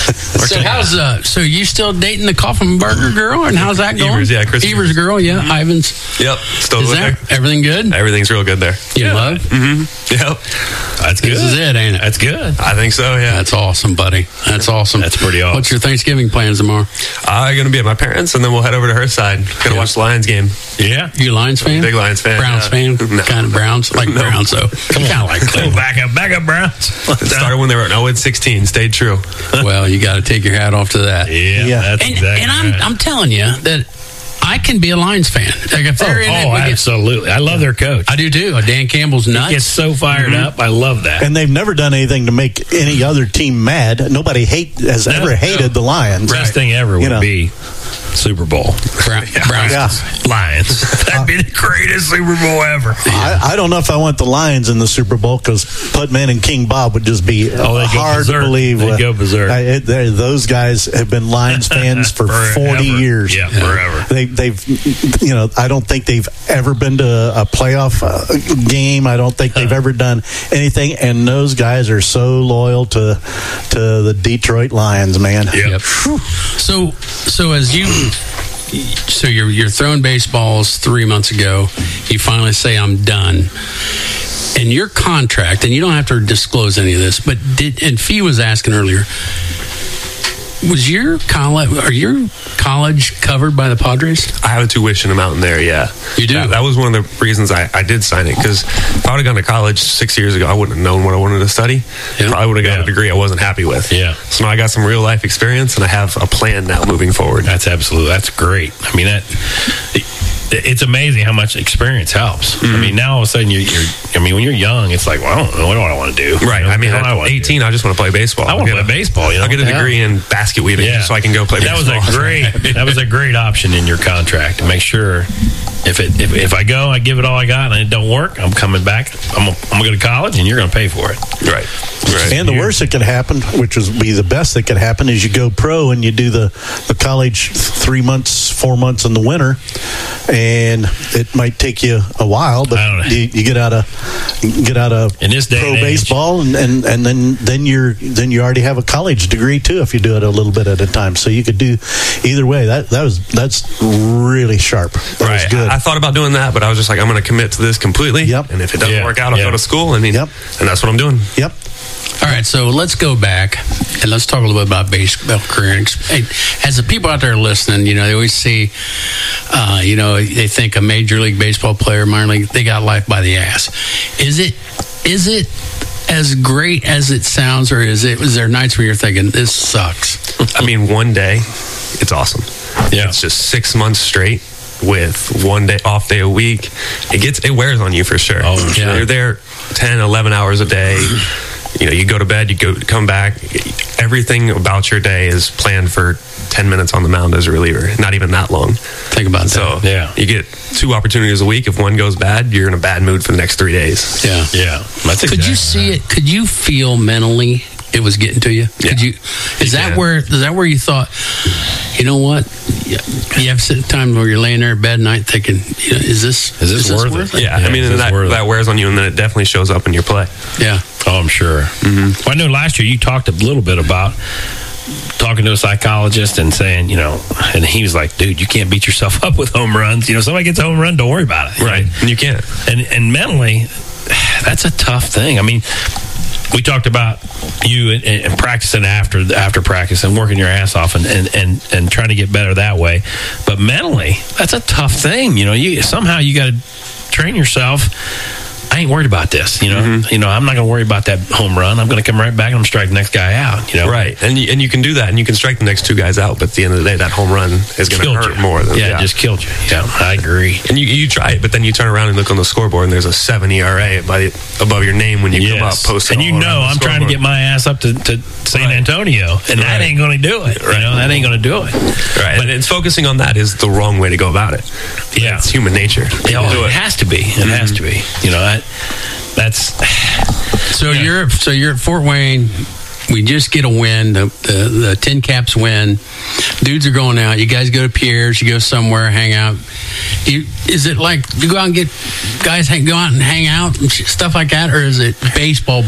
Speaker 7: So so you still dating the Coffin Burger girl, and how's that going?
Speaker 1: Evers, yeah, Chris
Speaker 7: Evers girl, yeah, Ivans.
Speaker 1: Yep, still
Speaker 7: Is
Speaker 1: with
Speaker 7: that
Speaker 1: her.
Speaker 7: everything good?
Speaker 1: Everything's real good there.
Speaker 7: You love?
Speaker 1: Mm-hmm. Yep.
Speaker 21: That's good.
Speaker 7: This is it, ain't it?
Speaker 21: That's good.
Speaker 1: I think so. Yeah.
Speaker 7: That's awesome, buddy. That's awesome.
Speaker 21: That's pretty awesome.
Speaker 7: What's your Thanksgiving plans tomorrow?
Speaker 1: I'm going to be at my parents', and then we'll head over to her side. Going to watch the Lions game.
Speaker 21: Yeah.
Speaker 7: You a Lions fan?
Speaker 1: Big Lions fan.
Speaker 7: Browns fan?
Speaker 1: No.
Speaker 7: Kind of Browns? Like Browns, though.
Speaker 21: Come on, like back up, Browns.
Speaker 1: It started when they were 0-16. Stayed true.
Speaker 7: Well, you got to take your hat off to that.
Speaker 21: Yeah. That's exactly
Speaker 7: and I'm telling you that I can be a Lions fan. Like if they're in it,
Speaker 21: absolutely. I love their coach.
Speaker 7: I do too. Dan Campbell's nuts.
Speaker 21: He gets so fired up. I love that.
Speaker 3: And they've never done anything to make any other team mad. Nobody has ever hated the Lions.
Speaker 21: Best thing ever would be Super Bowl.
Speaker 7: Browns.
Speaker 21: Lions. That'd be the greatest Super Bowl ever.
Speaker 3: I don't know if I want the Lions in the Super Bowl because Putman and King Bob would just be hard to believe.
Speaker 21: They'd go berserk.
Speaker 3: Those guys have been Lions fans for 40 years.
Speaker 21: Yeah, forever.
Speaker 3: They've I don't think they've ever been to a playoff game. I don't think they've ever done anything. And those guys are so loyal to the Detroit Lions, man.
Speaker 21: Yep.
Speaker 7: So as you're throwing baseballs 3 months ago, you finally say I'm done. And your contract, and you don't have to disclose any of this, but and Fee was asking earlier, Was your college covered by the Padres?
Speaker 1: I have a tuition amount in there, yeah.
Speaker 7: You do?
Speaker 1: That was one of the reasons I did sign it, because if I would have gone to college 6 years ago, I wouldn't have known what I wanted to study. I would have got a degree I wasn't happy with.
Speaker 21: Yeah.
Speaker 1: So now I got some real life experience, and I have a plan now moving forward.
Speaker 21: That's great. I mean, it's amazing how much experience helps.
Speaker 1: Mm-hmm.
Speaker 21: I mean, now all of a sudden when you're young, it's like, well, I don't know what I want to do.
Speaker 1: Right.
Speaker 21: You know,
Speaker 1: I mean,
Speaker 21: what
Speaker 1: at
Speaker 21: I want to
Speaker 1: 18,
Speaker 21: do.
Speaker 1: I just want to play baseball.
Speaker 21: I want to play baseball. You know?
Speaker 1: I'll get a degree in basket weaving so I can go play baseball.
Speaker 21: That was a great option in your contract to make sure if I go, I give it all I got, and it don't work, I'm coming back. I'm gonna go to college, and you're gonna pay for it.
Speaker 1: Right.
Speaker 3: And the worst that could happen, which would be the best that could happen, is you go pro and you do the college 3 months, 4 months in the winter, and it might take you a while, but you get out of
Speaker 21: in this day
Speaker 3: pro
Speaker 21: and age,
Speaker 3: baseball, and then you already have a college degree too if you do it a little bit at a time. So you could do either way. That's really sharp. That was good.
Speaker 1: I thought about doing that, but I was just like, I'm going to commit to this completely.
Speaker 3: Yep.
Speaker 1: And if it doesn't work out, I'll go to school. And that's what I'm doing.
Speaker 3: Yep.
Speaker 7: All right, so let's go back and let's talk a little bit about baseball career. As the people out there listening, they always see, they think a Major League Baseball player, minor league, they got life by the ass. Is it as great as it sounds, or is there nights where you're thinking this sucks?
Speaker 1: I mean, one day, it's awesome. Yeah, it's just 6 months straight with 1 day off day a week. It wears on you for sure. Oh, yeah. You're there 10, 11 hours a day. You go to bed, come back. Everything about your day is planned for 10 minutes on the mound as a reliever. Not even that long.
Speaker 7: Think about that.
Speaker 1: So, you get 2 opportunities a week. If one goes bad, you're in a bad mood for the next 3 days.
Speaker 7: Yeah. Could you see it? Could you feel mentally it was getting to you?
Speaker 1: Yeah.
Speaker 7: Could you? Is that where you thought, you know what? You have times where you're laying there in bed at night thinking, is this worth it?
Speaker 1: Yeah, I mean, that wears on you, and then it definitely shows up in your play.
Speaker 7: Yeah.
Speaker 21: Oh, I'm sure. Mm-hmm. Well, I know last year you talked a little bit about talking to a psychologist and saying, and he was like, dude, you can't beat yourself up with home runs. Somebody gets a home run, don't worry about it.
Speaker 1: Right. And you can't.
Speaker 21: And mentally, that's a tough thing. I mean, we talked about you and practicing after practice and working your ass off and trying to get better that way. But mentally, that's a tough thing. Somehow you got to train yourself. I ain't worried about this, Mm-hmm. I'm not going to worry about that home run. I'm going to come right back and I'm going to strike the next guy out,
Speaker 1: Right. And you can do that, and you can strike the next 2 guys out, but at the end of the day, that home run is going to hurt more than
Speaker 21: it just killed you. Yeah, I agree.
Speaker 1: And you try it, but then you turn around and look on the scoreboard, and there's a 7 ERA above your name when you come up posted.
Speaker 21: And I'm trying to get my ass up to San Antonio, and that ain't going to do it. Right. That ain't going to do it.
Speaker 1: Right. But it's focusing on that is the wrong way to go about it.
Speaker 21: Yeah.
Speaker 1: It's human nature.
Speaker 21: It has to be. It has to be. That's
Speaker 7: so you're at Fort Wayne. We just get a win, the Tin Caps win. Dudes are going out. You guys go to Pierre's. You go somewhere, hang out. Is it like you go out and get guys go out and hang out and stuff like that, or is it baseball?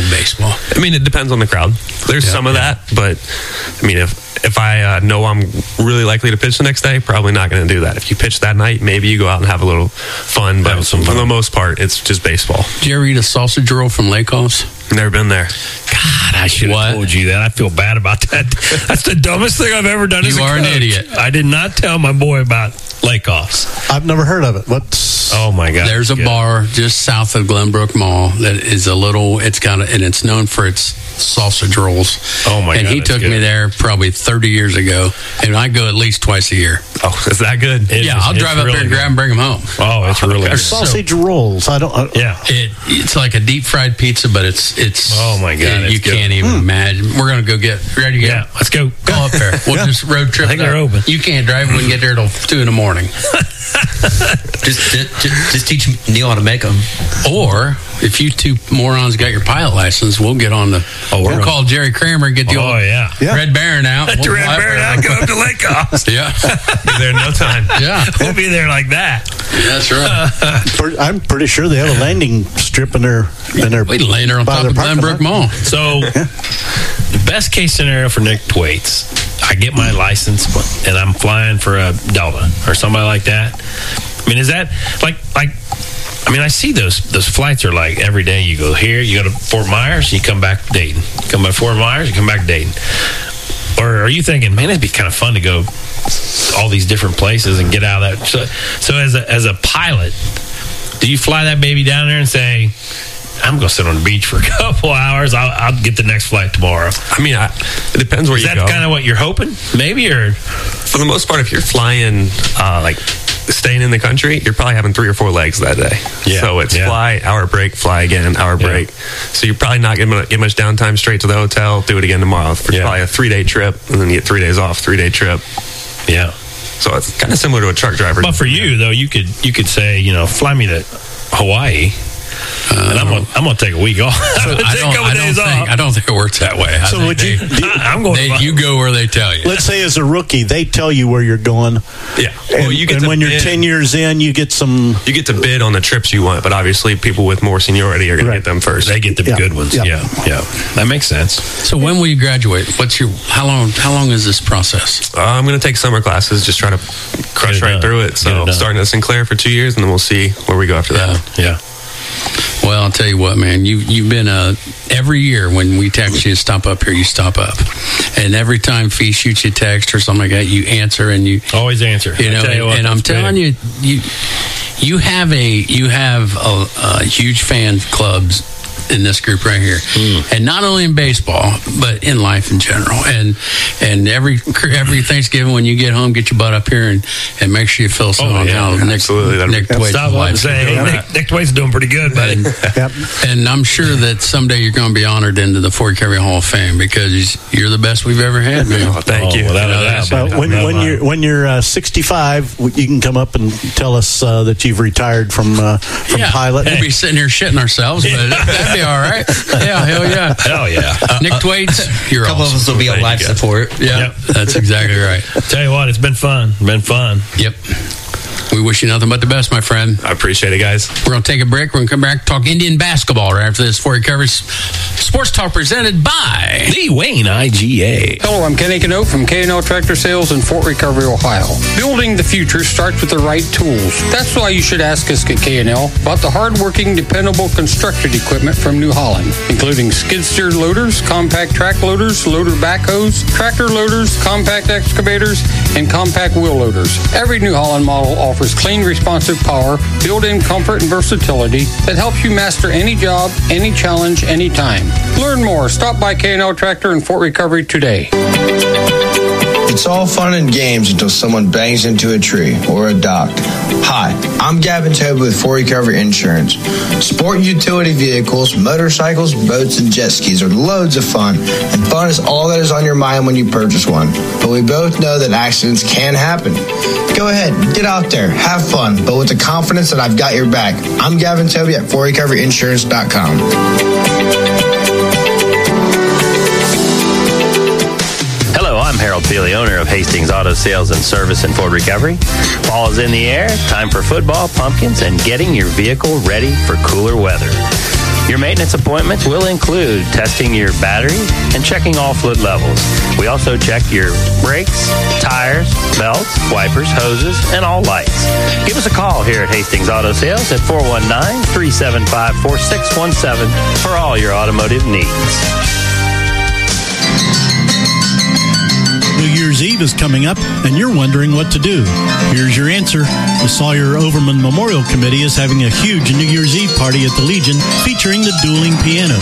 Speaker 1: I mean, it depends on the crowd. There's some of that, but I mean, if I know I'm really likely to pitch the next day, probably not going to do that. If you pitch that night, maybe you go out and have a little fun, but for the most part, it's just baseball.
Speaker 7: Did you ever eat a sausage roll from Lakehoff's?
Speaker 1: Never been there.
Speaker 21: God, I should have told you that. I feel bad about that. That's the dumbest thing I've ever done.
Speaker 7: You are an idiot.
Speaker 21: I did not tell my boy about Lakehoff's.
Speaker 3: I've never heard of it. What's?
Speaker 21: Oh my God!
Speaker 7: There's a bar just south of Glenbrook Mall that is and it's known for its sausage rolls.
Speaker 21: Oh my God!
Speaker 7: And he took me there probably 30 years ago, and I go at least twice a year.
Speaker 1: Oh, is that good?
Speaker 7: I'll drive up there and grab and bring them home.
Speaker 21: Oh, it's really good.
Speaker 3: Sausage rolls. I don't.
Speaker 7: It's like a deep fried pizza, but it's.
Speaker 21: Oh my God!
Speaker 7: You can't even imagine. We're gonna go get ready to go.
Speaker 21: Yeah, let's go.
Speaker 7: Go up there. We'll just road trip.
Speaker 21: I think they're open.
Speaker 7: You can't drive. We can get there till 2 a.m.
Speaker 6: Just teach Neil how to make them.
Speaker 7: Or if you 2 morons got your pilot license, we'll get on the. We'll call Jerry Kramer and get the old Red Baron out.
Speaker 21: Let the Red Baron out. Go up to Lakehoff's.
Speaker 7: Yeah,
Speaker 1: be there in no time.
Speaker 7: Yeah,
Speaker 21: we'll be there like that.
Speaker 7: That's right.
Speaker 3: I'm pretty sure they have a landing strip in their.
Speaker 7: We laying there on top of Glenbrook Mall.
Speaker 21: So, the best case scenario for Nick Thwaites, I get my license and I'm flying for a Delta or somebody like that. I mean, is that like? I mean, I see those flights are like every day. You go here, you go to Fort Myers, you come back to Dayton. You come by Fort Myers, you come back to Dayton. Or are you thinking, man, it'd be kind of fun to go all these different places and get out of that? So as a pilot, do you fly that baby down there and say, I'm going to sit on the beach for a couple hours. I'll get the next flight tomorrow.
Speaker 1: I mean, it depends where you go.
Speaker 21: Is that kind of what you're hoping? Maybe, or
Speaker 1: for the most part, if you're flying, staying in the country, you're probably having 3 or 4 legs that day.
Speaker 21: Yeah.
Speaker 1: So it's fly, hour break, fly again, hour break. So you're probably not going to get much downtime. Straight to the hotel, do it again tomorrow. It's probably a 3-day trip, and then you get 3 days off. 3-day trip.
Speaker 21: Yeah.
Speaker 1: So it's kind of similar to a truck driver.
Speaker 21: But for you though, you could say, fly me to Hawaii. And I'm gonna take a week off.
Speaker 7: I don't think it works that way.
Speaker 3: So would you?
Speaker 7: You go where they tell you.
Speaker 3: Let's say as a rookie, they tell you where you're going.
Speaker 1: Yeah.
Speaker 3: And when you're 10 years in, you get some.
Speaker 1: You get to bid on the trips you want, but obviously people with more seniority are going to get them first.
Speaker 21: They get the good ones. Yeah. That makes sense.
Speaker 7: So when will you graduate? How long is this process?
Speaker 1: I'm going to take summer classes, just try to crush right through it. So starting at Sinclair for 2 years, and then we'll see where we go after that.
Speaker 21: Yeah.
Speaker 7: Well, I'll tell you what, man. You've been every year when we text you to stop up here, you stop up, and every time Fee shoots you a text or something like that, you answer and you
Speaker 21: always answer.
Speaker 7: I'm telling you, you have a huge fan clubs in this group right here, and not only in baseball but in life in general. And every Thanksgiving when you get home, get your butt up here and make sure you fill some on how Nick
Speaker 21: Thwaite's doing pretty good, buddy.
Speaker 7: And I'm sure that someday you're going to be honored into the Fort Recovery Hall of Fame because you're the best we've ever had, man.
Speaker 1: Thank you.
Speaker 3: When you're 65, you can come up and tell us that you've retired from pilot.
Speaker 7: We'll be sitting here shitting ourselves, but that'd be all right. Yeah, hell yeah. Nick Thwaites, you're
Speaker 6: a couple of us will be on life support.
Speaker 7: Yeah, that's exactly right.
Speaker 21: Tell you what, it's been fun.
Speaker 7: Yep. We wish you nothing but the best, my friend.
Speaker 1: I appreciate it, guys.
Speaker 7: We're going to take a break. We're going to come back and talk Indian basketball right after this. Fort Recovery Sports Talk presented by
Speaker 21: the Wayne IGA.
Speaker 10: Hello, I'm Kenny Canote from K&L Tractor Sales in Fort Recovery, Ohio. Building the future starts with the right tools. That's why you should ask us at K&L about the hard-working, dependable construction equipment from New Holland, including skid-steer loaders, compact track loaders, loader backhoes, tractor loaders, compact excavators, and compact wheel loaders. Every New Holland model offers clean, responsive power, built-in comfort and versatility that helps you master any job, any challenge, anytime. Learn more. Stop by K&L Tractor in Fort Recovery today.
Speaker 11: It's all fun and games until someone bangs into a tree or a dock. Hi, I'm Gavin Toby with Fort Recovery Insurance. Sport and utility vehicles, motorcycles, boats, and jet skis are loads of fun, and fun is all that is on your mind when you purchase one. But we both know that accidents can happen. Go ahead, get out there, have fun, but with the confidence that I've got your back. I'm Gavin Toby at FortRecoveryInsurance.com.
Speaker 14: I'm Harold Feely, owner of Hastings Auto Sales and Service in Fort Recovery. Fall is in the air, time for football, pumpkins, and getting your vehicle ready for cooler weather. Your maintenance appointments will include testing your battery and checking all fluid levels. We also check your brakes, tires, belts, wipers, hoses, and all lights. Give us a call here at Hastings Auto Sales at 419-375-4617 for all your automotive needs.
Speaker 12: New Year's Eve is coming up, and you're wondering what to do. Here's your answer. The Sawyer Overman Memorial Committee is having a huge New Year's Eve party at the Legion featuring the dueling pianos.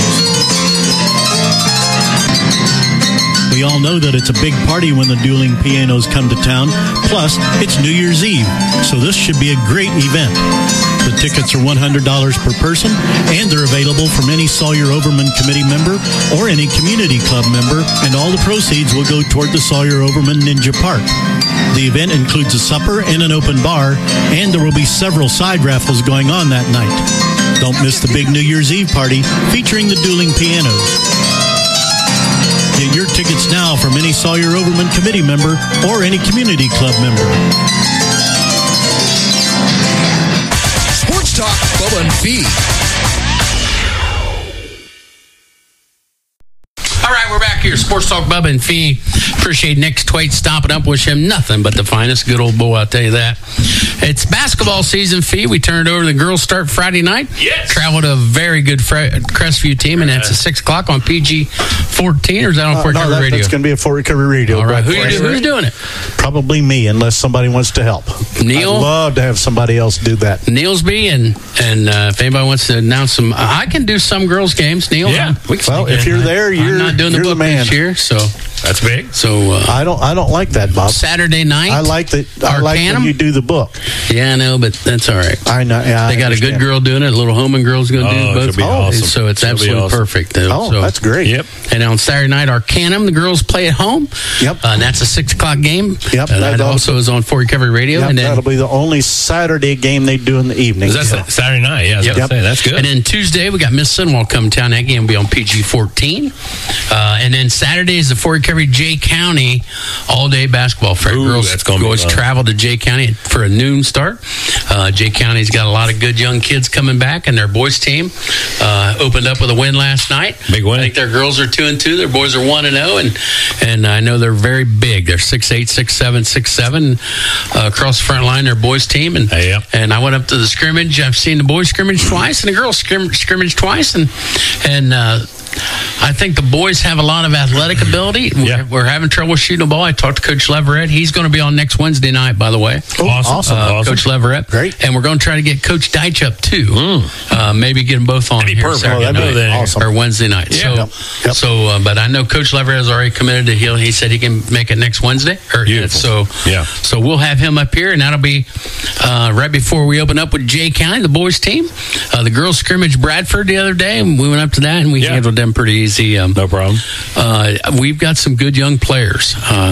Speaker 12: We all know that it's a big party when the dueling pianos come to town. Plus, it's New Year's Eve, so this should be a great event. The tickets are $100 per person, and they're available from any Sawyer Overman Committee member or any community club member, and all the proceeds will go toward the Sawyer Overman Ninja Park. The event includes a supper and an open bar, and there will be several side raffles going on that night. Don't miss the big New Year's Eve party featuring the dueling pianos. Get your tickets now from any Sawyer Overman Committee member or any community club member.
Speaker 5: Sports Talk, Bubba and Fee.
Speaker 7: All right, we're back here. Sports Talk, Bubba and Fee. Appreciate Nick Thwaite stopping up. Wish him nothing but the finest. Good old boy, I'll tell you that. It's basketball season, Fee. We turn it over to the girls start Friday night.
Speaker 13: Yes.
Speaker 7: Travel to a very good Crestview team, and that's at 6 o'clock on PG-14, or is that on Fort Recovery Radio?
Speaker 3: That's going to be a Fort Recovery Radio.
Speaker 7: All right. Who's doing it?
Speaker 3: Probably me, unless somebody wants to help.
Speaker 7: Neil?
Speaker 3: I'd love to have somebody else do that.
Speaker 7: Neilsby, and if anybody wants to announce some, I can do some girls games, Neil.
Speaker 3: Yeah. Well, if you're there,
Speaker 7: I'm not doing the book this year, so
Speaker 21: that's big.
Speaker 7: So
Speaker 3: I don't like that, Bob.
Speaker 7: Saturday night.
Speaker 3: I like that. I like when you do the book.
Speaker 7: Yeah, I know, but that's all right.
Speaker 3: I know. Yeah,
Speaker 7: they got a good girl doing it. A little Holman girl's going to do both.
Speaker 21: Awesome.
Speaker 7: So it's absolutely perfect.
Speaker 3: Oh, that's great.
Speaker 21: Yep.
Speaker 7: And on Saturday night, Arcanum, the girls play at home.
Speaker 3: Yep.
Speaker 7: And that's a 6 o'clock game.
Speaker 3: Yep.
Speaker 7: That also is on Fort Recovery Radio.
Speaker 3: Yep,
Speaker 7: and then,
Speaker 3: that'll be the only Saturday game they do in the evening.
Speaker 21: That's Saturday night. Yeah, that's good.
Speaker 7: And then Tuesday, we got Miss Sunwell coming town. That game will be on PG-14. And then Saturday is the Fort Recovery Jay County all-day basketball fair. Girls travel to Jay County for a noon start. Jay County's got a lot of good young kids coming back, and their boys team opened up with a win last night.
Speaker 21: Big win.
Speaker 7: I think their girls are 2-2. Their boys are 1-0, and I know they're very big. They're 6'8", 6'7", 6'7", across the front line. Their boys team, and I went up to the scrimmage. I've seen the boys scrimmage twice, and the girls scrimmage twice, and I think the boys have a lot of athletic ability. We're having trouble shooting the ball. I talked to Coach Leverett. He's going to be on next Wednesday night, by the way.
Speaker 21: Awesome.
Speaker 7: Coach Leverett.
Speaker 3: Great.
Speaker 7: And we're going to try to get Coach Deitch up, too. Maybe get them both on here Saturday night or Wednesday night.
Speaker 21: Yeah.
Speaker 7: So, but I know Coach Leverett has already committed to he said he can make it next Wednesday. So we'll have him up here, and that'll be right before we open up with Jay County, the boys team. The girls scrimmage Bradford the other day, and we went up to that, and we handled them pretty easy.
Speaker 21: No problem.
Speaker 7: We've got some good young players.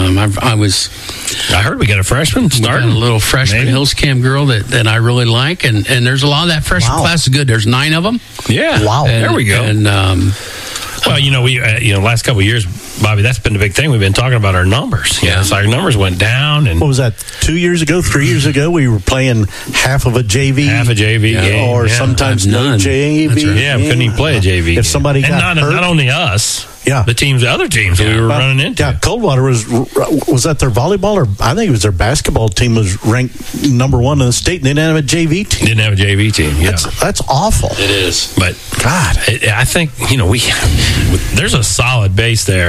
Speaker 7: I
Speaker 21: heard we got a freshman starting.
Speaker 7: A little freshman Hills Camp girl that I really like, and there's a lot of that freshman class is good. There's 9 of them.
Speaker 21: Yeah.
Speaker 3: Wow.
Speaker 21: There we go.
Speaker 7: And
Speaker 21: well, we last couple of years, Bobby, that's been the big thing. We've been talking about our numbers. Yeah, so our numbers went down. And
Speaker 3: what was that? 2 years ago, 3 years ago, we were playing half of a JV
Speaker 21: game,
Speaker 3: or sometimes no JV.
Speaker 21: Right. Yeah, we couldn't even play a JV.
Speaker 3: If somebody got hurt,
Speaker 21: not only us.
Speaker 3: Yeah,
Speaker 21: the other teams that we were running into.
Speaker 3: Yeah, Coldwater was that their volleyball, or I think it was their basketball team was ranked number 1 in the state, and they didn't have a JV team.
Speaker 21: Didn't have a JV team. Yeah,
Speaker 3: that's awful.
Speaker 21: It is, but God, I think there's a solid base there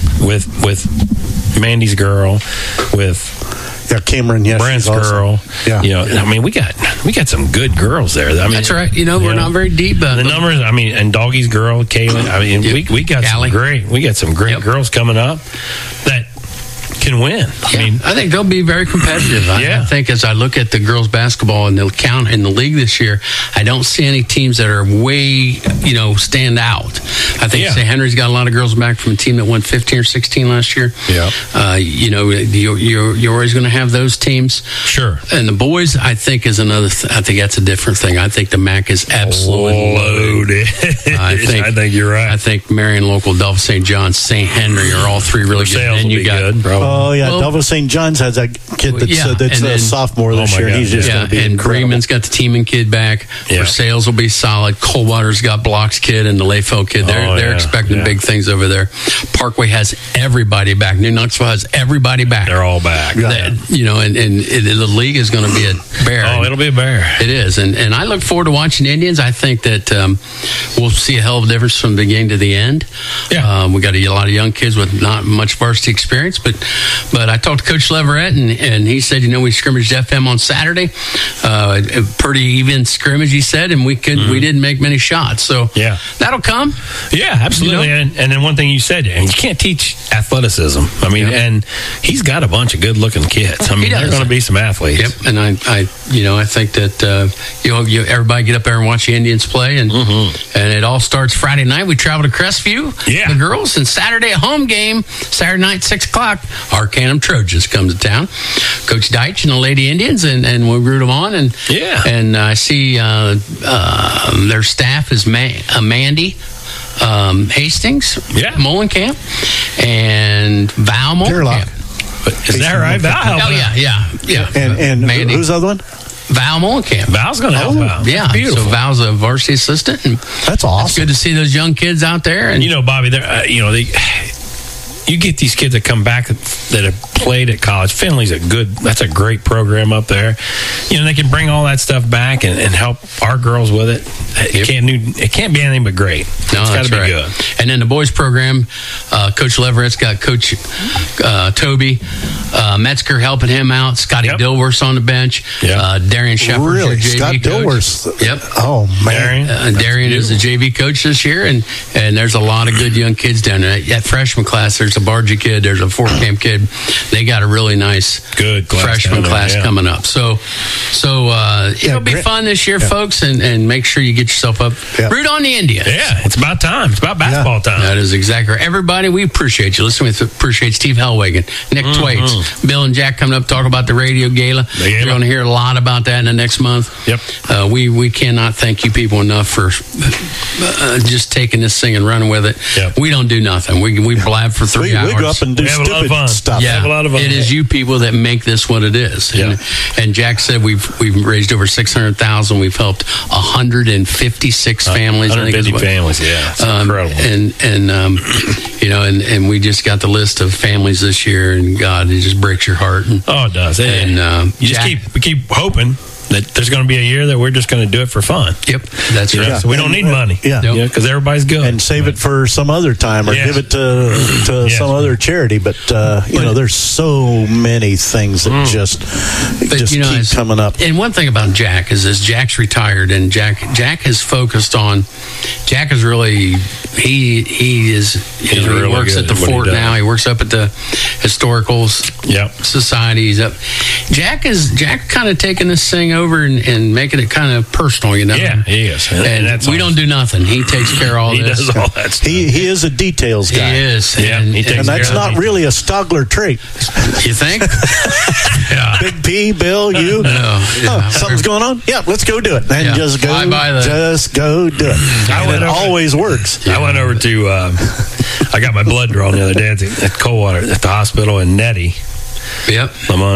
Speaker 21: with Mandy's girl, with
Speaker 3: Cameron, yes,
Speaker 21: Brent's girl.
Speaker 3: Awesome. Yeah,
Speaker 21: we got some good girls there.
Speaker 7: That's right. We're not very deep.
Speaker 21: The numbers. and Doggy's girl, Kaylin. We got some great girls coming up that can win.
Speaker 7: I think they'll be very competitive. I think as I look at the girls basketball and the count in the league this year, I don't see any teams that are way, stand out. I think St. Henry's got a lot of girls back from a team that won 15 or 16 last year.
Speaker 21: Yeah.
Speaker 7: You're always going to have those teams.
Speaker 21: Sure.
Speaker 7: And the boys, I think, is another. I think that's a different thing. I think the MAC is absolutely
Speaker 21: loaded.
Speaker 7: I think
Speaker 21: you're right.
Speaker 7: I think Marion Local, Delva St. John's, St. Henry are all three really good.
Speaker 21: And you got
Speaker 7: good,
Speaker 21: probably.
Speaker 3: Oh yeah, Delva St. John's has that kid that's a sophomore this year. He's just going to be
Speaker 7: and
Speaker 3: incredible.
Speaker 7: Bremen's got the Teeman kid back. Versailles will be solid. Coldwater's got Block's kid and the Layfield kid. They're expecting big things over there. Parkway has everybody back. New Knoxville has everybody back.
Speaker 21: They're all back.
Speaker 7: And the league is going to be a bear.
Speaker 21: Oh, it'll be a bear.
Speaker 7: It is, and I look forward to watching Indians. I think that we'll see a hell of a difference from the beginning to the end.
Speaker 21: Yeah,
Speaker 7: we got a lot of young kids with not much varsity experience, but I talked to Coach Leverett, and he said, we scrimmaged FM on Saturday, a pretty even scrimmage, he said, and we didn't make many shots. So that'll come.
Speaker 21: Yeah, absolutely. And then one thing you said, and you can't teach athleticism. And he's got a bunch of good looking kids. They're going to be some athletes.
Speaker 7: Yep. And I think that everybody get up there and watch the Indians play, and it all starts Friday night. We travel to Crestview, the girls, and Saturday a home game. Saturday night 6:00. Arcanum Trojans come to town. Coach Deitch and the Lady Indians, and we root them on. And I see their staff is Mandy Hastings, Molenkamp, and Val Molenkamp.
Speaker 21: Is that right, Val?
Speaker 7: Oh yeah.
Speaker 3: And
Speaker 7: Mandy.
Speaker 3: Who's the other one?
Speaker 7: Val Molenkamp.
Speaker 21: Val's going to help out.
Speaker 7: Yeah,
Speaker 21: beautiful.
Speaker 7: So Val's a varsity assistant. And
Speaker 3: that's awesome.
Speaker 7: It's good to see those young kids out there. And
Speaker 21: Bobby, you get these kids that come back that have played at college. Finley's that's a great program up there. They can bring all that stuff back and help our girls with it. It can't be anything but great.
Speaker 7: No,
Speaker 21: it's got to be good.
Speaker 7: And then the boys program, Coach Leverett's got Coach Toby Metzger helping him out. Scotty Dilworth's on the bench. Darian Shepard's
Speaker 3: Really?
Speaker 7: your JV
Speaker 3: Scott
Speaker 7: coach.
Speaker 3: Dilworth?
Speaker 7: Yep.
Speaker 3: Oh, man.
Speaker 7: Darian is the JV coach this year, and there's a lot of good young kids down there. That freshman class, there's a Bargy kid, there's a Fort Camp kid. They got a really nice
Speaker 21: good
Speaker 7: freshman class coming up. So it'll be fun this year, folks, and make sure you get yourself up. Root on the Indians.
Speaker 21: Yeah, it's about time. It's about basketball time.
Speaker 7: That is exactly right. Everybody, we appreciate you. Listen, we appreciate Steve Hellwagen, Nick Twaits, Bill and Jack coming up talk about the radio gala. You're going to hear a lot about that in the next month.
Speaker 21: Yep.
Speaker 7: We cannot thank you people enough for just taking this thing and running with it.
Speaker 21: Yep.
Speaker 7: We don't do nothing. We blab for 3 hours.
Speaker 3: We go up and do stupid stuff.
Speaker 7: Yeah,
Speaker 21: have a lot of fun.
Speaker 7: It is you people that make this what it is. And Jack said we've raised over $600,000. We've helped 156 families.
Speaker 21: 150 families. Yeah, it's incredible.
Speaker 7: And we just got the list of families this year, and God, it just breaks your heart. And,
Speaker 21: it does. We keep hoping that there's going to be a year that we're just going to do it for fun.
Speaker 7: Yep, that's right.
Speaker 21: So we don't need money. Because everybody's good.
Speaker 3: And save it for some other time, or give it to some other charity. But there's so many things that just keep coming up.
Speaker 7: And one thing about Jack is Jack's retired, and Jack has focused on. Jack is really he works at the fort now. He works up at the historical societies. Jack kind of taking this thing over and making it kind of personal,
Speaker 21: Yeah, he is.
Speaker 7: And we don't do nothing. He takes care of all this.
Speaker 21: He does all that stuff.
Speaker 3: He is a details guy.
Speaker 7: He is.
Speaker 3: And that's not really a Stogler trait.
Speaker 7: You think?
Speaker 3: Big P, Bill, you. Something's going on? Yeah, let's go do it. And just go do it. And it always works.
Speaker 21: I went over to, I got my blood drawn the other day at Coldwater at the hospital in Nettie.
Speaker 7: Yep.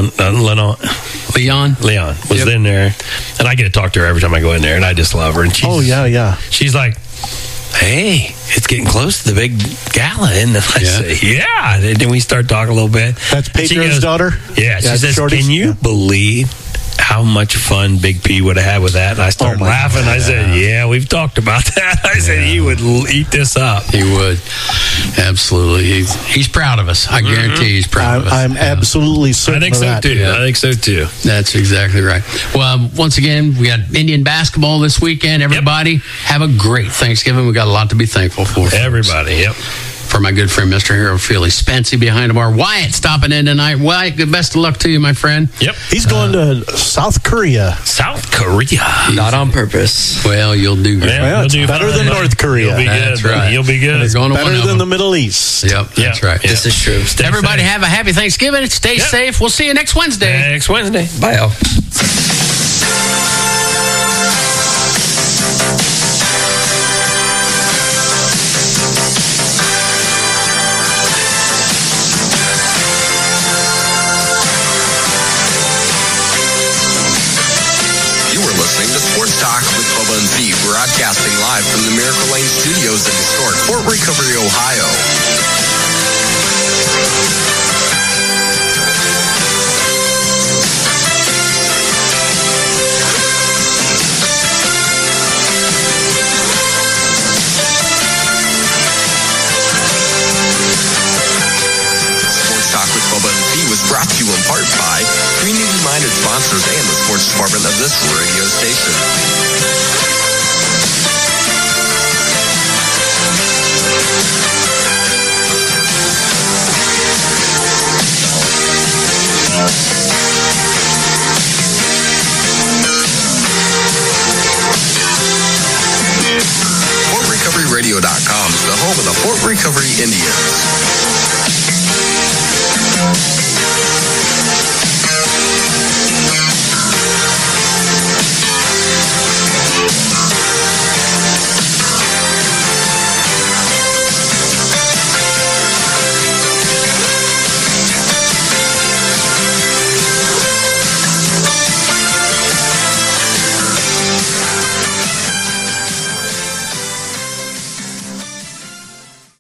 Speaker 21: Leon was in there, and I get to talk to her every time I go in there, and I just love her. And she's like, hey, it's getting close to the big gala, and I say, yeah. And then we start talking a little bit.
Speaker 3: That's Pedro's daughter?
Speaker 21: Yeah. She says, can you believe how much fun Big P would have had with that? And I started laughing. I said, yeah, we've talked about that. I said, he would eat this up.
Speaker 7: He would. Absolutely. He's proud of us. I guarantee he's proud of us.
Speaker 3: I'm absolutely certain
Speaker 21: I think so, too. I think so, too.
Speaker 7: That's exactly right. Well, once again, we got Indian basketball this weekend. Everybody, have a great Thanksgiving. We got a lot to be thankful for.
Speaker 21: Everybody,
Speaker 7: For my good friend, Mr. Harold Feely. Spency behind the bar. Wyatt stopping in tonight. Wyatt, good best of luck to you, my friend.
Speaker 21: Yep.
Speaker 3: He's going to South Korea.
Speaker 21: South Korea.
Speaker 6: Not on purpose.
Speaker 7: Well, you'll do good.
Speaker 3: Well, it's better than North Korea.
Speaker 21: You'll be
Speaker 7: That's
Speaker 21: good.
Speaker 7: right.
Speaker 21: You'll be good.
Speaker 3: It's better than the Middle East.
Speaker 7: Yep, that's right.
Speaker 6: This is true.
Speaker 7: Everybody have a happy Thanksgiving. Stay safe. We'll see you next Wednesday.
Speaker 21: Next Wednesday.
Speaker 6: Bye, all.
Speaker 15: Sports Talk with Bubba and Pete, broadcasting live from the Miracle Lane Studios in historic Fort Recovery, Ohio. Sports Talk with Bubba and Pete was brought to you in part by community-minded sponsors and the sports department of this radio station. FortRecoveryRadio.com is the home of the Fort Recovery Indians.